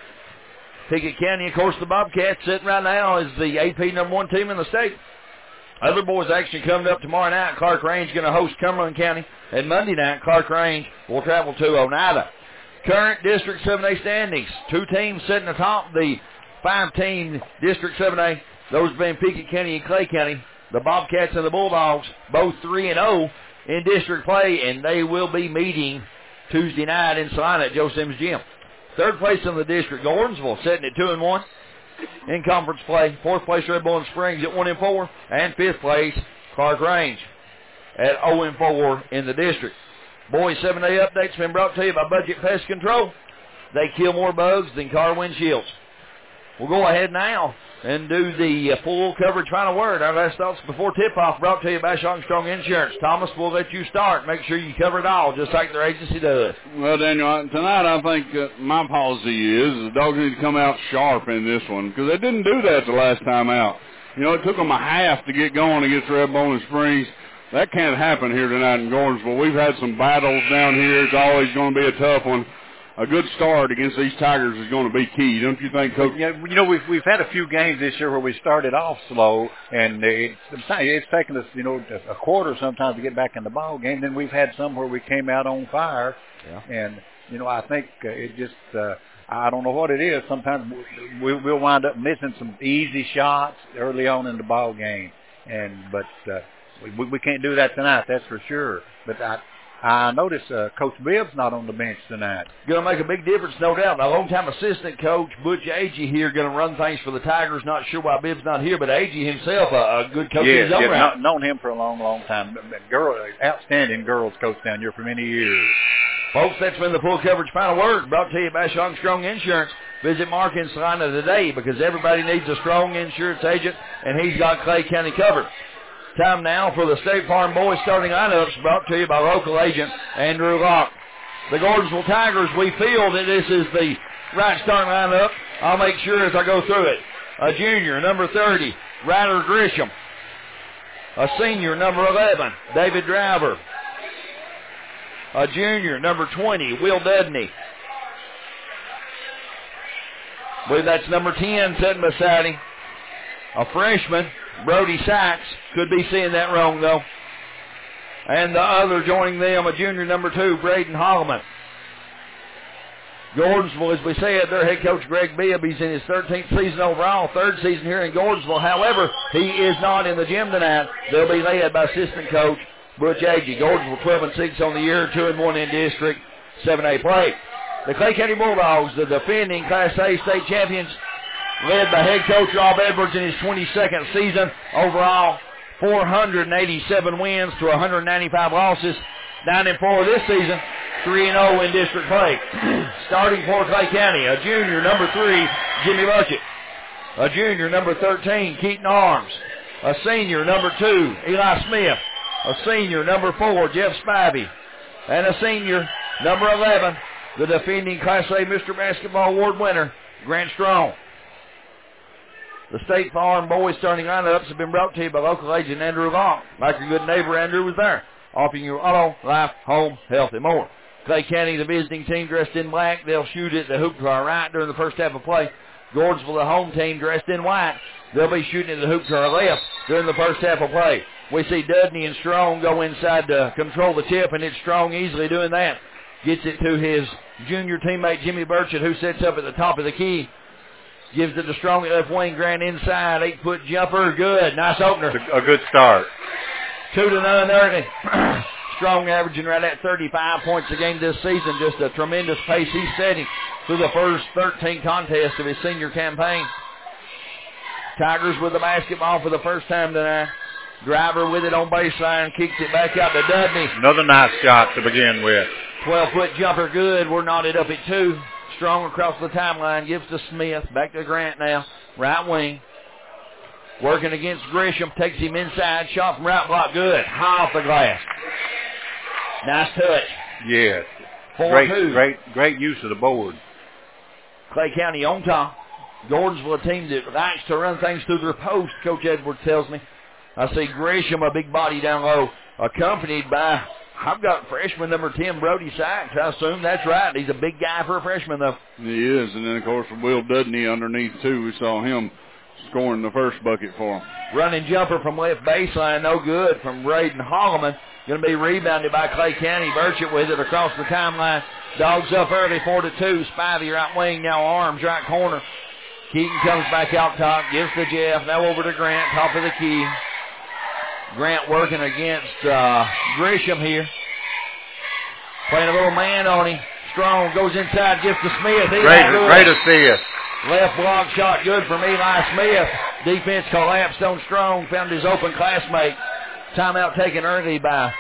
Pickett County, of course, the Bobcats sitting right now is the A P number one team in the state. Other boys action coming up tomorrow night. Clark Range going to host Cumberland County. And Monday night, Clark Range will travel to Oneida. Current District seven A standings. Two teams sitting atop the five-team District seven A. Those being Pickett County and Clay County. The Bobcats and the Bulldogs, both three and oh in district play, and they will be meeting Tuesday night in Salina at Joe Sims Gym. Third place in the district, Gordonsville, sitting at two and one in conference play. Fourth place, Red Bull and Springs at one and four, and fifth place, Clark Range at oh and four in the district. Boys seven A updates been brought to you by Budget Pest Control. They kill more bugs than car windshields. We'll go ahead now and do the uh, full coverage final word. Our last thoughts before tip-off brought to you by Armstrong Insurance. Thomas, we'll let you start. Make sure you cover it all, just like their agency does.
Well, Daniel, tonight I think uh, my policy is the dogs need to come out sharp in this one, because they didn't do that the last time out. You know, it took them a half to get going against Red Bull and Springs. That can't happen here tonight in Gordonsville. We've had some battles down here. It's always going to be a tough one. a good start against these Tigers is going to be key, don't you think, Coach?
Yeah, you know, we've we've had a few games this year where we started off slow, and it's it's taken us, you know, a quarter sometimes to get back in the ball game. Then we've had some where we came out on fire,
yeah.
and you know, I think uh, it just uh, I don't know what it is. Sometimes we, we'll wind up missing some easy shots early on in the ball game, and but uh, we we can't do that tonight. That's for sure. But I. I notice uh, Coach Bibbs not on the bench tonight.
Going to make a big difference, no doubt. Now, long-time assistant coach Butch Agee here going to run things for the Tigers. Not sure why Bibbs not here, but Agee himself, a, a good coach
yes,
in his own
yes,
right.
known him for a long, long time. Girl, outstanding girls coach down here for many years.
Folks, that's been the full coverage final word brought to you by Strong Strong Insurance. Visit Mark in Salina today because everybody needs a strong insurance agent, and he's got Clay County covered. Time now for the State Farm Boys starting lineups brought to you by local agent Andrew Locke. The Gordonsville Tigers, we feel that this is the right starting lineup. I'll make sure as I go through it. A junior, number thirty, Ryder Grisham. A senior, number eleven, David Driver. A junior, number twenty, Will Dudney. I believe that's number ten sitting beside him. A freshman, Brody Sachs. Could be seeing that wrong, though. And the other joining them, a junior, number two, Braden Holloman. Gordonsville, as we said, their head coach, Greg Bibb, he's in his thirteenth season overall, third season here in Gordonsville. However, he is not in the gym tonight. They'll be led by assistant coach Butch Agee. Gordonsville twelve and six on the year, two and one in district, seven A play. The Clay County Bulldogs, the defending Class A state champions, led by head coach Rob Edwards in his twenty-second season overall, four hundred eighty-seven wins to one hundred ninety-five losses, nine and four this season, three and oh in district play. Starting for Clay County, a junior, number three, Jimmy Burchett. A junior, number thirteen, Keaton Arms. A senior, number two, Eli Smith. A senior, number four, Jeff Spivey. And a senior, number eleven, the defending Class A Mister Basketball Award winner, Grant Strong. The State Farm Boys starting lineups have been brought to you by local agent Andrew Long. Like your good neighbor, Andrew was there, offering you auto, life, home, health, and more. Clay County, the visiting team, dressed in black. They'll shoot at the hoop to our right during the first half of play. Gordonsville, the home team, dressed in white. They'll be shooting at the hoop to our left during the first half of play. We see Dudney and Strong go inside to control the tip, and it's Strong easily doing that. Gets it to his junior teammate, Jimmy Burchett, who sits up at the top of the key. Gives it to Strong at left wing. Grant inside. Eight-foot jumper. Good. Nice opener.
A good start.
Two to none early. Strong averaging right at thirty-five points a game this season. Just a tremendous pace he's setting through the first thirteen contests of his senior campaign. Tigers with the basketball for the first time tonight. Driver with it on baseline. Kicks it back out to Dudney.
Another nice shot to begin with.
twelve-foot jumper. Good. We're knotted up at two. Strong across the timeline, gives to Smith, back to Grant now, right wing. Working against Grisham, takes him inside, shot from right block, good, high off the glass. Nice touch.
Yes.
four
great,
two.
great, great use of the board.
Clay County on top. Gordonsville, a team that likes to run things through their post, Coach Edwards tells me. I see Grisham, a big body down low, accompanied by, I've got freshman number ten, Brody Sykes. I assume that's right. He's a big guy for a freshman, though.
He is. And then, of course, Will Dudney underneath, too. We saw him scoring the first bucket for him.
Running jumper from left baseline, no good, from Braden Holloman. Going to be rebounded by Clay County. Burchett with it across the timeline. Dogs up early, four to two. Spivey right wing, now Arms right corner. Keaton comes back out top, gives to Jeff. Now over to Grant, top of the key. Grant working against uh, Grisham here. Playing a little man on him. Strong goes inside, gives to Smith. He
great, great assist.
Left block shot good from Eli Smith. Defense collapsed on Strong. Found his open classmate. Timeout taken early by,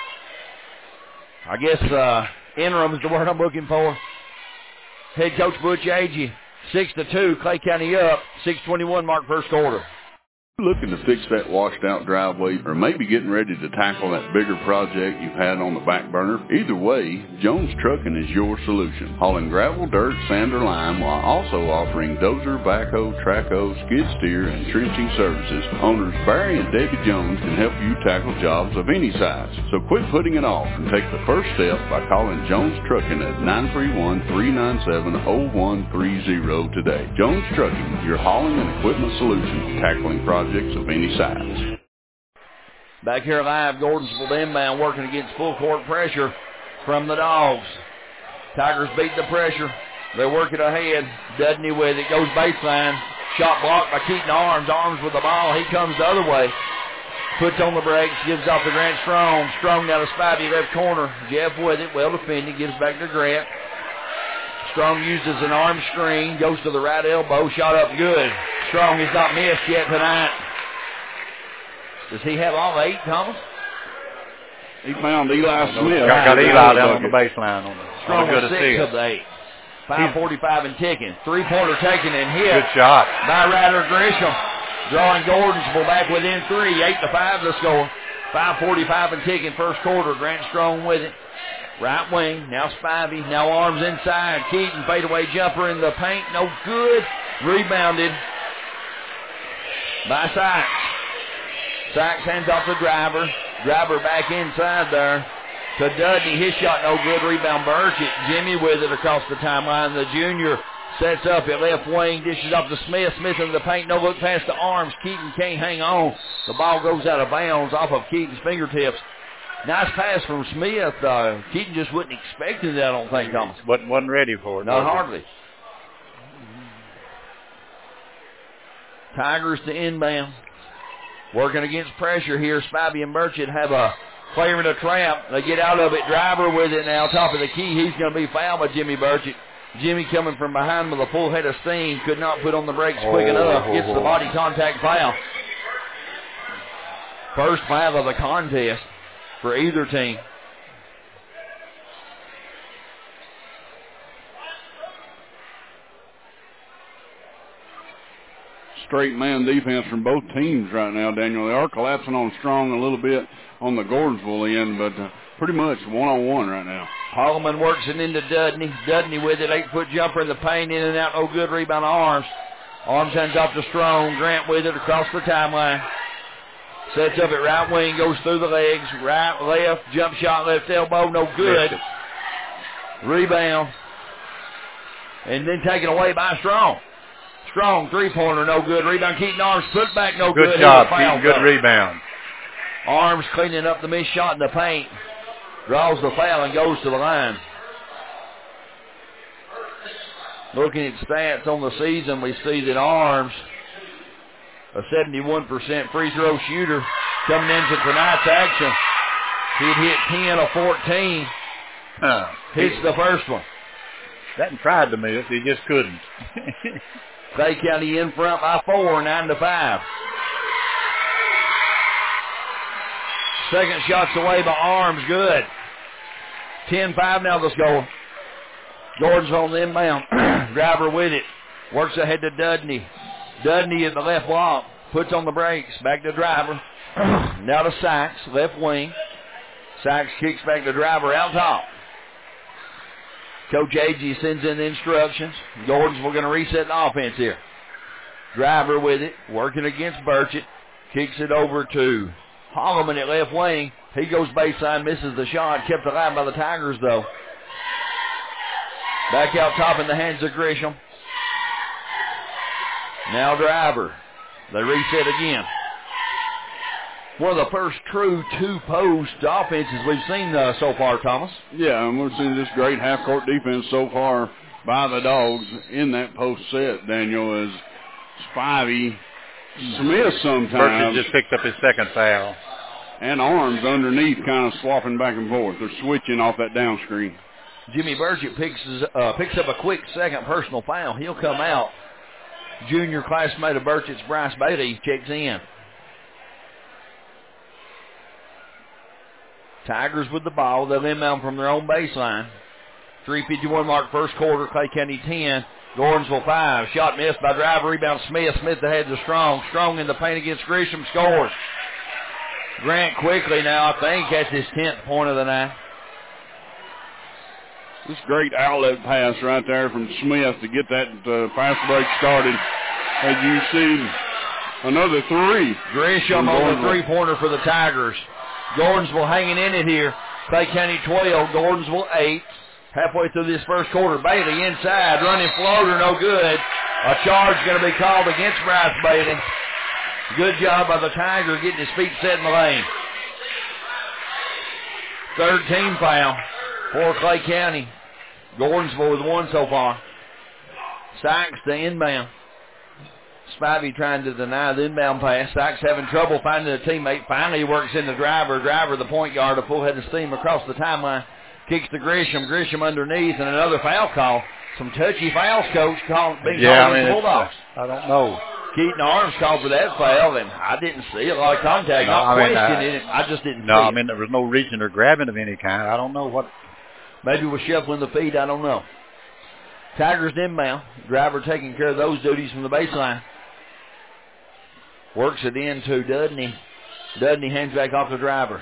I guess, uh, interim is the word I'm looking for. Head coach Butch Agee. Six to two. Clay County up. six twenty-one mark first quarter.
Looking to fix that washed out driveway, or maybe getting ready to tackle that bigger project you've had on the back burner? Either way, Jones Trucking is your solution. Hauling gravel, dirt, sand, or lime while also offering dozer, backhoe, trackhoe, skid steer, and trenching services. Owners Barry and Debbie Jones can help you tackle jobs of any size. So quit putting it off and take the first step by calling Jones Trucking at nine three one, three nine seven, zero one three zero today. Jones Trucking, your hauling and equipment solution, tackling projects of any size.
Back here live, Gordonsville inbound working against full court pressure from the Dogs. Tigers beat the pressure. They work it ahead. Dudney with it, goes baseline. Shot blocked by Keaton Arms. Arms with the ball. He comes the other way. Puts on the brakes, gives off to Grant Strong. Strong down to Spivey, left corner. Jeff with it, well defended, gives back to Grant. Strong uses an arm screen, goes to the right elbow, shot up good. Strong has not missed yet tonight. Does he have all eight, Thomas?
He found Eli Smith.
Got, got Eli down on the baseline. On the,
Strong
on the good
six
assist.
of the eight. five forty-five and ticking. Three-pointer taken and hit.
Good shot.
By Ryder Grisham. Drawing Gordonsville back within three. Eight to five the score. five forty-five and ticking first quarter. Grant Strong with it. Right wing, now Spivey, now Arms inside. Keaton, fadeaway jumper in the paint, no good. Rebounded by Sykes. Sykes hands off the driver. Driver back inside there to Dudney. His shot no good. Rebound Burchett. Jimmy with it across the timeline. The junior sets up at left wing, dishes off to Smith. Smith in the paint, no look past the Arms. Keaton can't hang on. The ball goes out of bounds off of Keaton's fingertips. Nice pass from Smith. Uh, Keaton just wasn't expecting that, I don't think, Thomas.
Wasn't, wasn't ready for it.
Not hardly. Tigers to inbound. Working against pressure here. Spivey and Burchett have a player in a trap. They get out of it. Driver with it now. Top of the key. He's going to be fouled by Jimmy Burchett. Jimmy coming from behind with a full head of steam. Could not put on the brakes quick
oh,
enough.
Oh,
Gets
oh.
the body contact foul. First foul of the contest for either team.
Straight man defense from both teams right now, Daniel. They are collapsing on Strong a little bit on the Gordonsville end, but uh, pretty much one-on-one right now.
Holloman works it into Dudney. Dudney with it, eight-foot jumper in the paint, in and out, no good. Rebound Arms. Arms hands off to Strong. Grant with it across the timeline. Sets up at right wing, goes through the legs, right, left, jump shot, left elbow, no good. Rebound. And then taken away by Strong. Strong, three-pointer, no good. Rebound, Keaton Arms, put back, no good.
Good job, Keaton, good rebound.
Arms cleaning up the missed shot in the paint. Draws the foul and goes to the line. Looking at stats on the season, we see that Arms, a seventy-one percent free throw shooter, coming into tonight's action. He'd hit ten of fourteen.
Uh,
Hits the first one.
That tried to miss, he just couldn't.
Clay County in front by four, nine to five. Second shot's away by Arms, good. ten five now the score. Gordon's on the inbound. Driver with it. Works ahead to Dudney. Dudney at the left block. Puts on the brakes. Back to Driver. Now to Sykes, left wing. Sykes kicks back to Driver out top. Coach Agee sends in the instructions. Gordon's we're going to reset the offense here. Driver with it. Working against Burchett. Kicks it over to Holloman at left wing. He goes baseline, misses the shot. Kept alive by the Tigers, though. Back out top in the hands of Grisham. Now Driver. They reset again. One of the first true two-post offenses we've seen uh, so far, Thomas.
Yeah, and we're seeing this great half-court defense so far by the Dogs in that post set, Daniel, as Spivey, Smith sometimes.
Burchett just picked up his second foul.
And Arms underneath kind of swapping back and forth. They're switching off that down screen.
Jimmy Burchett picks, uh, picks up a quick second personal foul. He'll come out. Junior classmate of Burchett's, Bryce Bailey, checks in. Tigers with the ball. They'll inbound from their own baseline. three fifty-one mark first quarter. Clay County ten. Gordonsville five. Shot missed by driver. Rebound Smith. Smith ahead to Strong. Strong in the paint against Grisham. Scores. Grant quickly now, I think, that's his tenth point of the night.
This great outlet pass right there from Smith to get that uh, fast break started. As you see, another three.
Grisham on the three-pointer for the Tigers. Gordonsville hanging in it here. Clay County twelve, Gordonsville eight. Halfway through this first quarter, Bailey inside, running floater, no good. A charge going to be called against Bryce Bailey. Good job by the Tiger getting his feet set in the lane. Third team foul for Clay County. Gordonsville with one so far. Sykes the inbound. Spivey trying to deny the inbound pass. Sykes having trouble finding a teammate. Finally works in the driver. Driver, the point guard, a full head of steam across the timeline. Kicks to Grisham. Grisham underneath, and another foul call. Some touchy fouls, Coach, call, being
yeah,
called
I mean,
the Bulldogs.
Uh, I don't know.
Keaton Arms called for that foul, and I didn't see a lot of contact.
No,
Not
I mean,
questioning
uh,
it. I just didn't
no,
see
I
it.
mean, there was no reaching or grabbing of any kind. I don't know what.
Maybe we're shuffling the feet. I don't know. Tigers inbound. Driver taking care of those duties from the baseline. Works it into Dudney. Dudney hands back off the driver.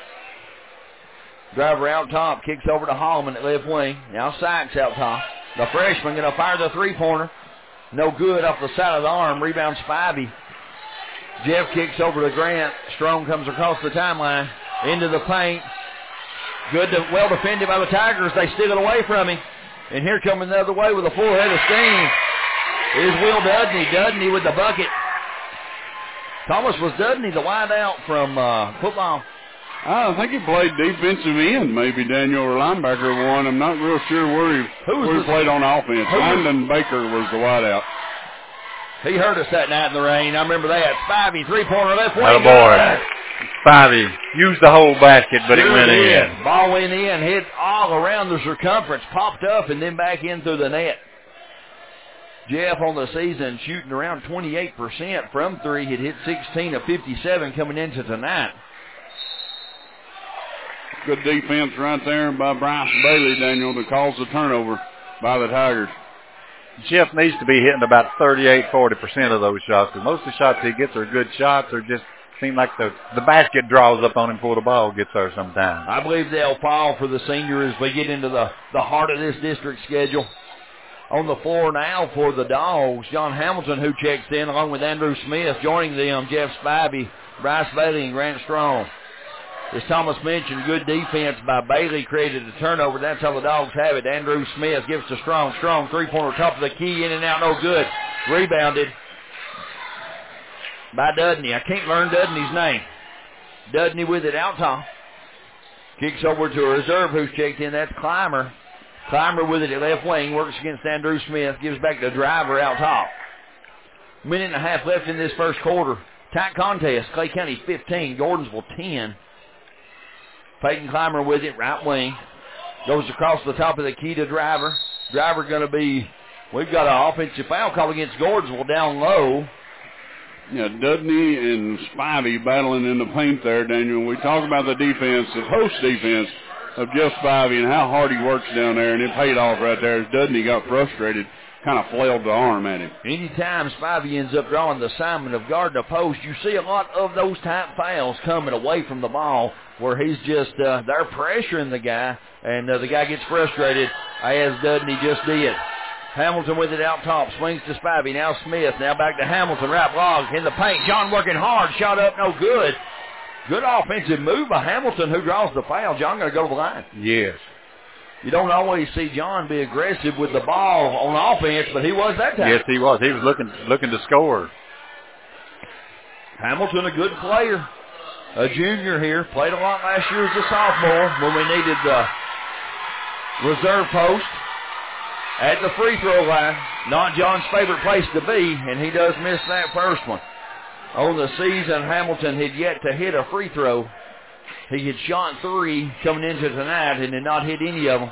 Driver out top. Kicks over to Holloman at left wing. Now Sykes out top. The freshman going to fire the three-pointer. No good off the side of the arm. Rebound Spivey. Jeff kicks over to Grant. Strong comes across the timeline. Into the paint. Good, to, well defended by the Tigers. They steal it away from him. And here coming the other way with a full head of steam is Will Dudney. Dudney with the bucket. Thomas, was Dudney the wide out from uh, football?
I think he played defensive end, maybe Daniel or linebacker one. I'm not real sure where he,
who
where he played on offense. Landon Baker was the wide out.
He hurt us that night in the rain. I remember that. Spivey, three-pointer left wing.
Oh, boy. Spivey used the whole basket, but sure it went in. in.
Ball went in, hit all around the circumference, popped up, and then back in through the net. Jeff on the season shooting around twenty-eight percent from three. He'd hit sixteen of fifty-seven coming into tonight.
Good defense right there by Bryce Bailey, Daniel, to cause the turnover by the Tigers.
Jeff needs to be hitting about thirty-eight, forty percent of those shots. Because most of the shots he gets are good shots, or just seem like the, the basket draws up on him before the ball gets there sometimes.
I believe they'll fall for the senior as we get into the, the heart of this district schedule. On the floor now for the Dogs, John Hamilton, who checks in, along with Andrew Smith. Joining them, Jeff Spivey, Bryce Bailey, and Grant Strong. As Thomas mentioned, good defense by Bailey created a turnover. That's how the Dogs have it. Andrew Smith gives to Strong. Strong, three-pointer, top of the key, in and out, no good. Rebounded by Dudney. I can't learn Dudney's name. Dudney with it out top. Kicks over to a reserve who's checked in. That's Clymer. Clymer with it at left wing. Works against Andrew Smith. Gives back to Driver out top. Minute and a half left in this first quarter. Tight contest. Clay County fifteen. Gordonsville ten. Peyton Clymer with it, right wing. Goes across the top of the key to Driver. Driver going to be, we've got an offensive foul call against Gordonsville down low.
Yeah, Dudney and Spivey battling in the paint there, Daniel. We talk about the defense, the post defense of Jeff Spivey and how hard he works down there, and it paid off right there as Dudney got frustrated, kind of flailed the arm at him.
Anytime Spivey ends up drawing the assignment of guarding a post, you see a lot of those type fouls coming away from the ball where he's just, uh, they're pressuring the guy, and uh, the guy gets frustrated, as Dudney just did. Hamilton with it out top, swings to Spivey, now Smith, now back to Hamilton, right block, in the paint. John working hard, shot up, no good. Good offensive move by Hamilton, who draws the foul. John going to go to the line.
Yes.
You don't always see John be aggressive with the ball on offense, but he was that time.
Yes, he was. He was looking looking to score.
Hamilton, a good player. A junior here. Played a lot last year as a sophomore when we needed the reserve post at the free throw line. Not John's favorite place to be, and he does miss that first one. On the season, Hamilton had yet to hit a free throw. He had shot three coming into tonight and did not hit any of them.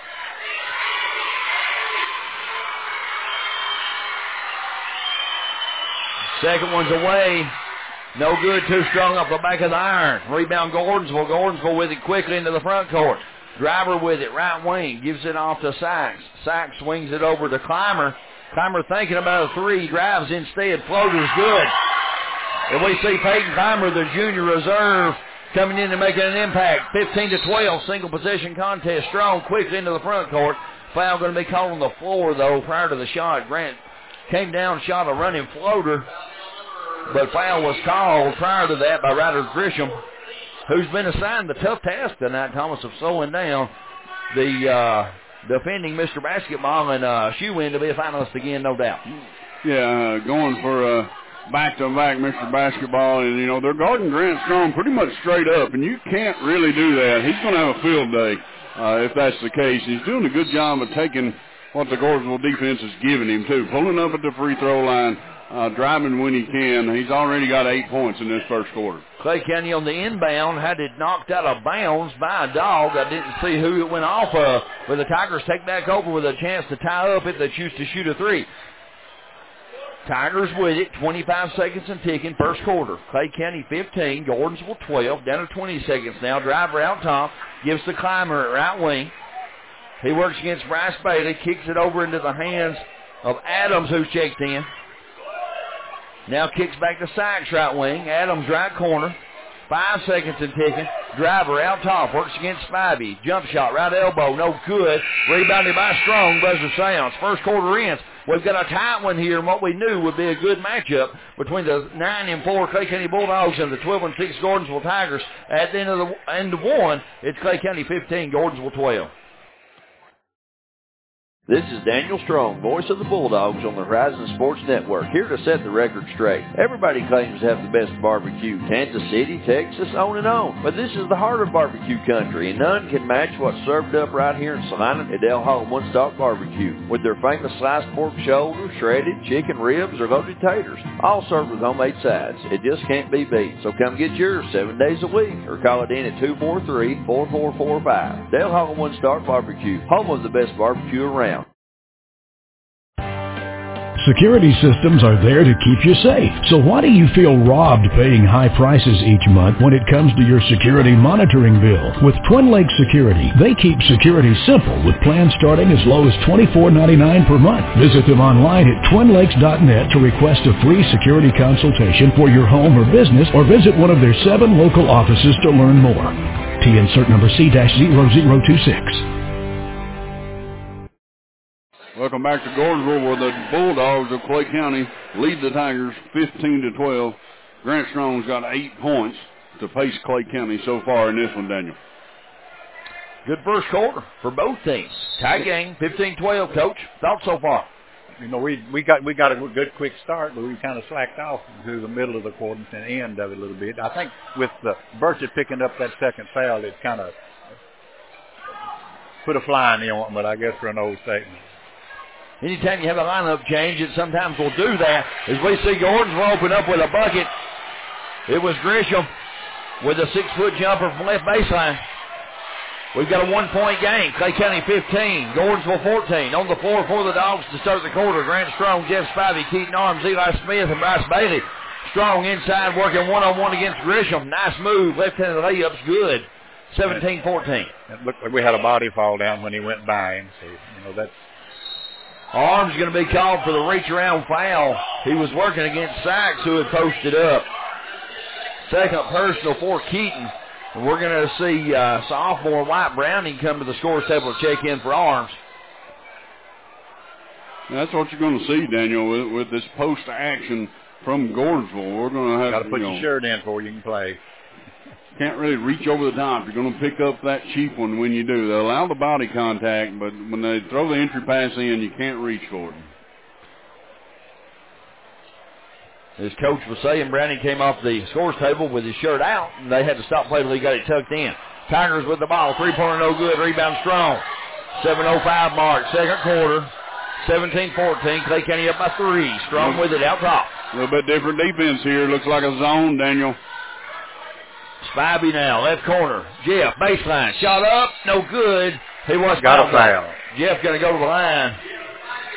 Second one's away. No good. Too strong up the back of the iron. Rebound Gordonsville. Gordonsville with it quickly into the front court. Driver with it, right wing, gives it off to Sachs. Sachs swings it over to Clymer. Clymer thinking about a three, drives instead. Floater's good. And we see Peyton Clymer, the junior reserve, coming in and making an impact. fifteen to twelve, single possession contest. Strong quickly into the front court. Foul going to be called on the floor, though, prior to the shot. Grant came down, shot a running floater, but foul was called prior to that by Ryder Grisham, who's been assigned the tough task tonight, Thomas, of slowing down the uh, defending Mister Basketball and uh, shoe-in to be a finalist again, no doubt.
Yeah, uh, going for uh, back-to-back Mister Basketball, and, you know, they're guarding Grant Strong pretty much straight up, and you can't really do that. He's going to have a field day uh, if that's the case. He's doing a good job of taking what the Gordonsville defense is giving him, too, pulling up at the free throw line, uh, driving when he can. He's already got eight points in this first quarter.
Clay County on the inbound had it knocked out of bounds by a dog. I didn't see who it went off of, but the Tigers take back over with a chance to tie up if they choose to shoot a three. Tigers with it, twenty-five seconds and ticking, first quarter. Clay County fifteen, Gordonsville twelve, down to twenty seconds now. Driver out top, gives the Clymer at right wing. He works against Bryce Bailey, kicks it over into the hands of Adams, who's checked in. Now kicks back to Sykes, right wing. Adams, right corner. Five seconds and ticking. Driver out top, works against Spivey. Jump shot, right elbow, no good. Rebounded by Strong, buzzer sounds. First quarter ends. We've got a tight one here, and what we knew would be a good matchup between the nine and four Clay County Bulldogs and the twelve and six Gordonsville Tigers. At the end of the end of one, it's Clay County fifteen, Gordonsville twelve.
This is Daniel Strong, voice of the Bulldogs on the Horizon Sports Network, here to set the record straight. Everybody claims to have the best barbecue, Kansas City, Texas, on and on. But this is the heart of barbecue country, and none can match what's served up right here in Salina at Del Hall One Stop Barbecue, with their famous sliced pork shoulder, shredded chicken ribs, or loaded taters, all served with homemade sides. It just can't be beat. So come get yours seven days a week, or call it in at two four three, four four four five. Del Hall One Stop Barbecue, home of the best barbecue around.
Security systems are there to keep you safe. So why do you feel robbed paying high prices each month when it comes to your security monitoring bill? With Twin Lakes Security, they keep security simple with plans starting as low as twenty-four ninety-nine per month. Visit them online at twin lakes dot net to request a free security consultation for your home or business, or visit one of their seven local offices to learn more. T insert number C zero zero two six.
Welcome back to Gordonsville, where the Bulldogs of Clay County lead the Tigers fifteen to twelve. Grant Strong's got eight points to face Clay County so far in this one, Daniel.
Good first quarter for both teams. Tie game, fifteen twelve, Coach. Thoughts so far?
You know, we we got we got a good quick start, but we kind of slacked off through the middle of the quarter and the end of it a little bit. I think with the Burchett picking up that second foul, it kind of put a fly in the ointment, I guess, for an old statement.
Anytime you have a lineup change, it sometimes will do that. As we see Gordonsville open up with a bucket, it was Grisham with a six-foot jumper from left baseline. We've got a one-point game. Clay County fifteen, Gordonsville fourteen. On the floor for the Dogs to start the quarter. Grant Strong, Jeff Spivey, Keaton Arms, Eli Smith, and Bryce Bailey. Strong inside working one-on-one against Grisham. Nice move. Left-handed layup's good. seventeen fourteen.
It looked like we had a body fall down when he went by him. So, you know, that's...
Arms going to be called for the reach-around foul. He was working against Sykes, who had posted up. Second personal for Keaton. And we're going to see uh, sophomore White Browning come to the scores table to check in for Arms.
That's what you're going to see, Daniel, with, with this post-action from Gordonsville. We're going to have
Got to put
you
your
know,
shirt in before you can play.
Can't really reach over the top. You're going to pick up that cheap one when you do. They allow the body contact, but when they throw the entry pass in, you can't reach for it.
As Coach was saying, Browning came off the scores table with his shirt out, and they had to stop play until he got it tucked in. Tigers with the ball. Three-pointer no good. Rebound Strong. seven oh five mark. Second quarter. seventeen fourteen. Clay County up by three. Strong with it out top.
A little bit different defense here. Looks like a zone, Daniel.
Spivey now, left corner. Jeff, baseline. Shot up, no good. He was
got a foul.
Jeff going to go to the line.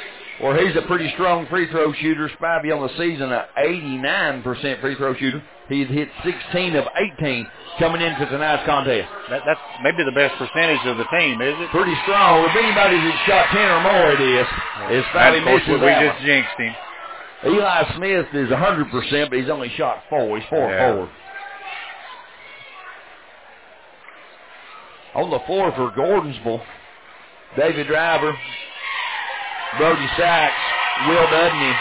Well, he's a pretty strong free throw shooter. Spivey on the season, an eighty-nine percent free throw shooter. He had hit sixteen of eighteen coming into tonight's contest.
That, that's maybe the best percentage of the team, is it?
Pretty strong. If anybody that's shot ten or more, it is. It's Spivey misses
we
that
just
one.
jinxed him.
Eli Smith is one hundred percent, but he's only shot four. He's four
yeah.
four. On the floor for Gordonsville, David Driver, Brody Sachs, Will Dudney,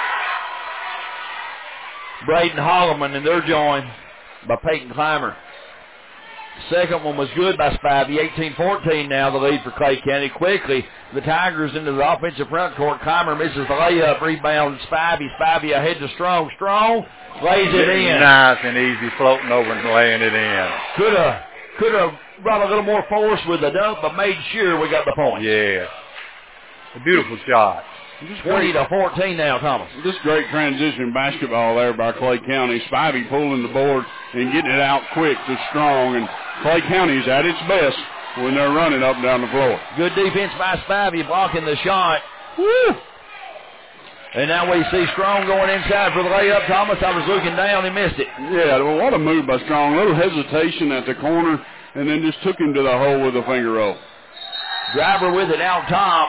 Braden Holloman, and they're joined by Peyton Clymer. Second one was good by Spivey, eighteen fourteen now the lead for Clay County. Quickly, the Tigers into the offensive front court. Clymer misses the layup, rebound Spivey. Spivey ahead to Strong. Strong lays it in.
Nice and easy, floating over and laying it in.
Could have, could have brought a little more force with the dunk, but made sure we got the point.
Yeah. A beautiful shot.
twenty to fourteen now, Thomas.
Just great transition basketball there by Clay County. Spivey pulling the board and getting it out quick to Strong. And Clay County's at its best when they're running up and down the floor.
Good defense by Spivey, blocking the shot. Woo! And now we see Strong going inside for the layup. Thomas, I was looking down, he missed it.
Yeah, well, what a move by Strong. A little hesitation at the corner, and then just took him to the hole with a finger roll.
Driver with it out top.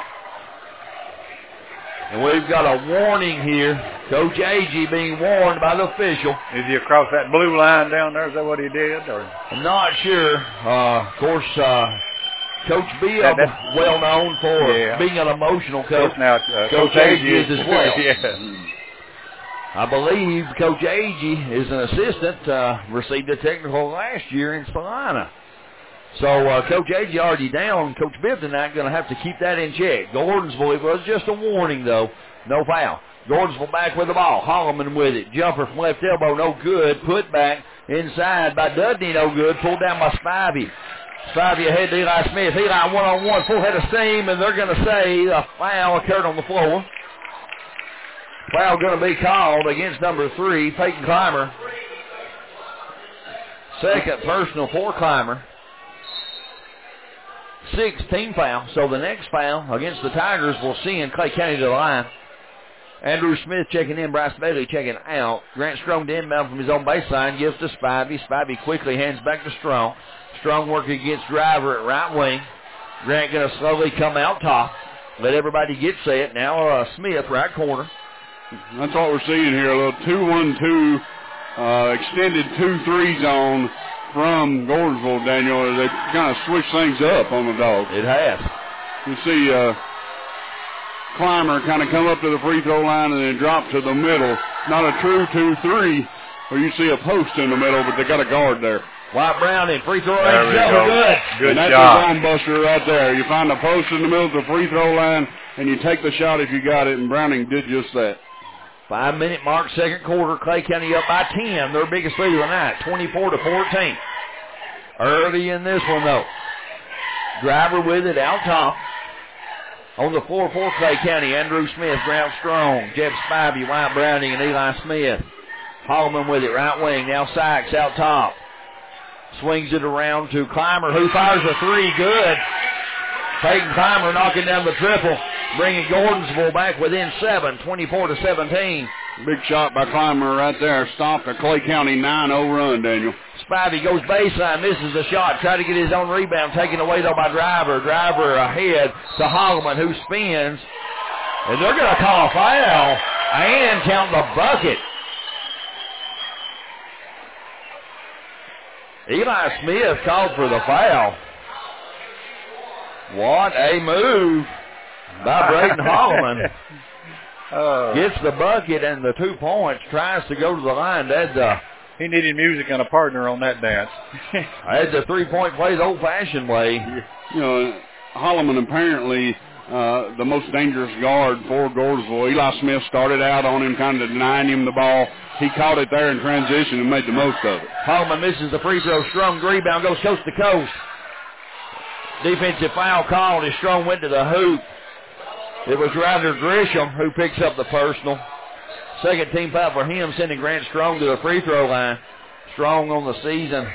And we've got a warning here. Coach Agee being warned by the official.
Is he across that blue line down there? Is that what he did? Or?
I'm not sure. Uh, of course, uh, Coach Bibb,
that,
well known for
yeah.
being an emotional coach.
Now, uh,
Coach, Coach Agee is as well.
yeah.
I believe Coach Agee is an assistant, uh, received a technical last year in Salina. So uh, Coach Agee already down. Coach Bibb tonight going to have to keep that in check. Gordonsville, it was just a warning, though. No foul. Gordonsville back with the ball. Holloman with it. Jumper from left elbow, no good. Put back inside by Dudney, no good. Pulled down by Spivey. Spivey ahead to Eli Smith. Eli one-on-one, full head of steam, and they're going to say a foul occurred on the floor. Foul going to be called against number three, Peyton Clymer. Second personal for Clymer. sixteen foul. So the next foul against the Tigers will send Clay County to the line. Andrew Smith checking in, Bryce Bailey checking out. Grant Strong to inbound from his own baseline, gives to Spivey. Spivey quickly hands back to Strong. Strong working against Driver at right wing. Grant going to slowly come out top. Let everybody get set. Now uh, Smith, right corner.
That's what we're seeing here. A little two one two uh, extended two three zone from Gordonsville, Daniel. They kind of switched things up on the Dogs.
It has.
You see uh, Clymer kind of come up to the free throw line and then drop to the middle. Not a true two three where you see a post in the middle, but they got a guard there.
White Brown in free throw
range.
Go. Good.
Good and that's job. A zone buster right there. You find a post in the middle of the free throw line, and you take the shot if you got it, and Browning did just that.
Five-minute mark, second quarter. Clay County up by ten. Their biggest lead of the night, twenty-four to fourteen. Early in this one, though. Driver with it out top. On the floor for Clay County, Andrew Smith, Grant Strong, Jeff Spivey, White Browning, and Eli Smith. Holloman with it, right wing. Now Sykes out top. Swings it around to Clymer, who fires a three. Good. Peyton Clymer knocking down the triple, bringing Gordonsville back within seven, twenty-four to seventeen.
Big shot by Clymer right there. Stopped a Clay County nine oh run, Daniel.
Spivey goes baseline, misses the shot. Try to get his own rebound, taken away though by Driver. Driver ahead to Holloman, who spins. And they're going to call a foul and count the bucket. Eli Smith called for the foul. What a move by Braden Holloman.
Oh.
Gets the bucket and the two points, tries to go to the line. That's uh,
he needed music and a partner on that dance.
That's a three-point play the old-fashioned way.
You know, Holloman apparently uh, the most dangerous guard for Gordonsville. Eli Smith started out on him, kind of denying him the ball. He caught it there in transition and made the most of it.
Holloman misses the free throw. Strong rebound, goes coast to coast. Defensive foul called as Strong went to the hoop. It was Ryder Grisham who picks up the personal. Second team foul for him, sending Grant Strong to the free throw line. Strong on the season.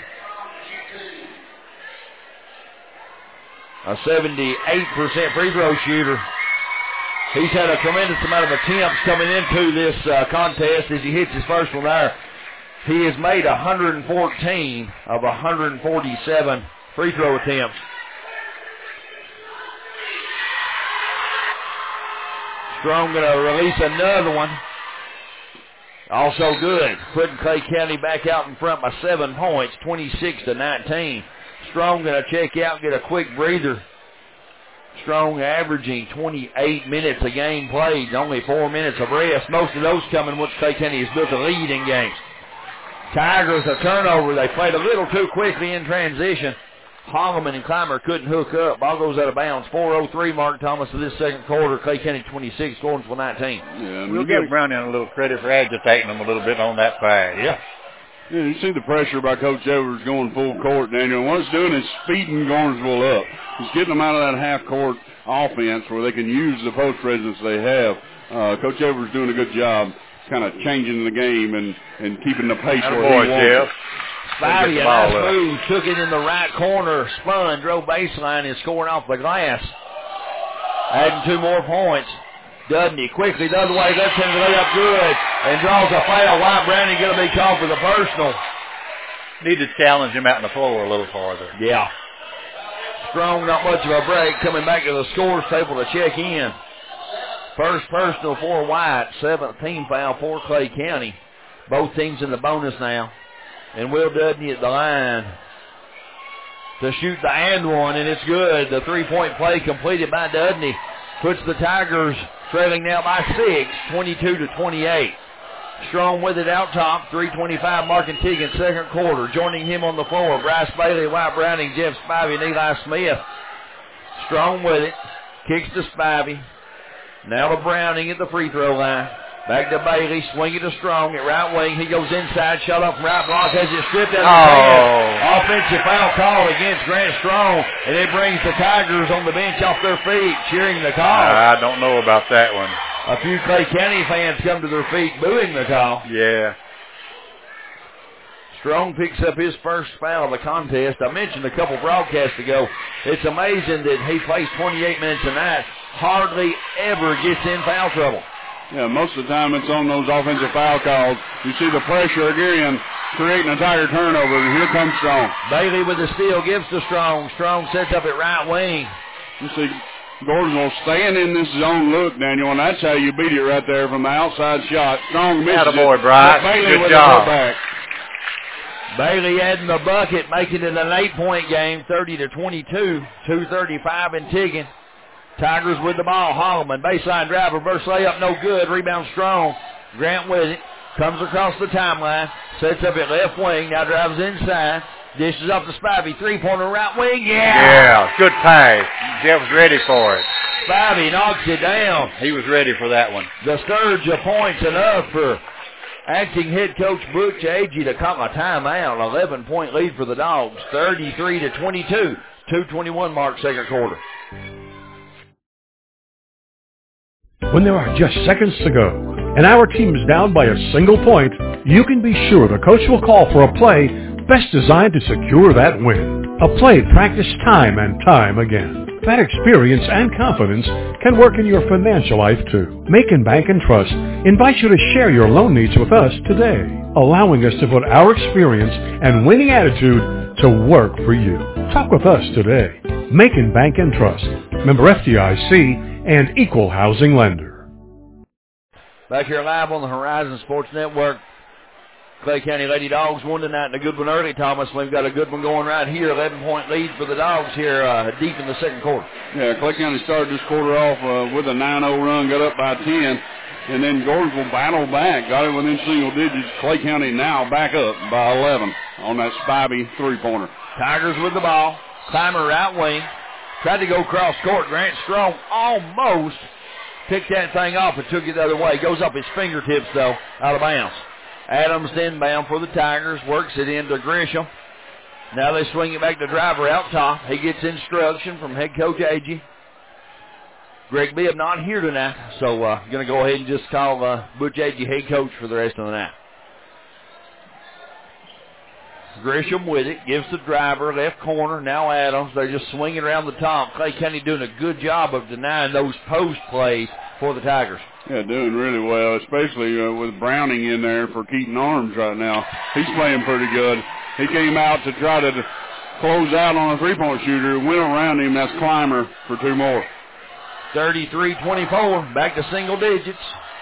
A seventy-eight percent free throw shooter. He's had a tremendous amount of attempts coming into this uh, contest as he hits his first one there. He has made one hundred fourteen of one hundred forty-seven free throw attempts. Strong going to release another one. Also good. Putting Clay County back out in front by seven points, twenty-six to nineteen. Strong going to check out and get a quick breather. Strong averaging twenty-eight minutes a game played, only four minutes of rest. Most of those coming once Clay County has built a lead in games. Tigers a turnover. They played a little too quickly in transition. Holloman and Clymer couldn't hook up. Ball goes out of bounds. four oh three, Mark Thomas, of this second quarter. Clay County twenty-six, Gordonsville nineteen.
Yeah, we'll give Browning a little credit for agitating them a little bit on that pass.
Yeah.
Yeah, you see the pressure by Coach Evers going full court, Daniel. And what it's doing is speeding Gordonsville up. It's getting them out of that half-court offense where they can use the post presence they have. Uh, Coach Evers doing a good job kind of changing the game and, and keeping the pace where he wants it.
Spivey, a nice move, took it in the right corner, spun, drove baseline, and scoring off the glass. Adding two more points. Dudney quickly the other way, that's him to lay up good, and draws a foul. White Browning going to be called for the personal.
Need to challenge him out on the floor a little farther.
Yeah. Strong, not much of a break, coming back to the scores table to check in. First personal for White, seventh team foul for Clay County. Both teams in the bonus now. And Will Dudney at the line to shoot the and one, and it's good. The three-point play completed by Dudney puts the Tigers trailing now by six, twenty-two to twenty-eight. Strong with it out top, three twenty-five marking Tiggin, second quarter. Joining him on the floor, Bryce Bailey, White Browning, Jeff Spivey, and Eli Smith. Strong with it, kicks to Spivey. Now to Browning at the free throw line. Back to Bailey, swinging to Strong at right wing. He goes inside, shot up from right block, has it stripped out of his hand. Offensive foul call against Grant Strong, and it brings the Tigers on the bench off their feet, cheering the call.
I don't know about that one.
A few Clay County fans come to their feet booing the call.
Yeah.
Strong picks up his first foul of the contest. I mentioned a couple broadcasts ago, it's amazing that he plays twenty-eight minutes a night, hardly ever gets in foul trouble.
Yeah, most of the time it's on those offensive foul calls. You see the pressure again, creating a Tiger turnover, and here comes Strong.
Bailey with the steal gives to Strong. Strong sets up at right wing.
You see Gordonsville staying in this zone look, Daniel, and that's how you beat it right there from the outside shot. Strong misses it.
Attaboy, Bryce.
Bailey
Good
with
job.
The back.
Bailey adding the bucket, making it an eight-point game, thirty to twenty-two, two thirty-five in Tiggin. Tigers with the ball. Holloman, baseline drive, reverse layup, no good. Rebound Strong. Grant with it. Comes across the timeline. Sets up at left wing. Now drives inside. Dishes off to Spivey. Three-pointer right wing. Yeah.
Yeah, good pass. Jeff was ready for it.
Spivey knocks it down.
He was ready for that one.
The Sturge of points enough for acting head coach Butch Agee to call a timeout. eleven-point lead for the Dogs. thirty-three to twenty-two. two twenty-one mark second quarter.
When there are just seconds to go and our team is down by a single point, you can be sure the coach will call for a play best designed to secure that win. A play practiced time and time again. That experience and confidence can work in your financial life too. Macon Bank and Trust invites you to share your loan needs with us today, allowing us to put our experience and winning attitude to work for you. Talk with us today. Macon Bank and Trust, member F D I C and equal housing lender.
Back here live on the Horizon Sports Network. Clay County Lady Dogs won tonight in a good one early, Thomas. We've got a good one going right here. eleven-point lead for the Dogs here uh, deep in the second quarter.
Yeah, Clay County started this quarter off uh, with a nine oh run, got up by ten, and then Gordonsville battled back, got it within single digits. Clay County now back up by eleven on that Spivey three-pointer.
Tigers with the ball. Clymer right wing. Tried to go cross court. Grant Strong almost picked that thing off and took it the other way. Goes up his fingertips, though, out of bounds. Adams inbound for the Tigers. Works it into Grisham. Now they swing it back to Driver out top. He gets instruction from head coach Agee. Greg Bibb not here tonight, so uh, going to go ahead and just call uh, Butch Agee head coach for the rest of the night. Grisham with it, gives the driver, left corner, now Adams. They're just swinging around the top. Clay County doing a good job of denying those post plays for the Tigers.
Yeah, doing really well, especially uh, with Browning in there for Keaton Arms right now. He's playing pretty good. He came out to try to close out on a three-point shooter, went around him. That's Clymer for two more.
thirty-three twenty-four, back to single digits.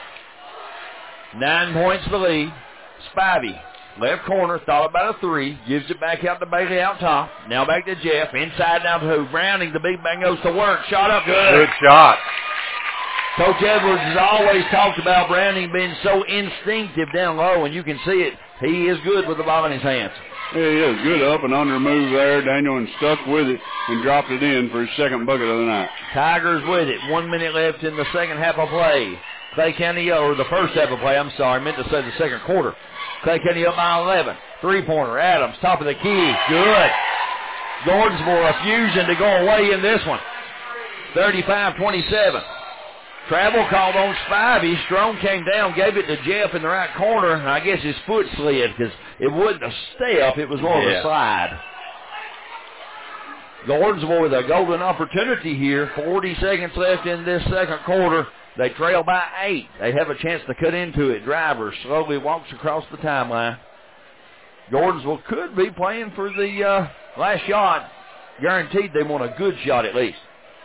Nine points the lead. Spivey, left corner, thought about a three, gives it back out to Bailey out top. Now back to Jeff, inside now to who? Browning, the big man goes to work. Shot up good.
Good shot.
Coach Edwards has always talked about Browning being so instinctive down low, and you can see it. He is good with the ball in his hands.
Yeah, he is. Good up and under move there. Daniel and stuck with it and dropped it in for his second bucket of the night.
Tigers with it. One minute left in the second half of play. Clay County, or the first half of play, I'm sorry. I meant to say the second quarter. Clay County up by eleven. Three-pointer. Adams, top of the key. Good. Gordonsville, a fusion to go away in this one. thirty-five twenty-seven. Travel called on Spivey. Strong came down, gave it to Jeff in the right corner. I guess his foot slid because it wasn't a step. It was more
yeah.
of a slide. Gordonsville with a golden opportunity here. forty seconds left in this second quarter. They trail by eight. They have a chance to cut into it. Driver slowly walks across the timeline. Gordonsville could be playing for the uh, last shot. Guaranteed they want a good shot at least.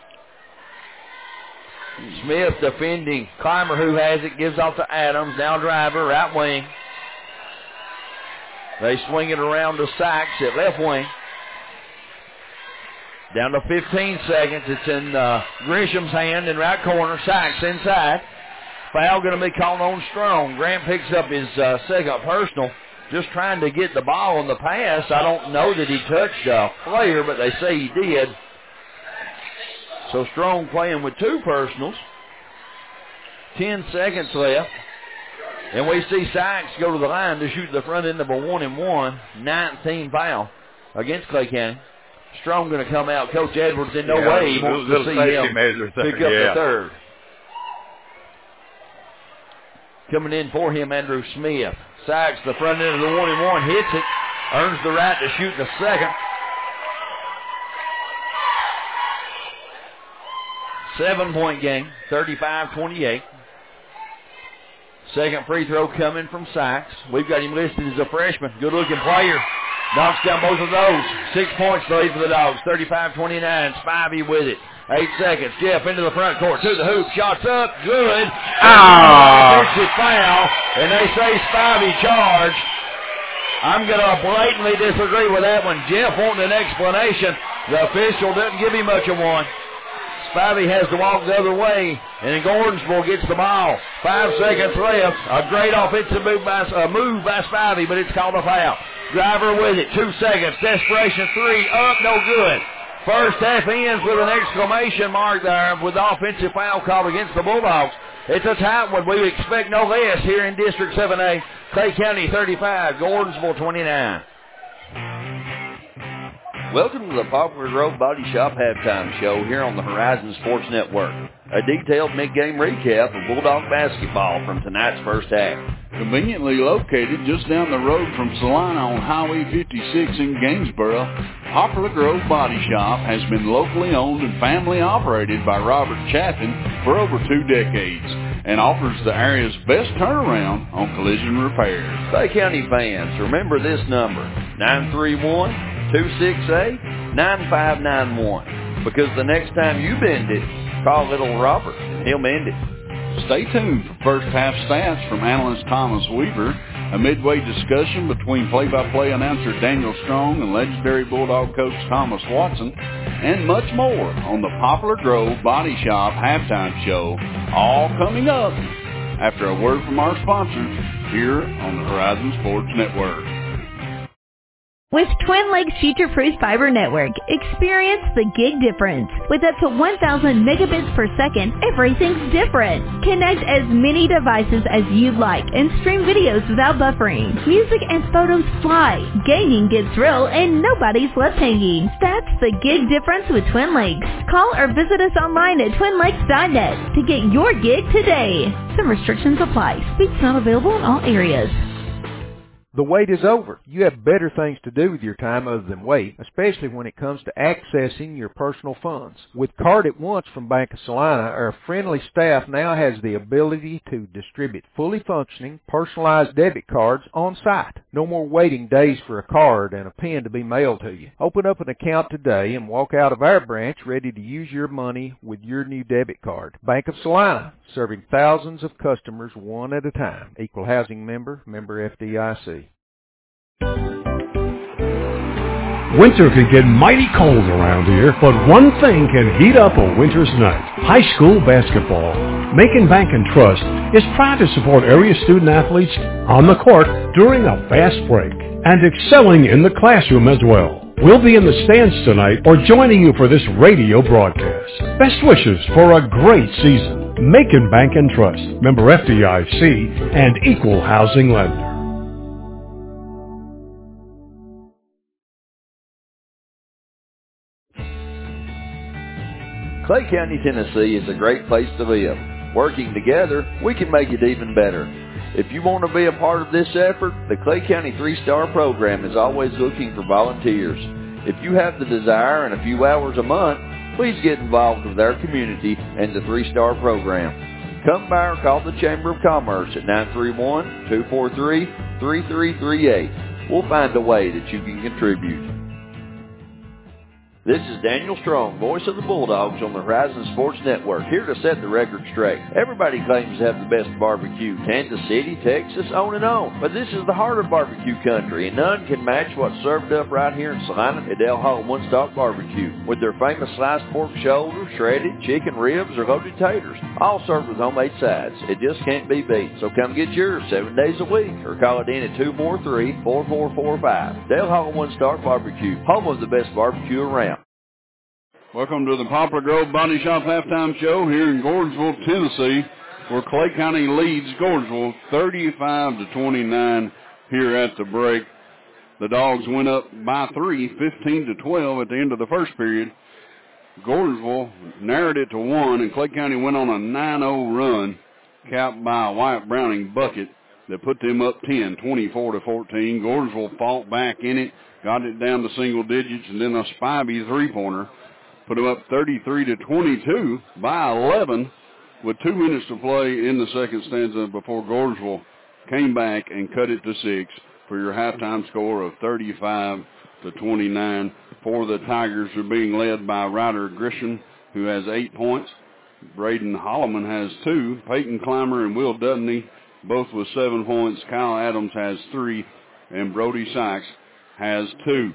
Smith defending. Clymer, who has it, gives off to Adams. Now Driver, right wing. They swing it around to Sykes at left wing. Down to fifteen seconds. It's in uh, Grisham's hand in right corner. Sykes inside. Foul going to be called on Strong. Grant picks up his uh, second personal. Just trying to get the ball on the pass. I don't know that he touched a player, but they say he did. So Strong playing with two personals. Ten seconds left. And we see Sykes go to the line to shoot the front end of a one and one. nineteen foul against Clay County. Strong going to come out. Coach Edwards in no
yeah,
way he wants to see him pick up
yeah.
the third. Coming in for him, Andrew Smith. Sykes, the front end of the one and one, hits it. Earns the right to shoot the second. Seven-point game, thirty-five twenty-eight. Second free throw coming from Sykes. We've got him listed as a freshman. Good-looking player. Knocks down both of those. Six points to lead for the Dogs. thirty-five twenty-nine. Spivey with it. Eight seconds. Jeff into the front court. To the hoop. Shots up. Good.
Ah.
Offensive foul. And they say Spivey charged. I'm going to blatantly disagree with that one. Jeff wanted an explanation. The official doesn't give him much of one. Spivey has to walk the other way, and Gordonsville gets the ball. Five seconds left. A great offensive move by, uh, move by Spivey, but it's called a foul. Driver with it. Two seconds. Desperation three. Up. No good. First half ends with an exclamation mark there with the offensive foul called against the Bulldogs. It's a tight one. We expect no less here in District seven A. Clay County thirty-five, Gordonsville twenty-nine.
Welcome to the Poplar Grove Body Shop Halftime Show here on the Horizon Sports Network. A detailed mid-game recap of Bulldog basketball from tonight's first half.
Conveniently located just down the road from Salina on Highway fifty-six in Gainesboro, Poplar Grove Body Shop has been locally owned and family operated by Robert Chaffin for over two decades and offers the area's best turnaround on collision repairs.
Clay County fans, remember this number, nine three one, two six eight, nine five nine one, because the next time you bend it, call little Robert and he'll mend it.
Stay tuned for first half stats from analyst Thomas Weaver, a midway discussion between play-by-play announcer Daniel Strong and legendary Bulldog coach Thomas Watson, and much more on the Poplar Grove Body Shop Halftime Show, all coming up after a word from our sponsors here on the Horizon Sports Network.
With Twin Lakes Future-Proof Fiber Network, experience the gig difference. With up to one thousand megabits per second, everything's different. Connect as many devices as you'd like and stream videos without buffering. Music and photos fly, gaming gets real, and nobody's left hanging. That's the gig difference with Twin Lakes. Call or visit us online at twin lakes dot net to get your gig today. Some restrictions apply. Speeds not available in all areas.
The wait is over. You have better things to do with your time other than wait, especially when it comes to accessing your personal funds. With Card at Once from Bank of Salina, our friendly staff now has the ability to distribute fully functioning, personalized debit cards on site. No more waiting days for a card and a pen to be mailed to you. Open up an account today and walk out of our branch ready to use your money with your new debit card. Bank of Salina, serving thousands of customers one at a time. Equal housing member, member F D I C.
Winter can get mighty cold around here, but one thing can heat up a winter's night. High school basketball. Macon Bank and Trust is proud to support area student athletes on the court during a fast break and excelling in the classroom as well. We'll be in the stands tonight or joining you for this radio broadcast. Best wishes for a great season. Macon Bank and Trust, member F D I C and equal housing lender.
Clay County, Tennessee is a great place to live. Working together, we can make it even better. If you want to be a part of this effort, the Clay County three-Star Program is always looking for volunteers. If you have the desire and a few hours a month, please get involved with our community and the three-Star Program. Come by or call the Chamber of Commerce at nine three one, two four three, three three three eight. We'll find a way that you can contribute. This is Daniel Strong, voice of the Bulldogs on the Horizon Sports Network, here to set the record straight. Everybody claims to have the best barbecue, Kansas City, Texas, on and on. But this is the heart of barbecue country, and none can match what's served up right here in Salina at Del Hall One Stop Barbecue, with their famous sliced pork shoulder, shredded chicken ribs, or loaded taters, all served with homemade sides. It just can't be beat. So come get yours seven days a week, or call it in at two four three, four four four five. Del Hall One Stop Barbecue, home of the best barbecue around.
Welcome to the Poplar Grove Body Shop Halftime Show here in Gordonsville, Tennessee, where Clay County leads Gordonsville thirty-five to twenty-nine here at the break. The Dogs went up by three, fifteen to twelve at the end of the first period. Gordonsville narrowed it to one, and Clay County went on a nine oh run, capped by a Wyatt Browning bucket that put them up ten, twenty-four to fourteen. Gordonsville fought back in it, got it down to single digits, and then a Spivey three-pointer put them up thirty-three to twenty-two by eleven with two minutes to play in the second stanza before Gordonsville came back and cut it to six for your halftime score of thirty-five to twenty-nine. For the Tigers are being led by Ryder Grisham, who has eight points. Braden Holloman has two. Peyton Clymer and Will Dudney both with seven points. Kyle Adams has three, and Brody Sykes has two.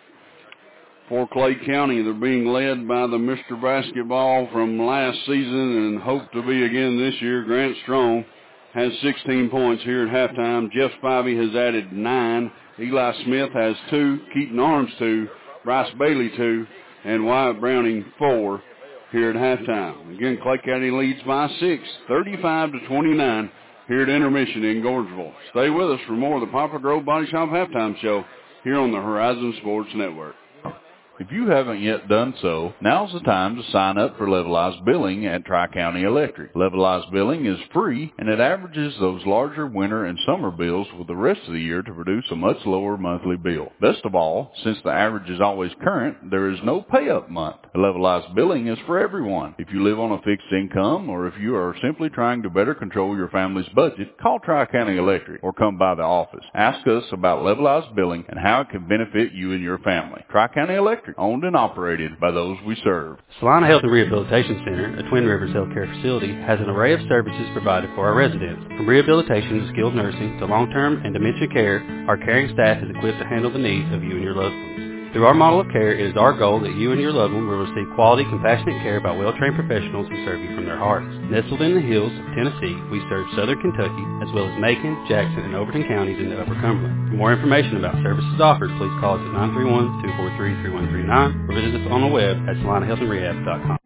For Clay County, they're being led by the Mister Basketball from last season and hope to be again this year. Grant Strong has sixteen points here at halftime. Jeff Spivey has added nine. Eli Smith has two. Keaton Arms two. Bryce Bailey two. And Wyatt Browning four here at halftime. Again, Clay County leads by six, thirty-five to twenty-nine here at intermission in Gordonsville. Stay with us for more of the Poplar Grove Body Shop Halftime Show here on the Horizon Sports Network. If you haven't yet done so, now's the time to sign up for Levelized Billing at Tri-County Electric. Levelized Billing is free, and it averages those larger winter and summer bills with the rest of the year to produce a much lower monthly bill. Best of all, since the average is always current, there is no pay-up month. Levelized Billing is for everyone. If you live on a fixed income, or if you are simply trying to better control your family's budget, call Tri-County Electric or come by the office. Ask us about Levelized Billing and how it can benefit you and your family. Tri-County Electric, owned and operated by those we serve.
Salina Health and Rehabilitation Center, a Twin Rivers healthcare facility, has an array of services provided for our residents. From rehabilitation to skilled nursing to long-term and dementia care, our caring staff is equipped to handle the needs of you and your loved ones. Through our model of care, it is our goal that you and your loved one will receive quality, compassionate care by well-trained professionals who serve you from their hearts. Nestled in the hills of Tennessee, we serve southern Kentucky, as well as Macon, Jackson, and Overton counties in the Upper Cumberland. For more information about services offered, please call us at nine three one, two four three, three one three nine or visit us on the web at salina health and rehab dot com.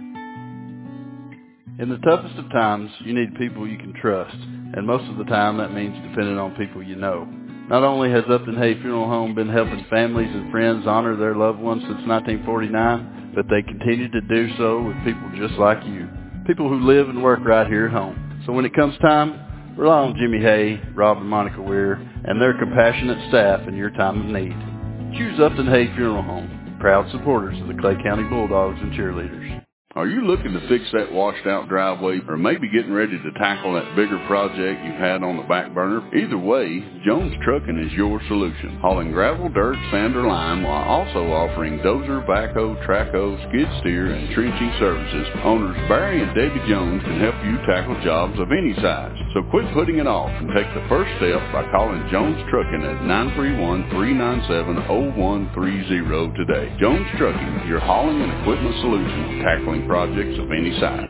In the toughest of times, you need people you can trust, and most of the time that means depending on people you know. Not only has Upton Hay Funeral Home been helping families and friends honor their loved ones since nineteen forty-nine, but they continue to do so with people just like you, people who live and work right here at home. So when it comes time
Rely on Jimmy Hay, Rob and Monica Weir, and their compassionate staff in your time of need. Choose Upton Hay Funeral Home, proud supporters of the Clay County Bulldogs and cheerleaders.
Are you looking to fix that washed-out driveway or maybe getting ready to tackle that bigger project you've had on the back burner? Either way, Jones Trucking is your solution, hauling gravel, dirt, sand, or lime while also offering dozer, backhoe, trackhoe, skid steer, and trenching services. Owners Barry and Debbie Jones can help you tackle jobs of any size. So quit putting it off and take the first step by calling Jones Trucking at nine three one, three nine seven, zero one three zero today. Jones Trucking, your hauling and equipment solution, tackling projects of any size.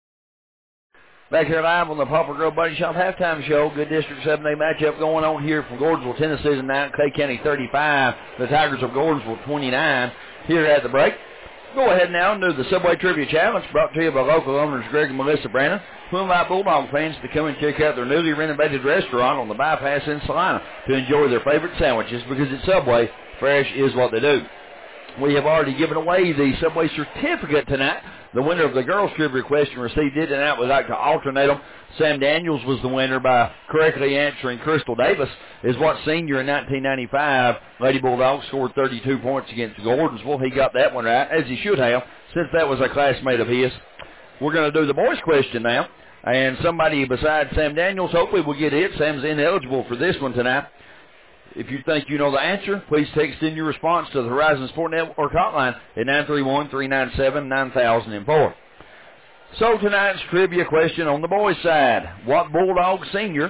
Back here live on the Poplar Grove Buddy Shop halftime show. Good District seven A matchup going on here from Gordonsville, Tennessee tonight. Clay County thirty-five, the Tigers of Gordonsville twenty-nine. Here at the break. Go ahead now and do the Subway Trivia Challenge, brought to you by local owners Greg and Melissa Brannon, who invite Bulldog fans to come and check out their newly renovated restaurant on the bypass in Salina to enjoy their favorite sandwiches, because at Subway, fresh is what they do. We have already given away the Subway certificate tonight. The winner of the girls' trivia question received it, and out we'd like to alternate them. Sam Daniels was the winner by correctly answering Crystal Davis is what senior in nineteen ninety-five. Lady Bulldogs scored thirty-two points against Gordonsville. He got that one right, as he should have, since that was a classmate of his. We're going to do the boys' question now, and somebody besides Sam Daniels hopefully will get it. Sam's ineligible for this one tonight. If you think you know the answer, please text in your response to the Horizon Sport Network hotline at nine three one, three nine seven, nine thousand four. So tonight's trivia question on the boys' side. What Bulldog senior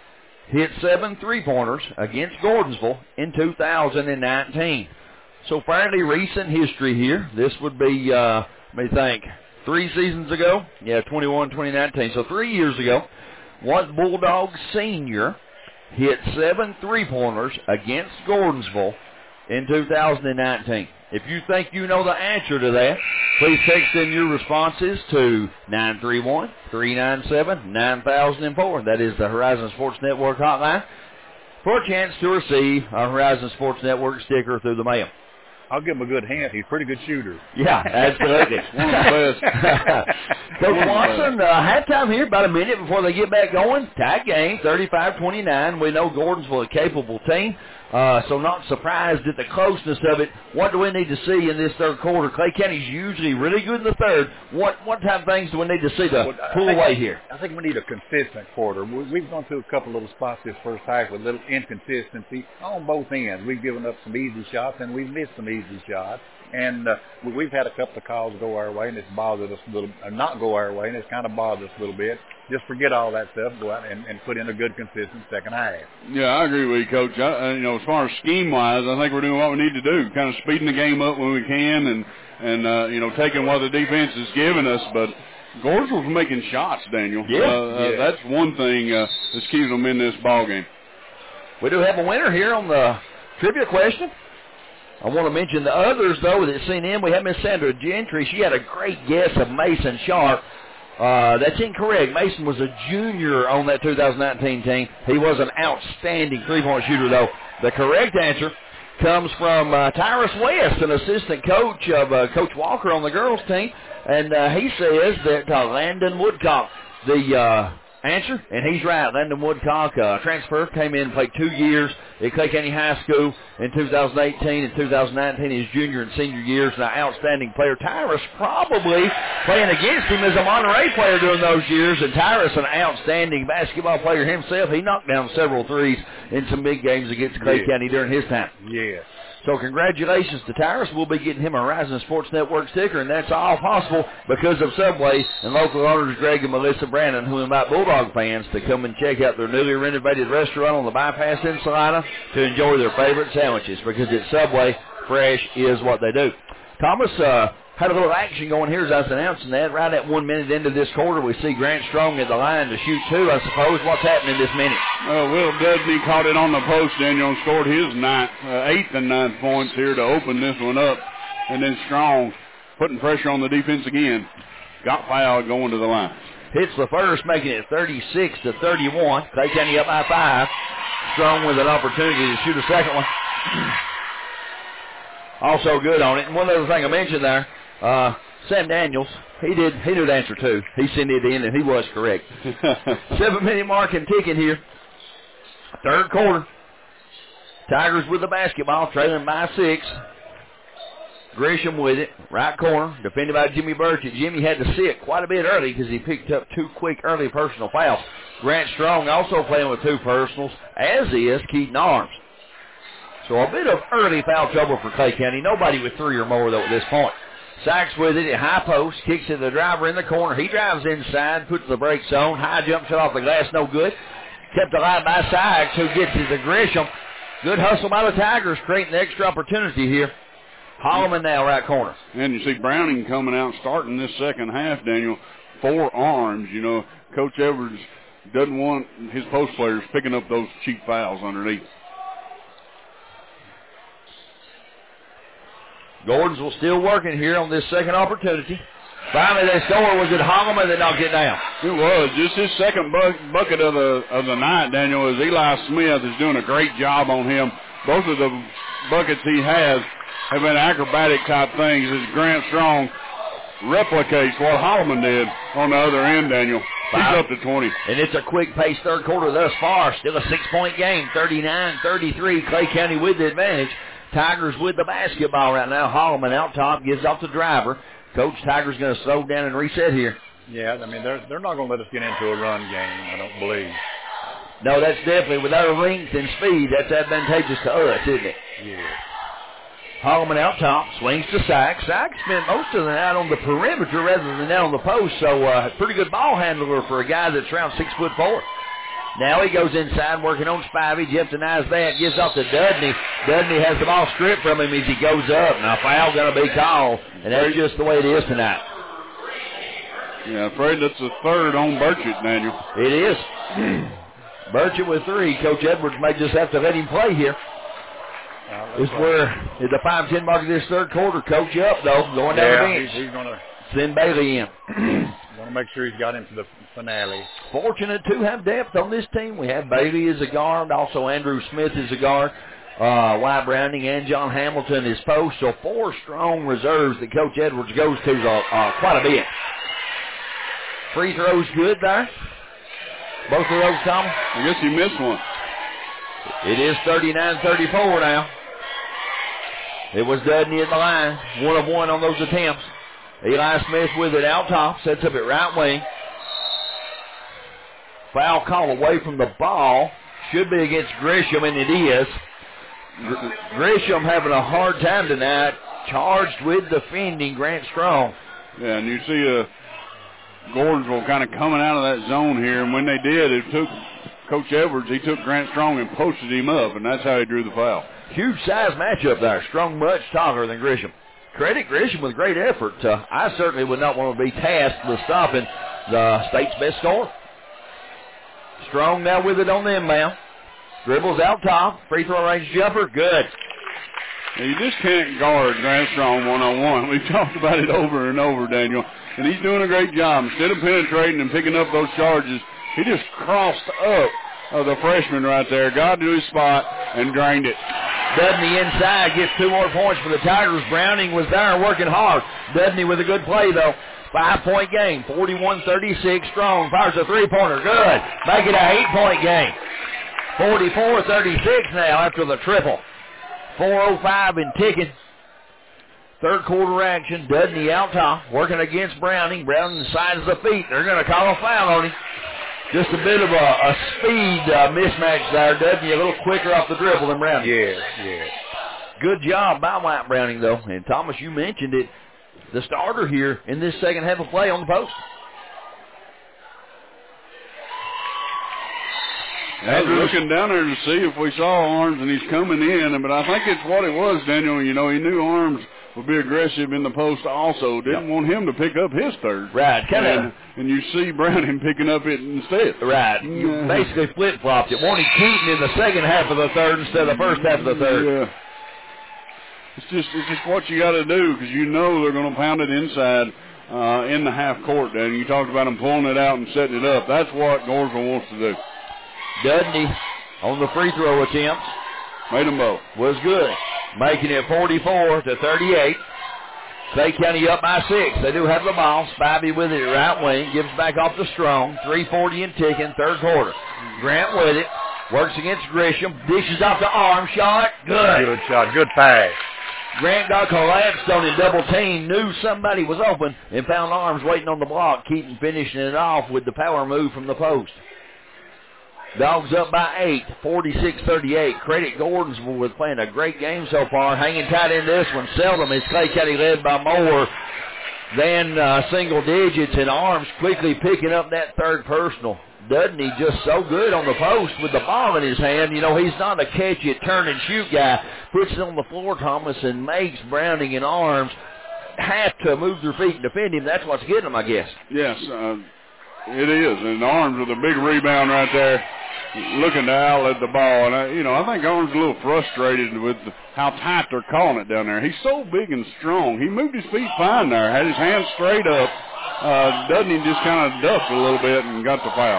hit seven three-pointers against Gordonsville in two thousand nineteen? So fairly recent history here. This would be, uh, let me think, three seasons ago? Yeah, twenty-one, twenty nineteen. So three years ago, what Bulldog senior hit seven three-pointers against Gordonsville in two thousand nineteen. If you think you know the answer to that, please text in your responses to nine three one, three nine seven, nine thousand four. That is the Horizon Sports Network hotline for a chance to receive a Horizon Sports Network sticker through the mail.
I'll give him a good hint. He's a pretty good shooter.
Yeah, absolutely. One of the best. Coach Watson, uh, halftime here, about a minute before they get back going. Tie game, thirty-five twenty-nine. We know Gordonsville is a capable team, uh, so not surprised at the closeness of it. What do we need to see in this third quarter? Clay County's usually really good in the third. What what type of things do we need to see to
well,
pull away here?
I think we need a consistent quarter. We, we've gone through a couple little spots this first half with a little inconsistency on both ends. We've given up some easy shots, and we've missed some easy shots. And uh, we've had a couple of calls go our way, and it's bothered us a little, or not go our way, and it's kind of bothered us a little bit. Just forget all that stuff, go out and, and put in a good, consistent second half.
Yeah, I agree with you, Coach. I, you know, as far as scheme-wise, I think we're doing what we need to do, kind of speeding the game up when we can, and and uh, you know, taking what the defense is giving us. But Gordonsville's making shots, Daniel.
Yeah,
uh,
yeah.
Uh, that's one thing uh, that's keeping them in this ball game.
We do have a winner here on the trivia question. I want to mention the others, though, that sent in. We have Miss Sandra Gentry. She had a great guess of Mason Sharp. Uh, that's incorrect. Mason was a junior on that two thousand nineteen team. He was an outstanding three-point shooter, though. The correct answer comes from uh, Tyrus West, an assistant coach of uh, Coach Walker on the girls' team. And uh, he says that uh, Landon Woodcock, the uh, answer, and he's right. Landon Woodcock, uh, transfer, came in and played two years at Clay County High School in two thousand eighteen and two thousand nineteen, his junior and senior years, and an outstanding player. Tyrus probably playing against him as a Monterey player during those years, and Tyrus, an outstanding basketball player himself. He knocked down several threes in some big games against Clay
yeah.
County during his time.
Yes.
So congratulations to Tyrus. We'll be getting him a Horizon Sports Network sticker, and that's all possible because of Subway and local owners Greg and Melissa Brannon, who invite Bulldog fans to come and check out their newly renovated restaurant on the bypass in Salina to enjoy their favorite sandwiches, because at Subway, fresh is what they do. Thomas, uh, had a little action going here as I was announcing that. Right at one minute into this quarter, we see Grant Strong at the line to shoot two, I suppose. What's happening this minute?
Uh, Will Dudney caught it on the post, Daniel, and scored his ninth, uh, eighth and ninth points here to open this one up. And then Strong putting pressure on the defense again. Got fouled going to the line.
Hits the first, making it thirty-six to thirty-one. Clay County up by five. Strong with an opportunity to shoot a second one. Also good on it. And one other thing I mentioned there, uh, Sam Daniels, he did he did answer two. He sent it in, and he was correct. Seven-minute mark and ticking here. Third quarter. Tigers with the basketball, trailing by six. Gresham with it, right corner, defended by Jimmy Burchett. Jimmy had to sit quite a bit early because he picked up two quick early personal fouls. Grant Strong also playing with two personals, as is Keaton Arms. So a bit of early foul trouble for Clay County. Nobody with three or more, though, at this point. Sachs with it at high post, kicks it to the driver in the corner. He drives inside, puts the brakes on. High jump shot off the glass, no good. Kept alive by Sachs, who gets it to Gresham. Good hustle by the Tigers, creating the extra opportunity here. Holloman now, right corner.
And you see Browning coming out starting this second half, Daniel. Four arms, you know. Coach Edwards doesn't want his post players picking up those cheap fouls underneath.
Gordons will still working here on this second opportunity. Finally, they score. Was it Holloman that knocked it down?
It was. Just his second bu- bucket of the of the night, Daniel, is Eli Smith is doing a great job on him. Both of the buckets he has have been acrobatic type things as Grant Strong replicates what Holloman did on the other end, Daniel. He's
Five.
up to twenty.
And it's a quick pace third quarter thus far. Still a six-point game, thirty-nine thirty-three. Clay County with the advantage. Tigers with the basketball right now. Holloman out top, gives off the driver. Coach Tigers going to slow down and reset here.
Yeah, I mean, they're, they're not going to let us get into a run game, I don't believe.
No, that's definitely, with our length and speed, that's advantageous to us, isn't it?
Yeah.
Holloman out top, swings to Sachs. Sachs spent most of the night on the perimeter rather than down on the post, so uh, pretty good ball handler for a guy that's around six foot four. Now he goes inside, working on Spivey. Jeff denies that, gives off to Dudney. Dudney has the ball stripped from him as he goes up. Now foul going to be called, and that's just the way it is tonight.
Yeah, afraid that's the third on Burchett, Daniel.
It is. Burchett with three. Coach Edwards may just have to let him play here. Uh, this is where at the five ten mark of this third quarter, coach up though, going down
yeah,
the bench.
He's, he's going to
send Bailey in.
Want to make sure he's got him to the finale.
Fortunate to have depth on this team. We have Bailey as a guard, also Andrew Smith as a guard, uh, Wyatt Browning and John Hamilton as post. So four strong reserves that Coach Edwards goes to uh, uh, quite a bit. Free throws good there. Both of those, Tom?
I guess he missed one.
It is thirty-nine thirty-four now. It was Dudney at the line. One of one on those attempts. Eli Smith with it out top. Sets up at right wing. Foul call away from the ball. Should be against Gresham, and it is. Gr- Gresham having a hard time tonight. Charged with defending Grant Strong.
Yeah, and you see uh, Gordonsville kind of coming out of that zone here, and when they did, it took Coach Edwards, he took Grant Strong and posted him up, and that's how he drew the foul.
Huge size matchup there. Strong much taller than Gresham. Credit Gresham with great effort. Uh, I certainly would not want to be tasked with stopping the state's best scorer. Strong now with it on the inbound. Dribbles out top. Free throw range jumper. Good.
Now, you just can't guard Grant Strong one-on-one. We've talked about it over and over, Daniel. And he's doing a great job. Instead of penetrating and picking up those charges, he just crossed up uh, the freshman right there, got to his spot, and drained it.
Dudney inside gets two more points for the Tigers. Browning was there working hard. Dudney with a good play, though. Five-point game, forty-one thirty-six. Strong fires a three-pointer. Good. Make it a eight-point game. forty-four thirty-six now after the triple. four oh five and ticking. Third quarter action. Dudney out top, working against Browning. Browning sides the feet. They're going to call a foul on him. Just a bit of a, a speed uh, mismatch there. Dudney a little quicker off the dribble than Browning.
Yeah, yeah.
Good job by Wyatt Browning, though. And, Thomas, you mentioned it. The starter here in this second half of play on the post.
I was looking down there to see if we saw Arms, and he's coming in. But I think it's what it was, Daniel. You know, he knew Arms would be aggressive in the post also. Didn't yep. want him to pick up his third.
Right. Kind
of. And, and you see Browning picking up it instead.
Right. You basically flip-flopped it. Wanted Keaton in the second half of the third instead of the first half of the third.
Yeah. It's just it's just what you got to do because you know they're going to pound it inside uh, in the half court. And you talked about them pulling it out and setting it up. That's what Gordonsville wants to do.
Dudney on the free throw attempt.
Made them both.
Was good. Making it forty-four to thirty-eight. Clay County up by six. They do have the ball. Spivey with it at right wing. Gives back off to Strong. three forty and ticking, third quarter. Grant with it. Works against Grisham. Dishes off the arm. Shot. Good.
Good shot. Good pass.
Grant got collapsed on his double team. Knew somebody was open and found Arms waiting on the block. Keaton finishing it off with the power move from the post. Dogs up by eight, forty-six thirty-eight. Credit Gordonsville with playing a great game so far. Hanging tight in this one. Seldom is Clay County led by more than uh, single digits, and Arms quickly picking up that third personal. Dudney just so good on the post with the ball in his hand. You know, he's not a catch-it, turn-and-shoot guy. Puts it on the floor, Thomas, and makes Browning and Arms have to move their feet and defend him. That's what's getting them, I guess.
Yes, uh, it is. And Arms with a big rebound right there, looking to outlet the ball. And, I, you know, I think Arms is a little frustrated with the, how tight they're calling it down there. He's so big and strong. He moved his feet fine there, had his hands straight up. Uh, Dudney just kind of ducked a little bit and got the foul.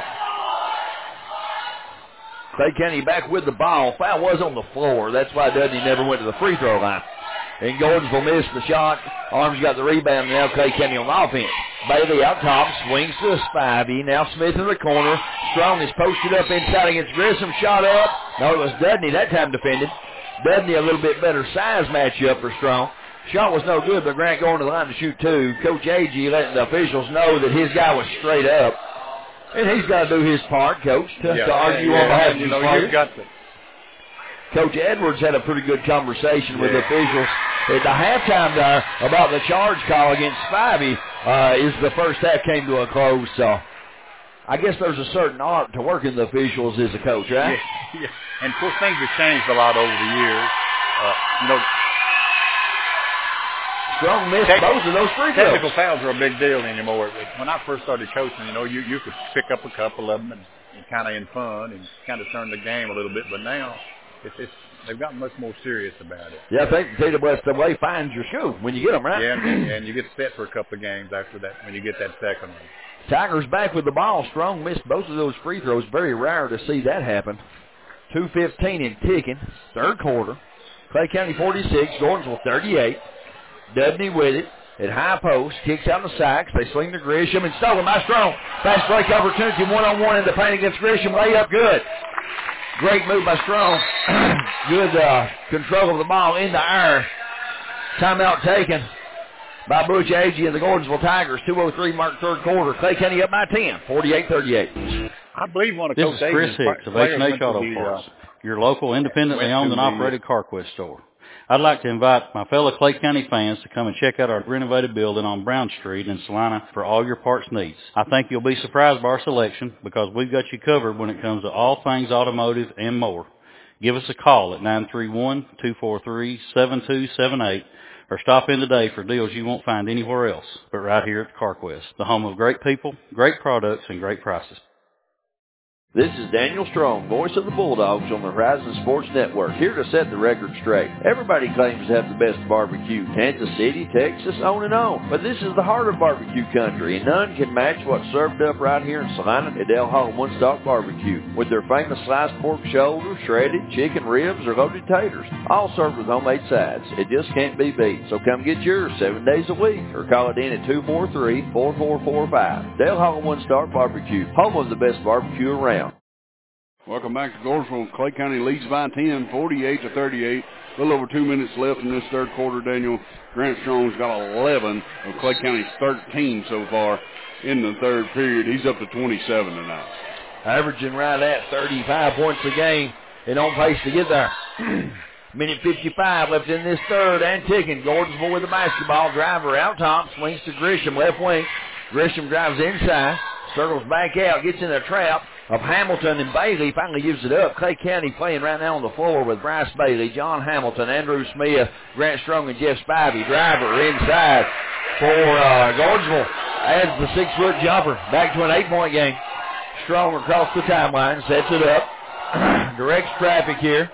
Clay County back with the ball. Foul was on the floor. That's why Dudney never went to the free throw line. And Gordonsville missed the shot. Arms got the rebound, and now Clay County on offense. Bailey out top, swings to Spivey. Now Smith in the corner. Strong is posted up inside against Grissom. Shot up. No, it was Dudney that time defended. Dudney a little bit better size matchup for Strong. Shot was no good, but Grant going to the line to shoot two. Coach Agee letting the officials know that his guy was straight up. And he's got to do his part, Coach, to,
yeah,
to argue
yeah,
on behalf of
you
his
know,
players.
You've got to.
Coach Edwards had a pretty good conversation
yeah.
with the officials at the halftime there about the charge call against Spivey uh, as the first half came to a close. So I guess there's a certain art to working the officials as a coach, right?
Yeah, yeah. And of course things have changed a lot over the years. Uh, you know,
Strong missed
Tec-
both of those free throws.
Technical fouls are a big deal anymore. When I first started coaching, you know, you, you could pick up a couple of them and, and kind of in fun and kind of turn the game a little bit. But now it's, it's they've gotten much more serious about it.
Yeah, I think T W S A A finds your shoe when you get them, right?
Yeah, and, and you get set for a couple of games after that when you get that second one.
Tigers back with the ball. Strong missed both of those free throws. Very rare to see that happen. two fifteen in ticking. Third quarter. Clay County forty-six, Gordonsville thirty-eight. Dudney with it at high post. Kicks out in the sacks. They swing to Grisham and stolen by Strong. Fast break opportunity. One-on-one in the paint against Grisham. Layup good. Great move by Strong. Good uh, control of the ball in the air. Timeout taken by Butch Agee and the Gordonsville Tigers. two oh three mark third quarter. Clay County up by ten, forty-eight thirty-eight.
I believe one of
This
Coach
is Chris Hicks of H and H Auto Parts, your local independently owned and operated CarQuest store. I'd like to invite my fellow Clay County fans to come and check out our renovated building on Brown Street in Salina for all your parts needs. I think you'll be surprised by our selection because we've got you covered when it comes to all things automotive and more. Give us a call at nine three one, two four three, seven two seven eight or stop in today for deals you won't find anywhere else but right here at CarQuest, the home of great people, great products, and great prices.
This is Daniel Strong, voice of the Bulldogs on the Horizon Sports Network, here to set the record straight. Everybody claims to have the best barbecue. Kansas City, Texas, on and on. But this is the heart of barbecue country, and none can match what's served up right here in Salina at Dale Hall One Stock Barbecue, with their famous sliced pork shoulder, shredded chicken ribs, or loaded taters, all served with homemade sides. It just can't be beat. So come get yours seven days a week, or call it in at two four three, four four four five. Dale Hall One Stock Barbecue, home of the best barbecue around.
Welcome back to Gordonsville. Clay County leads by ten, forty-eight to thirty-eight. A little over two minutes left in this third quarter, Daniel. Grant Strong's got eleven of Clay County's thirteen so far in the third period. He's up to twenty-seven tonight.
Averaging right at thirty-five points a game and on pace to get there. Minute fifty-five left in this third and ticking. Gordonsville with the basketball. Driver out top. Swings to Grisham, left wing. Grisham drives inside. Circles back out. Gets in a trap of Hamilton and Bailey. Finally gives it up. Clay County playing right now on the floor with Bryce Bailey, John Hamilton, Andrew Smith, Grant Strong, and Jeff Spivey. Driver inside for uh, Gordonsville. Adds the six-foot jumper. Back to an eight-point game. Strong across the timeline. Sets it up. Directs traffic here.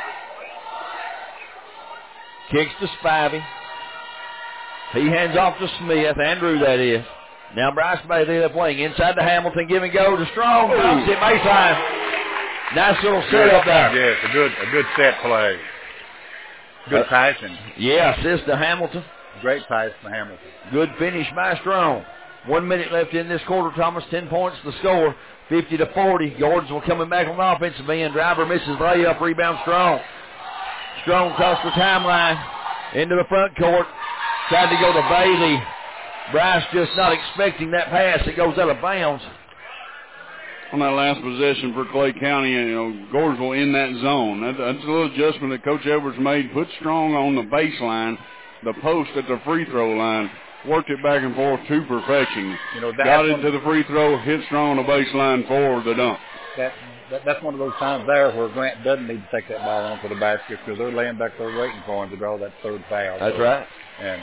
Kicks to Spivey. He hands off to Smith. Andrew, that is. Now Bryce Bailey left wing. Inside to Hamilton. Give and go to Strong. Drops it baseline. Nice little setup there.
Yes, a good, a good set play. Good uh, passing.
Yeah, assist to Hamilton.
Great pass from Hamilton.
Good finish by Strong. One minute left in this quarter, Thomas. Ten points the score, fifty to forty. Gordonsville coming back on the offensive end. Driver misses layup, rebound Strong. Strong across the timeline into the front court. Tried to go to Bailey. Bryce just not expecting that pass. It goes out of bounds.
On that last possession for Clay County, you know, Gordonsville in that zone. That, that's a little adjustment that Coach Edwards made. Put Strong on the baseline, the post at the free throw line. Worked it back and forth to perfection.
You know,
got it to the free throw, hit Strong on the baseline for the dunk.
That, that that's one of those times there where Grant doesn't need to take that ball onto the basket because they're laying back there waiting for him to draw that third foul.
That's so, right.
And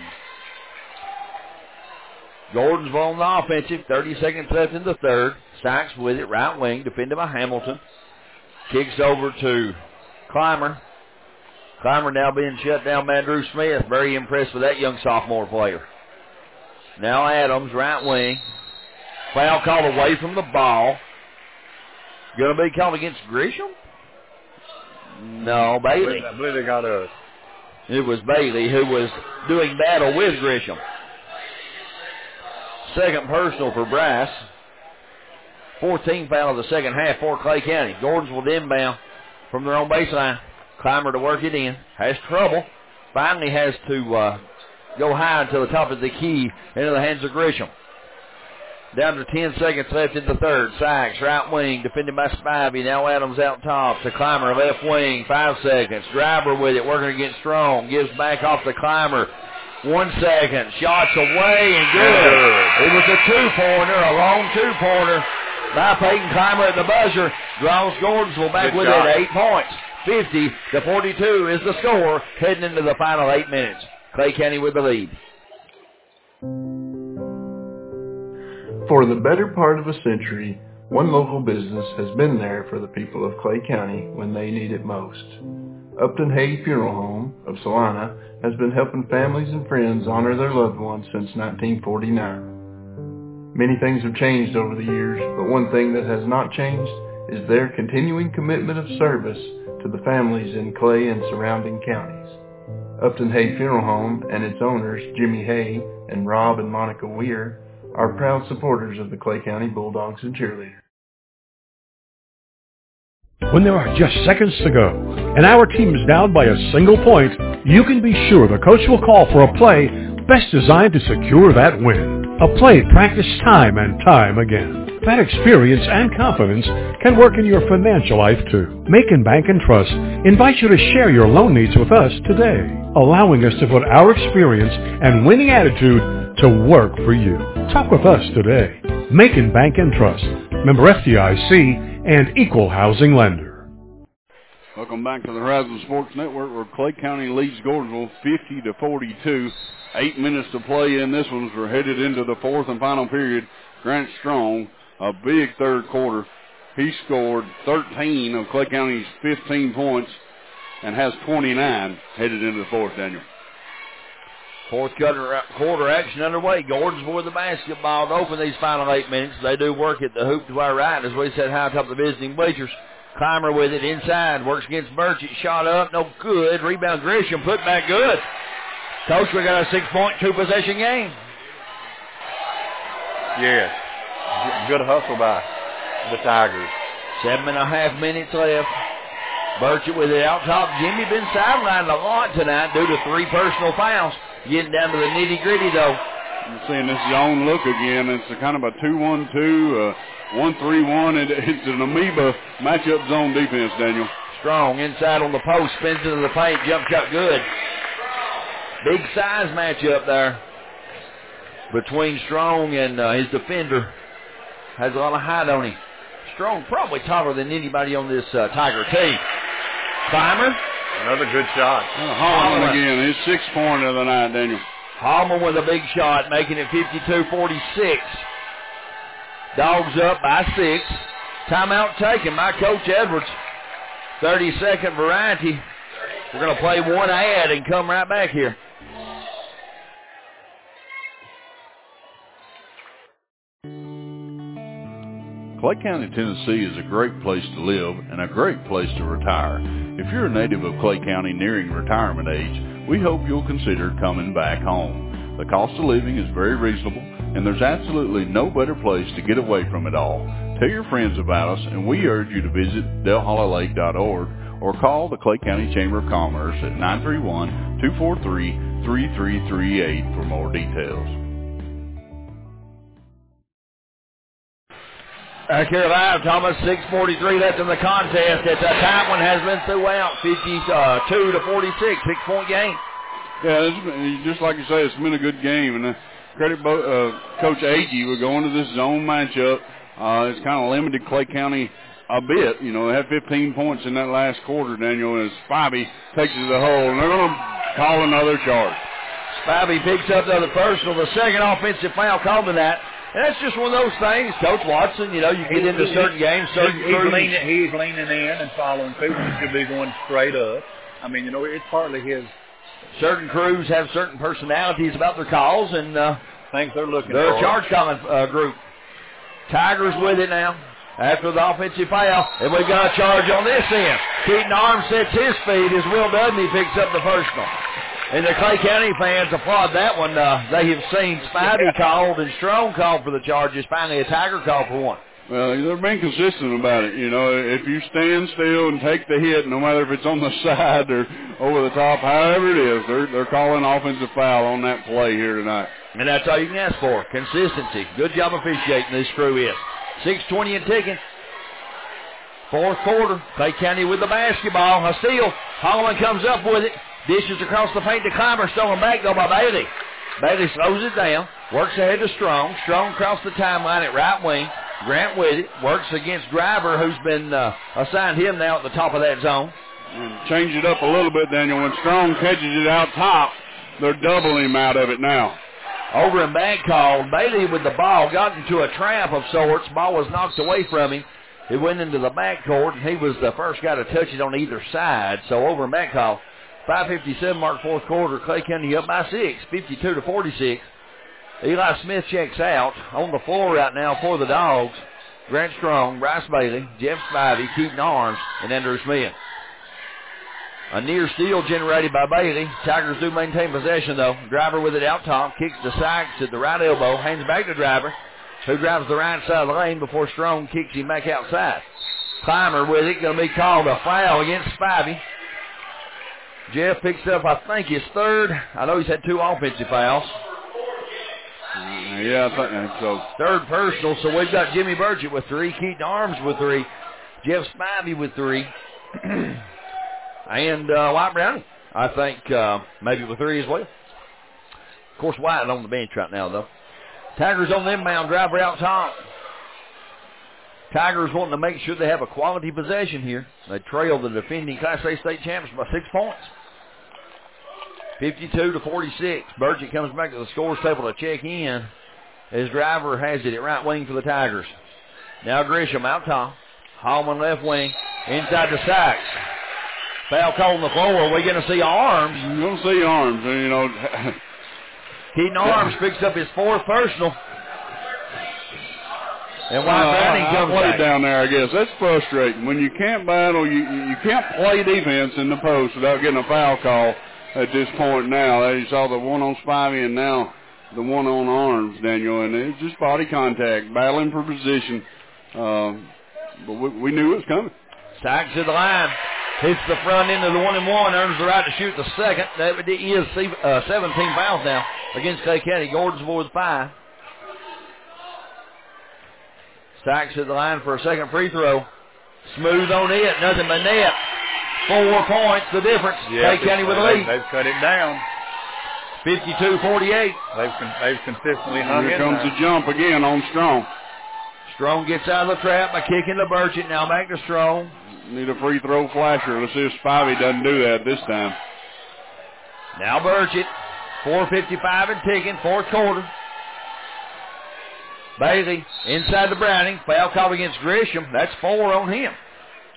Gordonsville on the offensive. thirty seconds left in the third. Sykes with it, right wing, defended by Hamilton. Kicks over to Clymer. Clymer now being shut down by Drew Smith. Very impressed with that young sophomore player. Now Adams, right wing. Foul called away from the ball. Going to be called against Grisham? No, Bailey.
I believe they got a...
It was Bailey who was doing battle with Grisham. Second personal for Bryce. fourteen foul of the second half for Clay County. Gordonsville inbound from their own baseline. Clymer to work it in. Has trouble. Finally has to uh, go high until the top of the key into the hands of Grisham. Down to ten seconds left in the third. Sykes, right wing, defended by Spivey. Now Adams out top to Clymer, left wing. Five seconds. Driver with it, working against Strong. Gives back off to Clymer. One second. Shots away and good. It was a two-pointer, a long two-pointer by Peyton Clymer at the buzzer. Draws Gordonsville back
good
with
shot.
it. Eight points. fifty to forty-two is the score heading into the final eight minutes. Clay County with the lead.
For the better part of a century, one local business has been there for the people of Clay County when they need it most. Upton Hay Funeral Home of Salina has been helping families and friends honor their loved ones since nineteen forty-nine. Many things have changed over the years, but one thing that has not changed is their continuing commitment of service to the families in Clay and surrounding counties. Upton Hay Funeral Home and its owners, Jimmy Hay and Rob and Monica Weir, are proud supporters of the Clay County Bulldogs and Cheerleaders.
When there are just seconds to go and our team is down by a single point, you can be sure the coach will call for a play best designed to secure that win. A play practiced time and time again. That experience and confidence can work in your financial life too. Macon Bank and Trust invites you to share your loan needs with us today, allowing us to put our experience and winning attitude to work for you. Talk with us today. Macon Bank and Trust, member F D I C and equal housing lender.
Welcome back to the Horizon Sports Network, where Clay County leads Gordonsville fifty to forty-two. Eight minutes to play in this one. We're headed into the fourth and final period. Grant Strong, a big third quarter. He scored thirteen of Clay County's fifteen points and has twenty-nine headed into the fourth, Daniel.
Fourth quarter, quarter action underway. Gordonsville with the basketball to open these final eight minutes. They do work at the hoop to our right, as we said, high atop the visiting bleachers. Clymer with it inside. Works against Burchett. Shot up. No good. Rebound Grisham. Put back good. Coach, we got a six-point, two-possession game.
Yes. Good hustle by the Tigers.
Seven and a half minutes left. Burchett with it out top. Jimmy been sidelined a lot tonight due to three personal fouls. Getting down to the nitty-gritty, though.
You're seeing this zone look again. It's a kind of a two one two, uh, one three one. It, it's an amoeba matchup zone defense, Daniel.
Strong inside on the post, spins into the paint, jump shot good. Big size matchup there between Strong and uh, his defender. Has a lot of height on him. Strong probably taller than anybody on this uh, Tiger team. Clymer.
Another good shot.
Uh, Hallman again. His sixth point of the night, Daniel.
Hallman with a big shot, making it fifty-two forty-six. Dogs up by six. Timeout taken by Coach Edwards. thirty-second variety. We're going to play one ad and come right back here.
Clay County, Tennessee is a great place to live and a great place to retire. If you're a native of Clay County nearing retirement age, we hope you'll consider coming back home. The cost of living is very reasonable, and there's absolutely no better place to get away from it all. Tell your friends about us, and we urge you to visit Del Hollow Lake dot org or call the Clay County Chamber of Commerce at nine three one, two four three, three three three eight for more details.
Back here live, Thomas, six forty-three left in the contest. At the time one has been throughout, fifty-two to forty-six, six-point game.
Yeah, it's, just like you say, it's been a good game. And uh, credit bo- uh, Coach Agee. We're going to this zone matchup. Uh, it's kind of limited Clay County a bit. You know, they had fifteen points in that last quarter, Daniel, as Spivey takes it to the hole, and they're going to call another charge.
Spivey picks up the personal, the second offensive foul called in that. And that's just one of those things, Coach Watson, you know, you get into certain games, certain
he's, he's, leaning, he's leaning in and following through. He should be going straight up. I mean, you know, it's partly his.
Certain crews have certain personalities about their calls, and uh,
things they're looking
they're
for.
a charge calling uh, group. Tigers with it now after the offensive foul, and we've got a charge on this end. Keaton Arms sets his feet as Will Dudney picks up the personal. And the Clay County fans applaud that one. Uh, they have seen Spivey called and Strong called for the charges. Finally, a Tiger call for one.
Well, they're being consistent about it. You know, if you stand still and take the hit, no matter if it's on the side or over the top, however it is, they're, they're calling offensive foul on that play here tonight.
And that's all you can ask for, consistency. Good job officiating this crew is. six twenty and ticking. Fourth quarter, Clay County with the basketball. A steal. Holloman comes up with it. Dishes across the paint to Clymer. Stolen back, though, by Bailey. Bailey slows it down. Works ahead to Strong. Strong across the timeline at right wing. Grant with it. Works against Driver, who's been uh, assigned him now at the top of that zone.
And change it up a little bit, Daniel. When Strong catches it out top, they're doubling him out of it now.
Over and back call. Bailey with the ball got into a trap of sorts. Ball was knocked away from him. It went into the backcourt, and he was the first guy to touch it on either side. So over and back call. five fifty-seven mark fourth quarter. Clay County up by six, fifty-two to forty-six. Eli Smith checks out on the floor right now for the Dogs. Grant Strong, Bryce Bailey, Jeff Spivey, Keaton Arms, and Andrew Smith. A near steal generated by Bailey. Tigers do maintain possession, though. Driver with it out top, kicks to Sykes at the right elbow, hands back to Driver, who drives the right side of the lane before Strong kicks him back outside. Clymer with it, going to be called a foul against Spivey. Jeff picks up, I think, his third. I know he's had two offensive fouls.
Uh, yeah, I think so.
Third personal, so we've got Jimmy Burchett with three, Keaton Arms with three, Jeff Spivey with three, and uh, White Browning, I think, uh, maybe with three as well. Of course, White on the bench right now, though. Tigers on the inbound, Driver out top. Tigers wanting to make sure they have a quality possession here. They trail the defending Class A state champions by six points. fifty-two to forty-six. Burgett comes back to the scores table to check in as Driver has it at right wing for the Tigers. Now Grisham out top. Hallman left wing. Inside to Sykes. Foul call on the floor. Are we going to see Arms?
You're going to see Arms. You know.
Keaton Arms picks up his fourth personal. And White
uh,
Browning comes
I played
back.
down there, I guess. That's frustrating. When you can't battle, you you can't play defense in the post without getting a foul call at this point now. You saw the one on Spivey and now the one on Arms, Daniel, and it's just body contact, battling for position. Um, but we, we knew it was coming.
Sykes to the line. Hits the front end of the one and one, earns the right to shoot the second. That is uh, seventeen fouls now against Clay County. Gordonsville with five. Sykes to the line for a second free throw. Smooth on it, nothing but net. Four points, the difference.
Yeah,
Clay County with a
they,
lead.
They've cut it down.
fifty-two forty-eight.
They've, they've consistently hung
Here
in
comes
there.
the jump again on Strong.
Strong gets out of the trap by kicking to Burchett. Now back to Strong.
Need a free throw flasher. Let's see if Spivey doesn't do that this time.
Now Burchett. four fifty-five and ticking, fourth quarter. Bailey inside the Browning. Foul call against Grisham. That's four on him.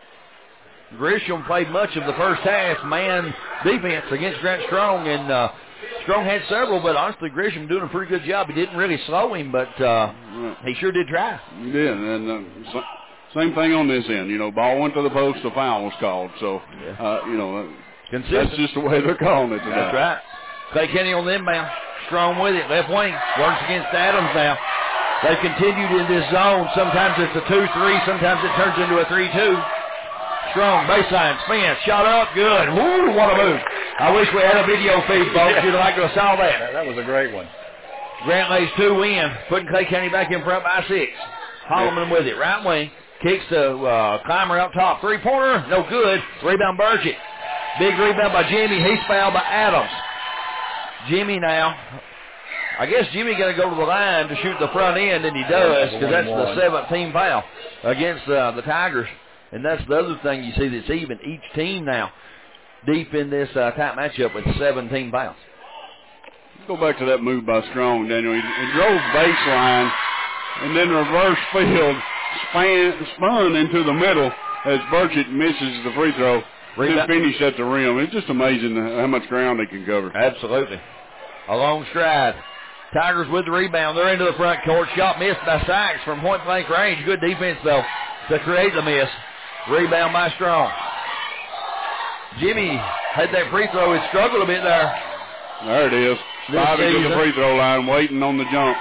Grisham played much of the first half man defense against Grant Strong, and uh, Strong had several, but honestly, Grisham doing a pretty good job. He didn't really slow him, but uh,
right.
he sure did try.
He did, and uh, so, same thing on this end. You know, ball went to the post, the foul was called. So, uh, you know,
Consistent.
that's just the way they're calling it today.
That's right. Clay County on the inbound. Strong with it. Left wing. Works against Adams now. They've continued in this zone. Sometimes it's a two three. Sometimes it turns into a three two. Strong. Baseline. Spin. Shot up. Good. Woo, what a move. I wish we had a video feed, folks. You'd like to have saw that.
That was a great one.
Grant lays two in. Putting Clay County back in front by six. Holloman with it. Right wing. Kicks the uh, Clymer up top. Three-pointer. No good. Rebound Burgett. Big rebound by Jimmy. He's fouled by Adams. Jimmy now. I guess Jimmy going to go to the line to shoot the front end, and he does, because that's the seventh team foul against uh, the Tigers. And that's the other thing you see that's even. Each team now deep in this uh, tight matchup with seventeen fouls.
Let's go back to that move by Strong, Daniel. He, he drove baseline and then reverse field, span, spun into the middle as Burchett misses the free throw. Then finished at the rim. It's just amazing how much ground they can cover.
Absolutely. A long stride. Tigers with the rebound. They're into the front court. Shot missed by Sykes from point blank range. Good defense, though, to create the miss. Rebound by Strong. Jimmy had that free throw. He struggled a bit there.
There it is. Driving to the free throw line, waiting on the jump.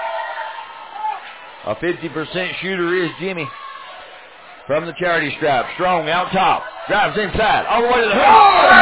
A fifty percent shooter is Jimmy from the charity stripe. Strong out top. Drives inside. All the way to the hoop.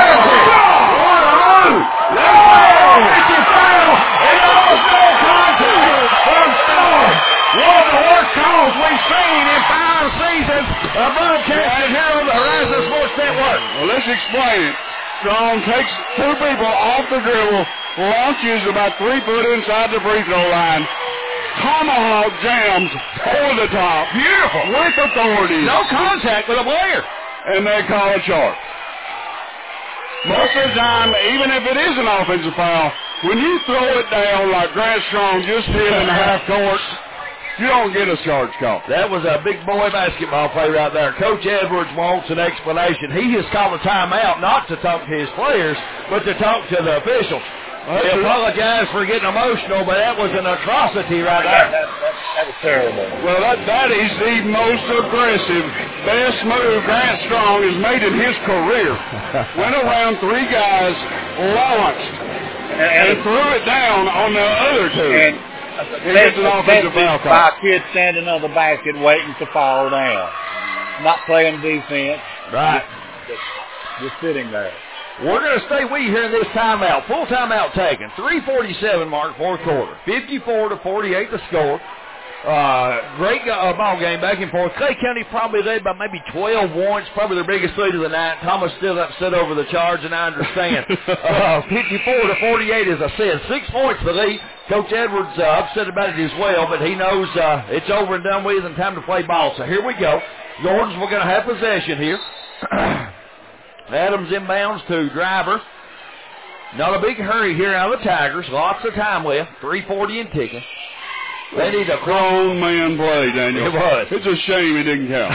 One of the worst calls we've seen in five seasons of broadcasting here on the Horizon Sports Network.
Well, let's explain it. Strong takes two people off the dribble, launches about three foot inside the free throw line. Tomahawk jams over the top.
Beautiful.
With authority.
No contact with a player.
And they call a charge. Most of the time, even if it is an offensive foul, when you throw it down like Grant Strong just did in the half court, you don't get a charge call.
That was a big boy basketball play right there. Coach Edwards wants an explanation. He has called a timeout not to talk to his players, but to talk to the officials. Well, he apologized for getting emotional, but that was an atrocity right there.
That, that, that was terrible.
Well, that, that is the most aggressive, best move Grant Strong has made in his career. Went around three guys, launched, and, and threw it down on the other two.
And
he gets an offensive foul call.
By a kid standing on the basket waiting to fall down. Not playing defense.
Right.
Just, just sitting there.
We're going to stay with you here in this timeout. Full timeout taken. three forty-seven mark, fourth quarter. fifty-four to forty-eight the score. Uh, great uh, ball game back and forth. Clay County probably led by maybe twelve points, probably their biggest lead of the night. Thomas still upset over the charge, and I understand. uh, fifty-four to forty-eight, as I said. Six points the lead. Coach Edwards uh, upset about it as well, but he knows uh, it's over and done with and time to play ball. So here we go. Gordons, we're going to have possession here. Adams inbounds to Driver. Not a big hurry here out of the Tigers. Lots of time left. three forty and ticking. They need a
grown man play, Daniel.
It was.
It's a shame he didn't count.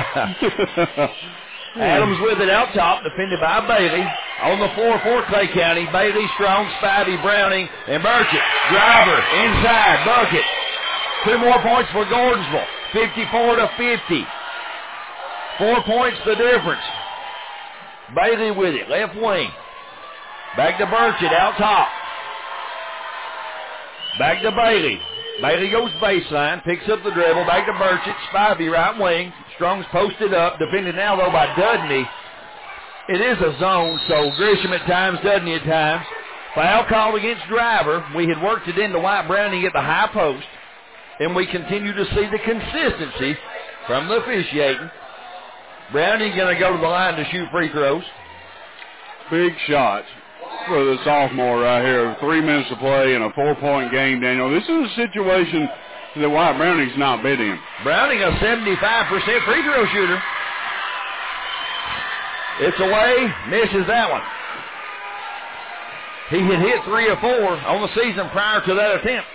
Adams with it out top, defended by Bailey. On the floor for Clay County. Bailey, Strong, Spivey, Browning, and Burchett. Driver inside. Bucket. Two more points for Gordonsville. fifty-four to fifty. Four points the difference. Bailey with it, left wing. Back to Burchett, out top. Back to Bailey. Bailey goes baseline, picks up the dribble, back to Burchett, Spivey, right wing. Strong's posted up, defended now, though, by Dudney. It is a zone, so Grisham at times, Dudney at times. Foul called against Driver. We had worked it into White Browning at the high post, and we continue to see the consistency from the officiating. Browning going to go to the line to shoot free throws.
Big shots for the sophomore right here. Three minutes to play in a four-point game, Daniel. This is a situation that White Browning's not bid in.
Browning, a seventy-five percent free throw shooter. It's away, misses that one. He had hit three or four on the season prior to that attempt.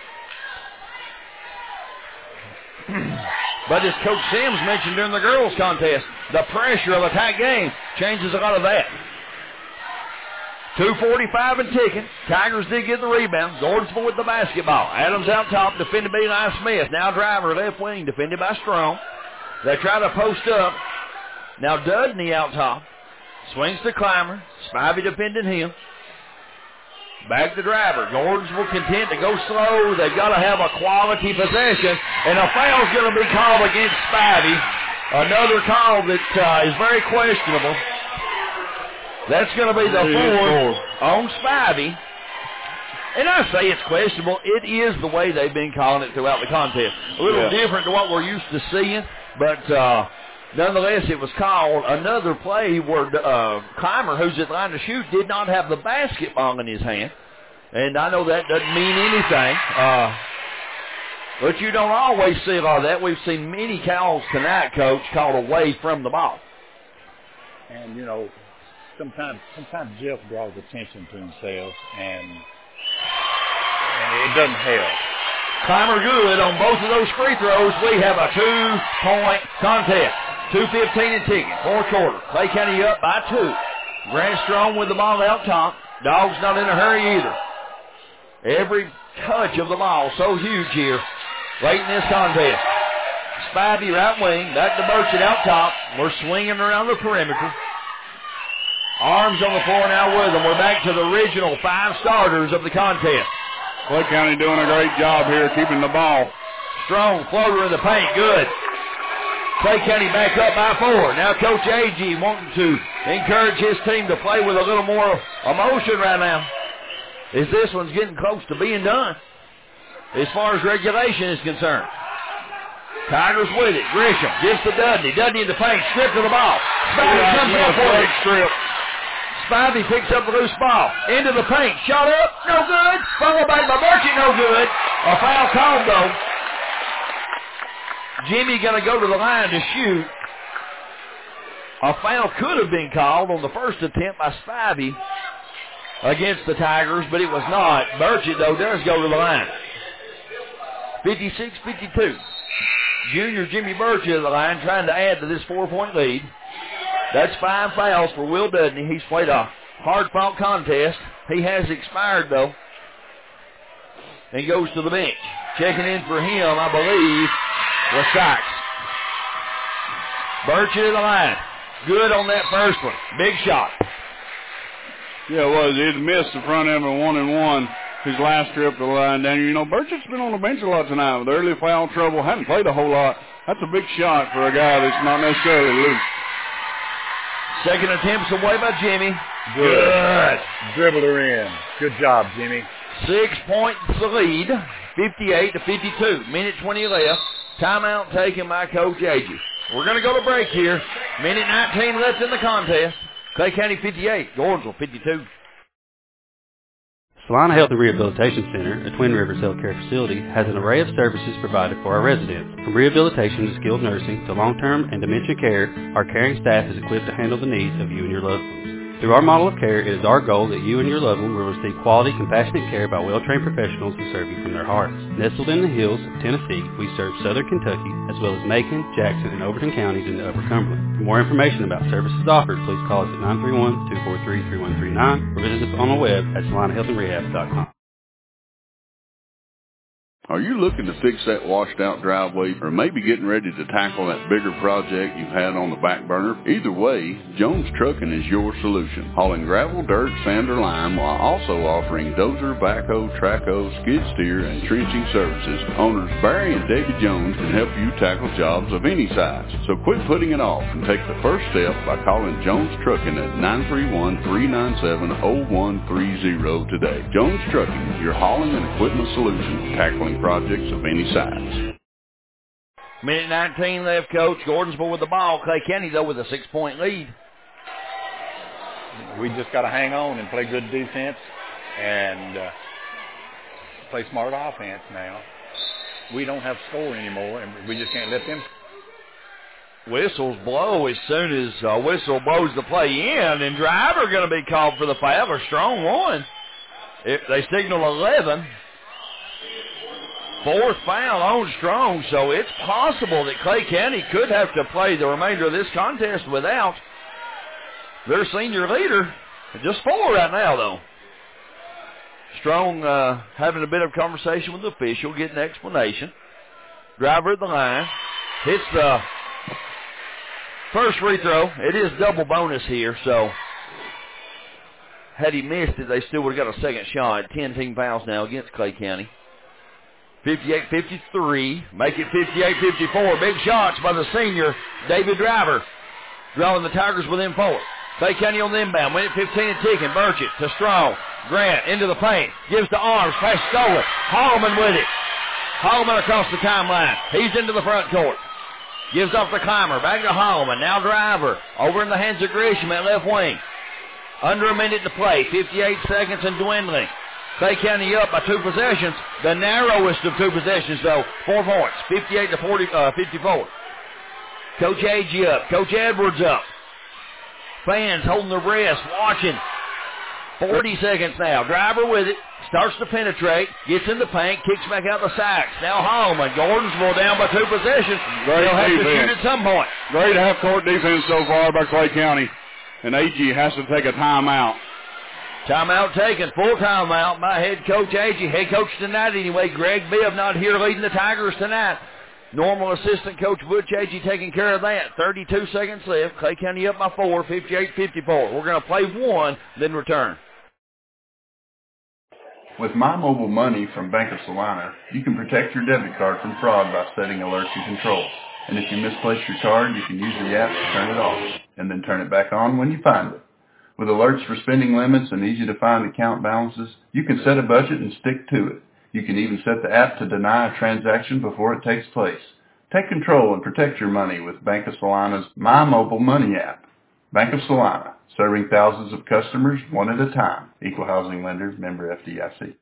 But as Coach Sims mentioned during the girls' contest, the pressure of a tight game changes a lot of that. two forty-five and ticking. Tigers did get the rebound. Gordonsville with the basketball. Adams out top, defended by Eli Smith. Now Driver left wing, defended by Strong. They try to post up. Now Dudney out top. Swings to Clymer. Spivey defending him. Back to Driver. Gordonsville content to go slow. They've got to have a quality possession. And a foul's going to be called against Spivey. Another call that uh, is very questionable. That's going to be the fourth on Spivey. And I say it's questionable. It is the way they've been calling it throughout the contest. A little
yeah.
different to what we're used to seeing, but uh, nonetheless, it was called. Another play where uh, Clymer, who's at the line to shoot, did not have the basketball in his hand. And I know that doesn't mean anything. Uh, but you don't always see a lot of that. We've seen many calls tonight, Coach, called away from the ball.
And, you know, sometimes sometimes Jeff draws attention to himself, and, and it doesn't help.
Clymer good on both of those free throws. We have a two-point contest. two fifteen and ticking, fourth quarter. Clay County up by two. Grant Strong with the ball out top. Dogs not in a hurry either. Every touch of the ball so huge here late in this contest. Spivey right wing, back to Burchett out top. We're swinging around the perimeter. Arms on the floor now with them. We're back to the original five starters of the contest.
Clay County doing a great job here keeping the ball.
Strong floater in the paint, good. Clay County back up by four. Now Coach Agee wanting to encourage his team to play with a little more emotion right now, as this one's getting close to being done as far as regulation is concerned. Tigers with it. Grisham gives to Dudney. Dudney in the paint, stripped of the ball. Spivey yeah, comes up for it. Strip. Spivey picks up the loose ball. Into the paint. Shot up. No good. Followed back by Burchett. No good. A foul called, though. Jimmy going to go to the line to shoot. A foul could have been called on the first attempt by Spivey against the Tigers, but it was not. Burchett, though, does go to the line. fifty-six fifty-two. Junior Jimmy Burchett at the line trying to add to this four-point lead. That's five fouls for Will Dudney. He's played a hard-fought contest. He has expired, though. And goes to the bench. Checking in for him, I believe, was Sykes. Burchett at the line. Good on that first one. Big shot.
Yeah, it was. He missed the front end of one and one. His last trip to the line down. You know, Burchett's been on the bench a lot tonight with early foul trouble. Hadn't played a whole lot. That's a big shot for a guy that's not necessarily loose.
Second attempt's away by Jimmy.
Good. Good. Dribbled her in. Good job, Jimmy.
Six points the lead. fifty-eight to fifty-two. Minute twenty left. Timeout taken by Coach Agee. We're going to go to break here. Minute nineteen left in the contest. Clay County fifty-eight. Gordonsville fifty-two.
Salina Health and Rehabilitation Center, a Twin Rivers healthcare facility, has an array of services provided for our residents. From rehabilitation to skilled nursing to long-term and dementia care, our caring staff is equipped to handle the needs of you and your loved ones. Through our model of care, it is our goal that you and your loved one will receive quality, compassionate care by well-trained professionals who serve you from their hearts. Nestled in the hills of Tennessee, we serve southern Kentucky, as well as Macon, Jackson, and Overton counties into Upper Cumberland. For more information about services offered, please call us at nine three one, two four three, three one three nine or visit us on the web at salina health and rehab dot com.
Are you looking to fix that washed-out driveway or maybe getting ready to tackle that bigger project you've had on the back burner? Either way, Jones Trucking is your solution. Hauling gravel, dirt, sand, or lime while also offering dozer, backhoe, trackhoe, skid steer, and trenching services. Owners Barry and David Jones can help you tackle jobs of any size. So quit putting it off and take the first step by calling Jones Trucking at nine three one, three nine seven, zero one three zero today. Jones Trucking, your hauling and equipment solution, tackling projects of any size.
Minute nineteen left, Coach. Gordonsville with the ball. Clay County, though, with a six-point lead.
We just got to hang on and play good defense and uh, play smart offense now. We don't have score anymore, and we just can't let them.
Whistles blow as soon as uh, whistle blows the play in, and Driver going to be called for the foul. A strong one. If they signal eleven. Fourth foul on Strong, so it's possible that Clay County could have to play the remainder of this contest without their senior leader. Just four right now, though. Strong uh, having a bit of conversation with the official, getting an explanation. Driver at the line. Hits the first free throw. It is double bonus here, so had he missed it, they still would have got a second shot. Ten team fouls now against Clay County. fifty-eight fifty-three. Make it fifty-eight fifty-four. Big shots by the senior, David Driver. Drawing the Tigers within four. Clay County on the inbound. Win it fifteen and ticking. Burchett to Strong. Grant into the paint. Gives to Arms. Pass stolen. Holloman with it. Holloman across the timeline. He's into the front court. Gives off the Climber. Back to Holloman. Now Driver. Over in the hands of Grisham at left wing. Under a minute to play. fifty-eight seconds and dwindling. Clay County up by two possessions. The narrowest of two possessions, though. Four points. fifty-eight to forty, uh, fifty-four. Coach Agee up. Coach Edwards up. Fans holding their breath, watching. forty seconds now. Driver with it. Starts to penetrate. Gets in the paint. Kicks back out the sacks. Now Holloman. Gordonsville down by two possessions.
Great
They'll have
defense.
to shoot at some point.
Great half-court defense so far by Clay County. And Agee has to take a timeout.
Timeout taken. Full timeout by head coach Agee. Head coach tonight anyway. Greg Bibb not here leading the Tigers tonight. Normal assistant coach Butch Agee taking care of that. thirty-two seconds left. Clay County up by four, fifty-eight fifty-four. We're going to play one, then return.
With My Mobile Money from Bank of Salina, you can protect your debit card from fraud by setting alerts and controls. And if you misplace your card, you can use the app to turn it off, and then turn it back on when you find it. With alerts for spending limits and easy-to-find account balances, you can set a budget and stick to it. You can even set the app to deny a transaction before it takes place. Take control and protect your money with Bank of Salina's My Mobile Money app. Bank of Salina, serving thousands of customers one at a time. Equal housing lender, member F D I C.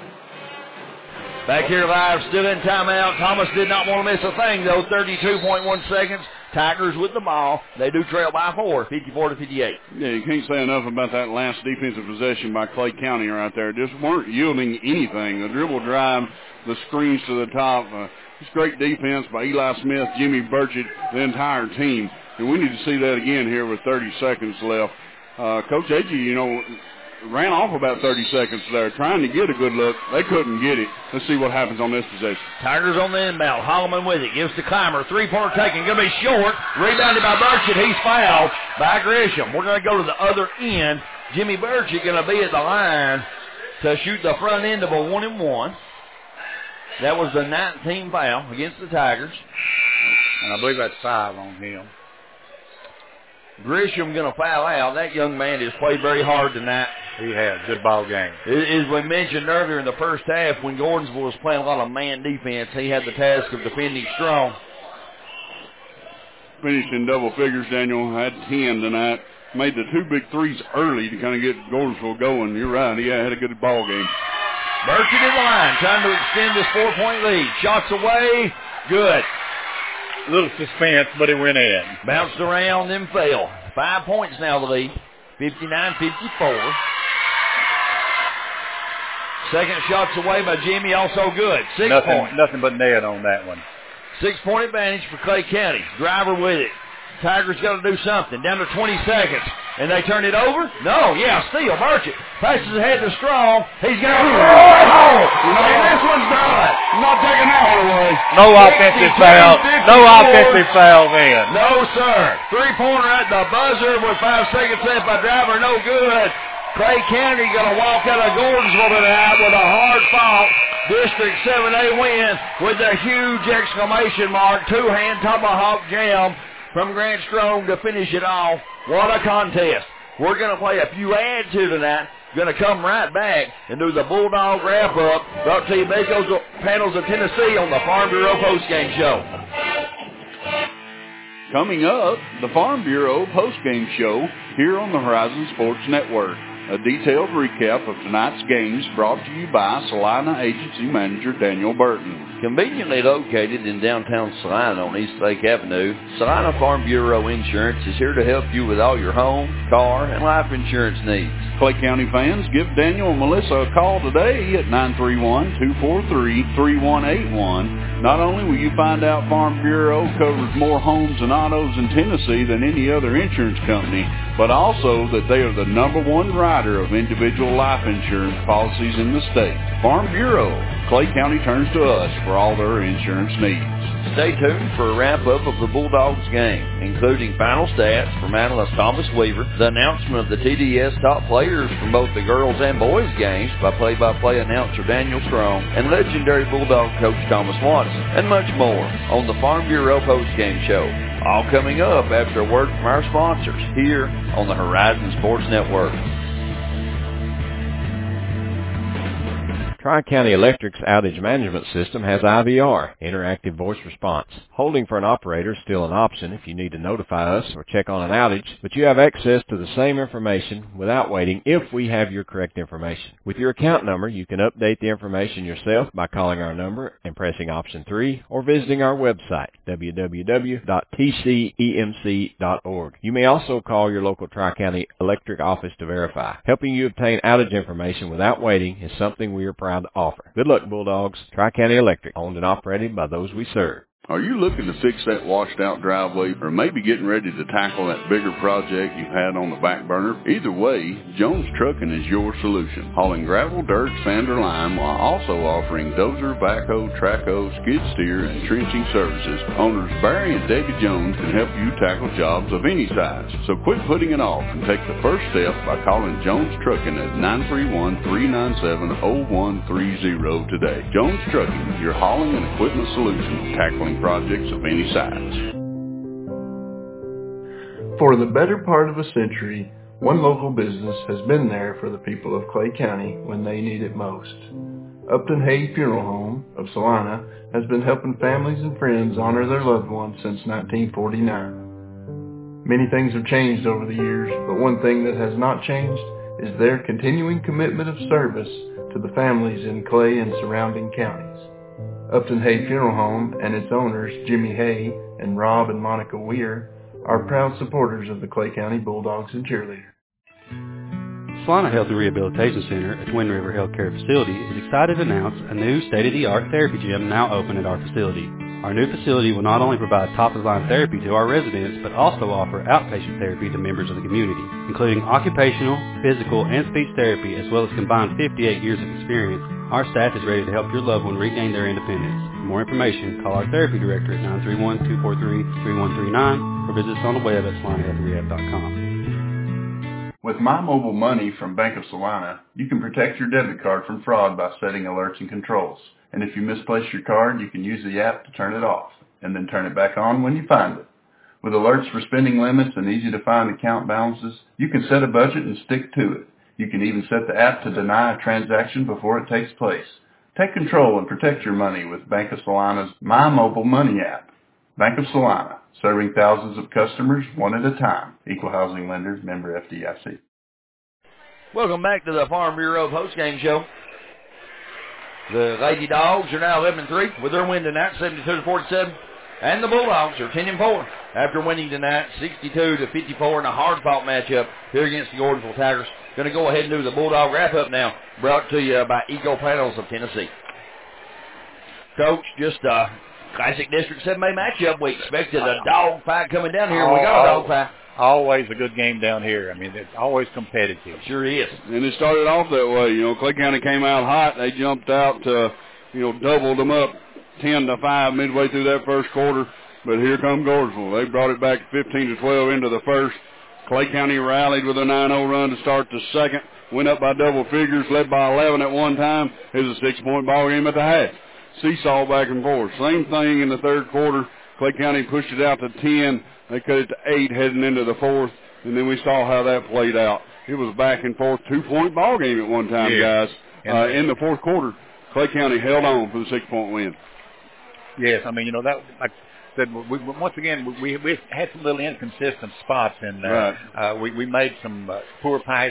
Back here live, still in timeout. Thomas did not want to miss a thing, though. thirty-two point one seconds. Tigers with the ball. They do trail by four, fifty-four to fifty-eight.
Yeah, you can't say enough about that last defensive possession by Clay County right there. Just weren't yielding anything. The dribble drive, the screens to the top. Uh, just great defense by Eli Smith, Jimmy Burchett, the entire team. And we need to see that again here with thirty seconds left. Uh, Coach Agee, you know, ran off about thirty seconds there, trying to get a good look. They couldn't get it. Let's see what happens on this possession.
Tigers on the inbound. Holloman with it. Gives to Climber. Three-pointer taken. Going to be short. Rebounded by Burchett. He's fouled by Grisham. We're going to go to the other end. Jimmy Burchett going to be at the line to shoot the front end of a one and one. That was the nineteenth foul against the Tigers.
And I believe that's five on him.
Grisham going to foul out. That young man has played very hard tonight.
He has. Good ball game.
As we mentioned earlier in the first half, when Gordonsville was playing a lot of man defense, he had the task of defending strong.
Finished in double figures, Daniel. Had ten tonight. Made the two big threes early to kind of get Gordonsville going. You're right. He had a good ball game.
Burchett in the line, trying to extend his four-point lead. Shots away. Good.
A little suspense, but it went in.
Bounced around, then fell. Five points now the lead. fifty-nine fifty-four. Second shots away by Jimmy, also good. Six
nothing,
points.
Nothing but net on that one.
Six-point advantage for Clay County. Driver with it. Tigers got to do something. Down to twenty seconds. And they turn it over? No, yeah, steal. Burchett passes ahead to Strong. He's got a hole. And this one's done.
Not taking that one away.
No offensive foul. No offensive foul then.
No, sir. Three-pointer at the buzzer with five seconds left by Driver. No good. Clay County going to walk out of Gordonsville tonight with a hard-fought District seven A win with a huge exclamation mark, two-hand tomahawk jam from Grant Strong to finish it off. What a contest. We're going to play a few ads here tonight. Going to come right back and do the Bulldog wrap-up. Brought to you by Baco's Panels of Tennessee on the Farm Bureau postgame show.
Coming up, the Farm Bureau postgame show here on the Horizon Sports Network. A detailed recap of tonight's games brought to you by Salina Agency Manager Daniel Burton.
Conveniently located in downtown Salina on East Lake Avenue, Salina Farm Bureau Insurance is here to help you with all your home, car, and life insurance needs.
Clay County fans, give Daniel and Melissa a call today at nine three one, two four three, three one eight one. Not only will you find out Farm Bureau covers more homes and autos in Tennessee than any other insurance company, but also that they are the number one writer of individual life insurance policies in the state. Farm Bureau, Clay County turns to us for all their insurance needs.
Stay tuned for a wrap-up of the Bulldogs game, including final stats from analyst Thomas Weaver, the announcement of the T D S top players from both the girls and boys games by play-by-play announcer Daniel Strong, and legendary Bulldog coach Thomas Watson, and much more on the Farm Bureau postgame show. All coming up after a word from our sponsors here on the Horizon Sports Network.
Tri-County Electric's outage management system has I V R, interactive voice response. Holding for an operator is still an option if you need to notify us or check on an outage, but you have access to the same information without waiting if we have your correct information. With your account number, you can update the information yourself by calling our number and pressing option three or visiting our website, w w w dot t c e m c dot org. You may also call your local Tri-County Electric office to verify. Helping you obtain outage information without waiting is something we are proud to offer. Good luck, Bulldogs. Tri-County Electric, owned and operated by those we serve.
Are you looking to fix that washed-out driveway or maybe getting ready to tackle that bigger project you've had on the back burner? Either way, Jones Trucking is your solution. Hauling gravel, dirt, sand, or lime while also offering dozer, backhoe, trackhoe, skid steer, and trenching services. Owners Barry and Debbie Jones can help you tackle jobs of any size. So quit putting it off and take the first step by calling Jones Trucking at nine three one, three nine seven, zero one three zero today. Jones Trucking, your hauling and equipment solution, tackling projects of any size.
For the better part of a century, one local business has been there for the people of Clay County when they need it most. Upton Hay Funeral Home of Salina has been helping families and friends honor their loved ones since nineteen forty-nine. Many things have changed over the years, but one thing that has not changed is their continuing commitment of service to the families in Clay and surrounding counties. Upton Hay Funeral Home and its owners, Jimmy Hay and Rob and Monica Weir, are proud supporters of the Clay County Bulldogs and Cheerleaders.
Salina Health and Rehabilitation Center, a Twin River Healthcare facility, is excited to announce a new state-of-the-art therapy gym now open at our facility. Our new facility will not only provide top-of-the-line therapy to our residents, but also offer outpatient therapy to members of the community, including occupational, physical, and speech therapy, as well as combined fifty-eight years of experience. Our staff is ready to help your loved one regain their independence. For more information, call our therapy director at nine three one, two four three, three one three nine or visit us on the web at salina health rehab dot com.
With My Mobile Money from Bank of Salina, you can protect your debit card from fraud by setting alerts and controls. And if you misplace your card, you can use the app to turn it off, and then turn it back on when you find it. With alerts for spending limits and easy-to-find account balances, you can set a budget and stick to it. You can even set the app to deny a transaction before it takes place. Take control and protect your money with Bank of Salina's My Mobile Money app. Bank of Salina, serving thousands of customers one at a time. Equal housing lender, member F D I C.
Welcome back to the Farm Bureau postgame show. The Lady Dogs are now eleven and three with their win tonight, seventy-two to forty-seven. And the Bulldogs are ten and four after winning tonight, sixty-two to fifty-four in a hard-fought matchup here against the Gordonsville Tigers. Going to go ahead and do the Bulldog wrap-up now, brought to you by Eco Panels of Tennessee. Coach, just a classic District seven A matchup. We expected a dog fight coming down here. We got a dog fight.
Always a good game down here. I mean, it's always competitive.
Sure is.
And it started off that way. You know, Clay County came out hot. They jumped out to, you know, doubled them up ten to five midway through that first quarter. But here come Gordonsville. They brought it back fifteen to twelve into the first. Clay County rallied with a nine oh run to start the second. Went up by double figures, led by eleven at one time. It was a six-point ball game at the half. Seesaw back and forth. Same thing in the third quarter. Clay County pushed it out to ten. They cut it to eight heading into the fourth, and then we saw how that played out. It was back and forth, two-point ball game at one time,
yeah.
guys. Uh, in the fourth quarter, Clay County held on for the six-point win.
Yes, I mean, you know, that like I said, we, once again, we we had some little inconsistent spots in there.
Right.
Uh, we, we made some uh, poor passes.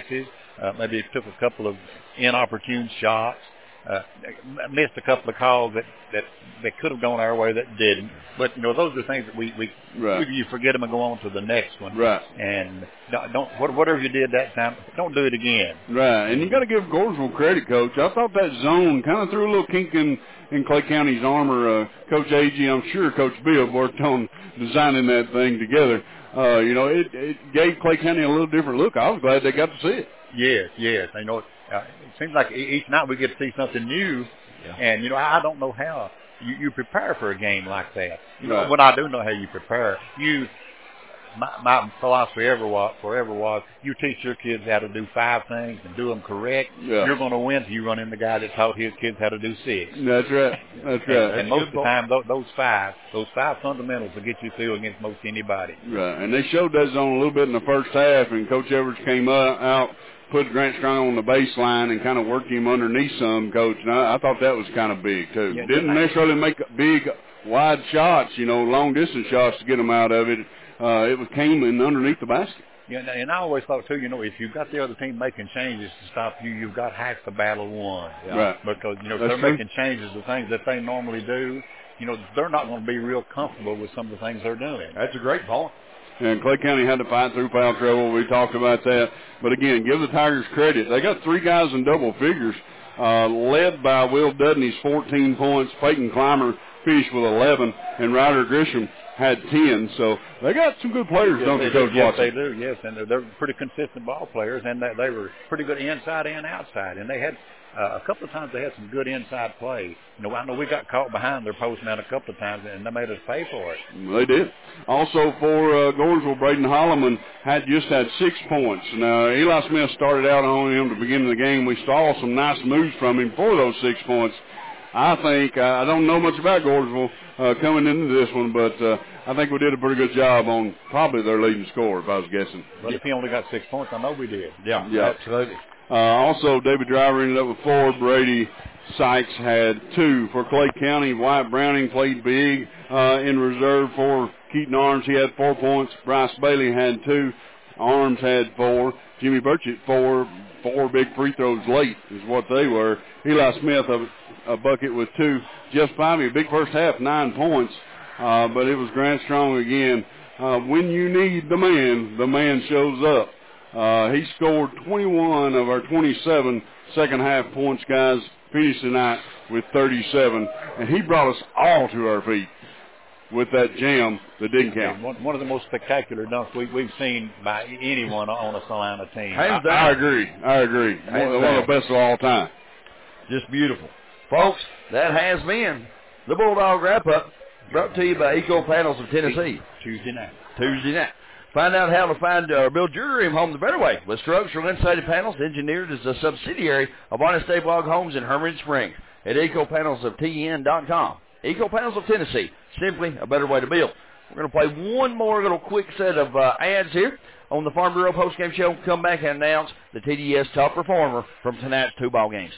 Uh, maybe took a couple of inopportune shots. Uh, missed a couple of calls that, that, that could have gone our way that didn't. But, you know, those are things that we, we
right.
you forget them and go on to the next one.
Right.
And don't, don't whatever you did that time, don't do it again.
Right. And you got to give Gordonsville credit, Coach. I thought that zone kind of threw a little kink in, in Clay County's armor. Uh, Coach Agee, I'm sure Coach Bill worked on designing that thing together. Uh, you know, it, it gave Clay County a little different look. I was glad they got to see it.
Yes, yes. I know. Uh, it seems like each night we get to see something new, yeah. and you know I don't know how you, you prepare for a game like that. You know,
right.
What I do know how you prepare. You, my, my philosophy ever was, forever was, you teach your kids how to do five things and do them correct.
Yeah.
You're going to win if you run in the guy that taught his kids how to do six.
That's right. That's right.
And, and most of the time, those, those five, those five fundamentals will get you through against most anybody.
Right. And they showed that zone a little bit in the first half, and Coach Edwards came up, out. Put Grant Strong on the baseline and kind of worked him underneath some, Coach. And I, I thought that was kind of big, too.
Yeah,
Didn't necessarily make big, wide shots, you know, long-distance shots to get them out of it. Uh, it was came in underneath the basket.
Yeah, and I always thought, too, you know, if you've got the other team making changes to stop you, you've got half the battle won.
Yeah. Right.
Because, you know, if
That's
they're
true.
making changes to things that they normally do, you know, they're not going to be real comfortable with some of the things they're doing.
That's a great point. And Clay County had to fight through foul trouble. We talked about that. But, again, give the Tigers credit. They got three guys in double figures, uh, led by Will Dudney's fourteen points. Peyton Clymer finished with eleven, and Ryder Grisham had ten. So they got some good players,
yes,
don't
they
they, Coach
do. Yes,
Watson?
they do, yes. And they're, they're pretty consistent ball players, and they, they were pretty good inside and outside. And they had uh, a couple of times they had some good inside play. You know, I know we got caught behind their post man a couple of times, and they made us pay for it.
They did. Also for uh, Gordonsville, Braden Holloman had just had six points. Now, Eli Smith started out on him at the beginning of the game. We saw some nice moves from him for those six points. I think, uh, I don't know much about Gordonsville uh, coming into this one, but uh, I think we did a pretty good job on probably their leading scorer, if I was guessing.
But if he only got six points, I know we did.
Yeah,
yeah.
absolutely. Uh, also, David Driver ended up with four. Brady Sykes had two. For Clay County, Wyatt Browning played big uh, in reserve for Keaton Arms. He had four points. Bryce Bailey had two. Arms had four. Jimmy Burchett, four. Four big free throws late is what they were. Eli Smith, a, a bucket with two. Jeff Spivey, a big first half, nine points. Uh, but it was Grant Strong again. Uh, when you need the man, the man shows up. Uh, he scored twenty-one of our twenty-seven second half points, guys. Finished tonight with thirty-seven. And he brought us all to our feet with that jam that didn't count.
One, one of the most spectacular dunks we, we've seen by anyone on a Salina team.
I, I agree. I agree. One, one of the best of all time.
Just beautiful. Folks, that has been the Bulldog Wrap-Up, brought to you by Eco Panels of Tennessee.
Tuesday night.
Tuesday night. Find out how to find or uh, build your dream home the better way with structural insulated panels engineered as a subsidiary of Honest Daybog Homes in Hermitage Springs at eco panels of t n dot com. Eco Panels of Tennessee, simply a better way to build. We're going to play one more little quick set of uh, ads here on the Farm Bureau postgame show. Come back and announce the T D S top performer from tonight's two ball games.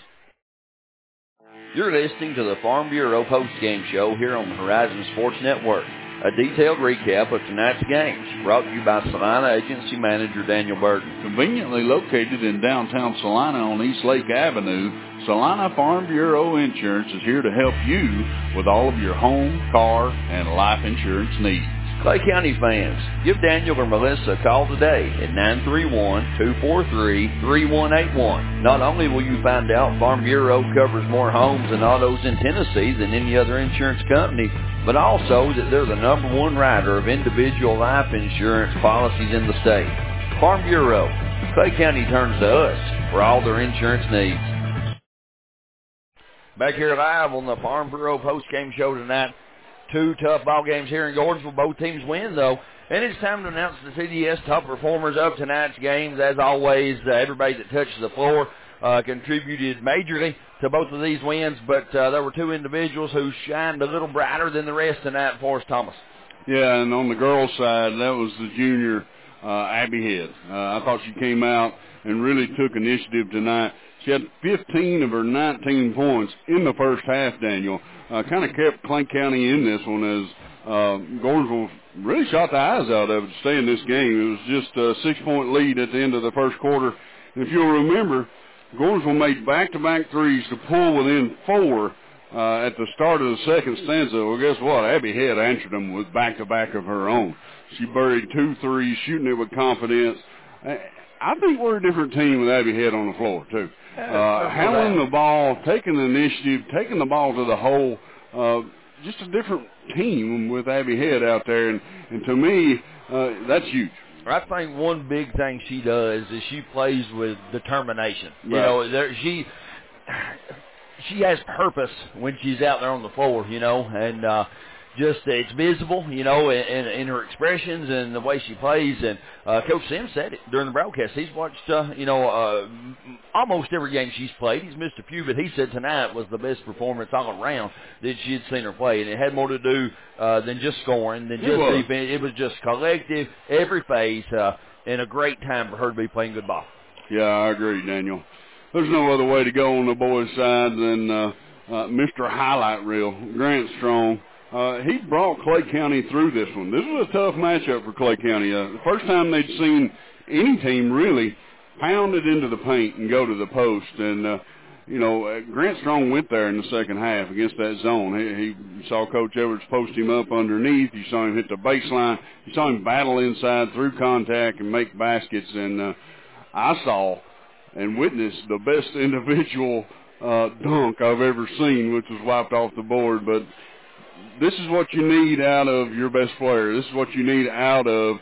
You're listening to the Farm Bureau postgame show here on the Horizon Sports Network. A detailed recap of tonight's games, brought to you by Salina Agency Manager Daniel Burton.
Conveniently located in downtown Salina on East Lake Avenue, Salina Farm Bureau Insurance is here to help you with all of your home, car, and life insurance needs.
Clay County fans, give Daniel or Melissa a call today at nine three one, two four three, three one eight one. Not only will you find out Farm Bureau covers more homes and autos in Tennessee than any other insurance company, but also that they're the number one writer of individual life insurance policies in the state. Farm Bureau, Clay County turns to us for all their insurance needs.
Back here live on the Farm Bureau postgame show tonight. Two tough ball games here in Gordonsville. Both teams win, though. And it's time to announce the T D S top performers of tonight's games. As always, uh, everybody that touches the floor uh, contributed majorly to both of these wins, but uh, there were two individuals who shined a little brighter than the rest tonight for us, Thomas.
Yeah, and on the girls' side, that was the junior uh, Abby Head. Uh, I thought she came out and really took initiative tonight. She had fifteen of her nineteen points in the first half, Daniel. Uh, kind of kept Clay County in this one as uh, Gordonsville really shot the eyes out of it to stay in this game. It was just a six-point lead at the end of the first quarter, And if you'll remember, Gordonsville made back-to-back threes to pull within four uh, at the start of the second stanza. Well, guess what? Abby Head answered them with back-to-back of her own. She buried two threes, shooting it with confidence. I think we're a different team with Abby Head on the floor, too. Uh, handling the ball, taking the initiative, taking the ball to the hole, uh, just a different team with Abby Head out there. And, and to me, uh, that's huge.
I think one big thing she does is she plays with determination. You
Right.
know, there, she she has purpose when she's out there on the floor, you know, and uh, just uh, it's visible, you know, in, in, in her expressions and the way she plays. And uh, Coach Sims said it during the broadcast. He's watched, uh, you know, uh, almost every game she's played. He's missed a few, but he said tonight was the best performance all around that she had seen her play. And it had more to do uh, than just scoring, than
It
just
was.
defense. It was just collective, every phase, uh, and a great time for her to be playing good ball.
Yeah, I agree, Daniel. There's no other way to go on the boys' side than uh, uh, Mister Highlight Reel, Grant Strong. Uh, he brought Clay County through this one. This was a tough matchup for Clay County. Uh, the first time they'd seen any team really pound it into the paint and go to the post. And, uh, you know, uh, Grant Strong went there in the second half against that zone. He, he saw Coach Edwards post him up underneath. You saw him hit the baseline. You saw him battle inside through contact and make baskets. And uh, I saw and witnessed the best individual uh, dunk I've ever seen, which was wiped off the board. But this is what you need out of your best player. This is what you need out of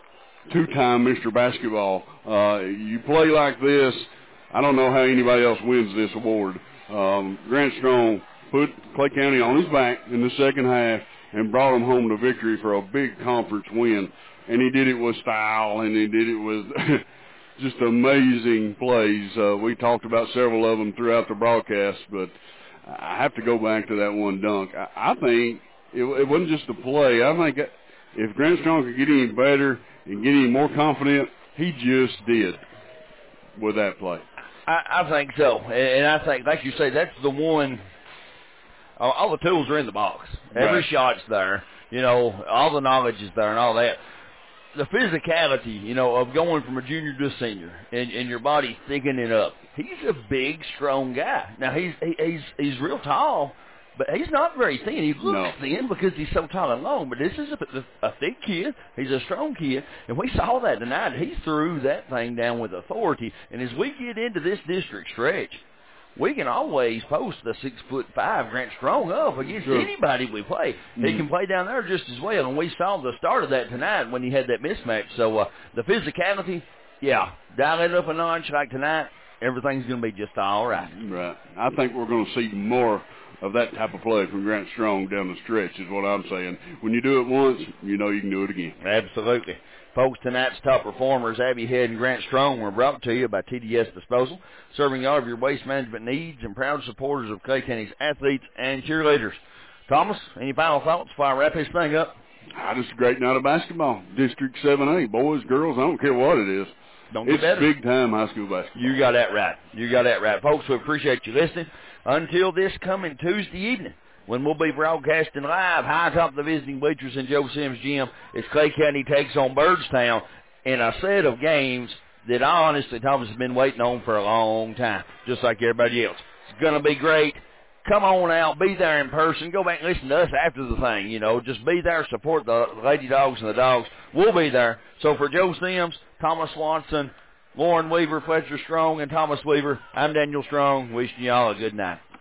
two-time Mister Basketball. Uh, you play like this, I don't know how anybody else wins this award. Um, Grant Strong put Clay County on his back in the second half and brought them home to victory for a big conference win. And he did it with style, and he did it with just amazing plays. Uh, we talked about several of them throughout the broadcast, but I have to go back to that one dunk. I, I think it, it wasn't just a play. I think if Grant Strong could get any better and get any more confident, he just did with that play.
I, I think so, and I think, like you say, that's the one. All, all the tools are in the box. Every
Right.
shot's there. You know, all the knowledge is there and all that. The physicality, you know, of going from a junior to a senior, and, and your body thickening up. He's a big, strong guy. Now he's he, he's he's real tall, but he's not very thin. He looks
No.
thin because he's so tall and long. But this is a, a thick kid. He's a strong kid, and we saw that tonight. He threw that thing down with authority. And as we get into this district stretch, we can always post the six foot five Grant Strong up against
Sure.
anybody we play.
Mm-hmm.
He can play down there just as well, and we saw the start of that tonight when he had that mismatch. So uh, the physicality, yeah, dial it up a notch like tonight. Everything's going to be just all right.
Right. I think we're going to see more of that type of play from Grant Strong down the stretch is what I'm saying. When you do it once, you know you can do it again.
Absolutely. Folks, tonight's top performers, Abby Head and Grant Strong, were brought to you by T D S Disposal, serving all of your waste management needs and proud supporters of Clay County's athletes and cheerleaders. Thomas, any final thoughts before I wrap this thing up?
Ah, just a great night of basketball. District seven A, boys, girls, I don't care what it is.
Don't get
It's
better.
big-time high school basketball.
You got that right. You got that right. Folks, we appreciate you listening. Until this coming Tuesday evening, when we'll be broadcasting live high atop the visiting bleachers in Joe Sims Gym as Clay County takes on Byrdstown in a set of games that I honestly, Thomas, has been waiting on for a long time, just like everybody else. It's going to be great. Come on out. Be there in person. Go back and listen to us after the thing, you know. Just be there. Support the Lady Dogs and the Dogs. We'll be there. So for Joe Sims, Thomas Swanson, Lauren Weaver, Fletcher Strong, and Thomas Weaver, I'm Daniel Strong, wishing you all a good night.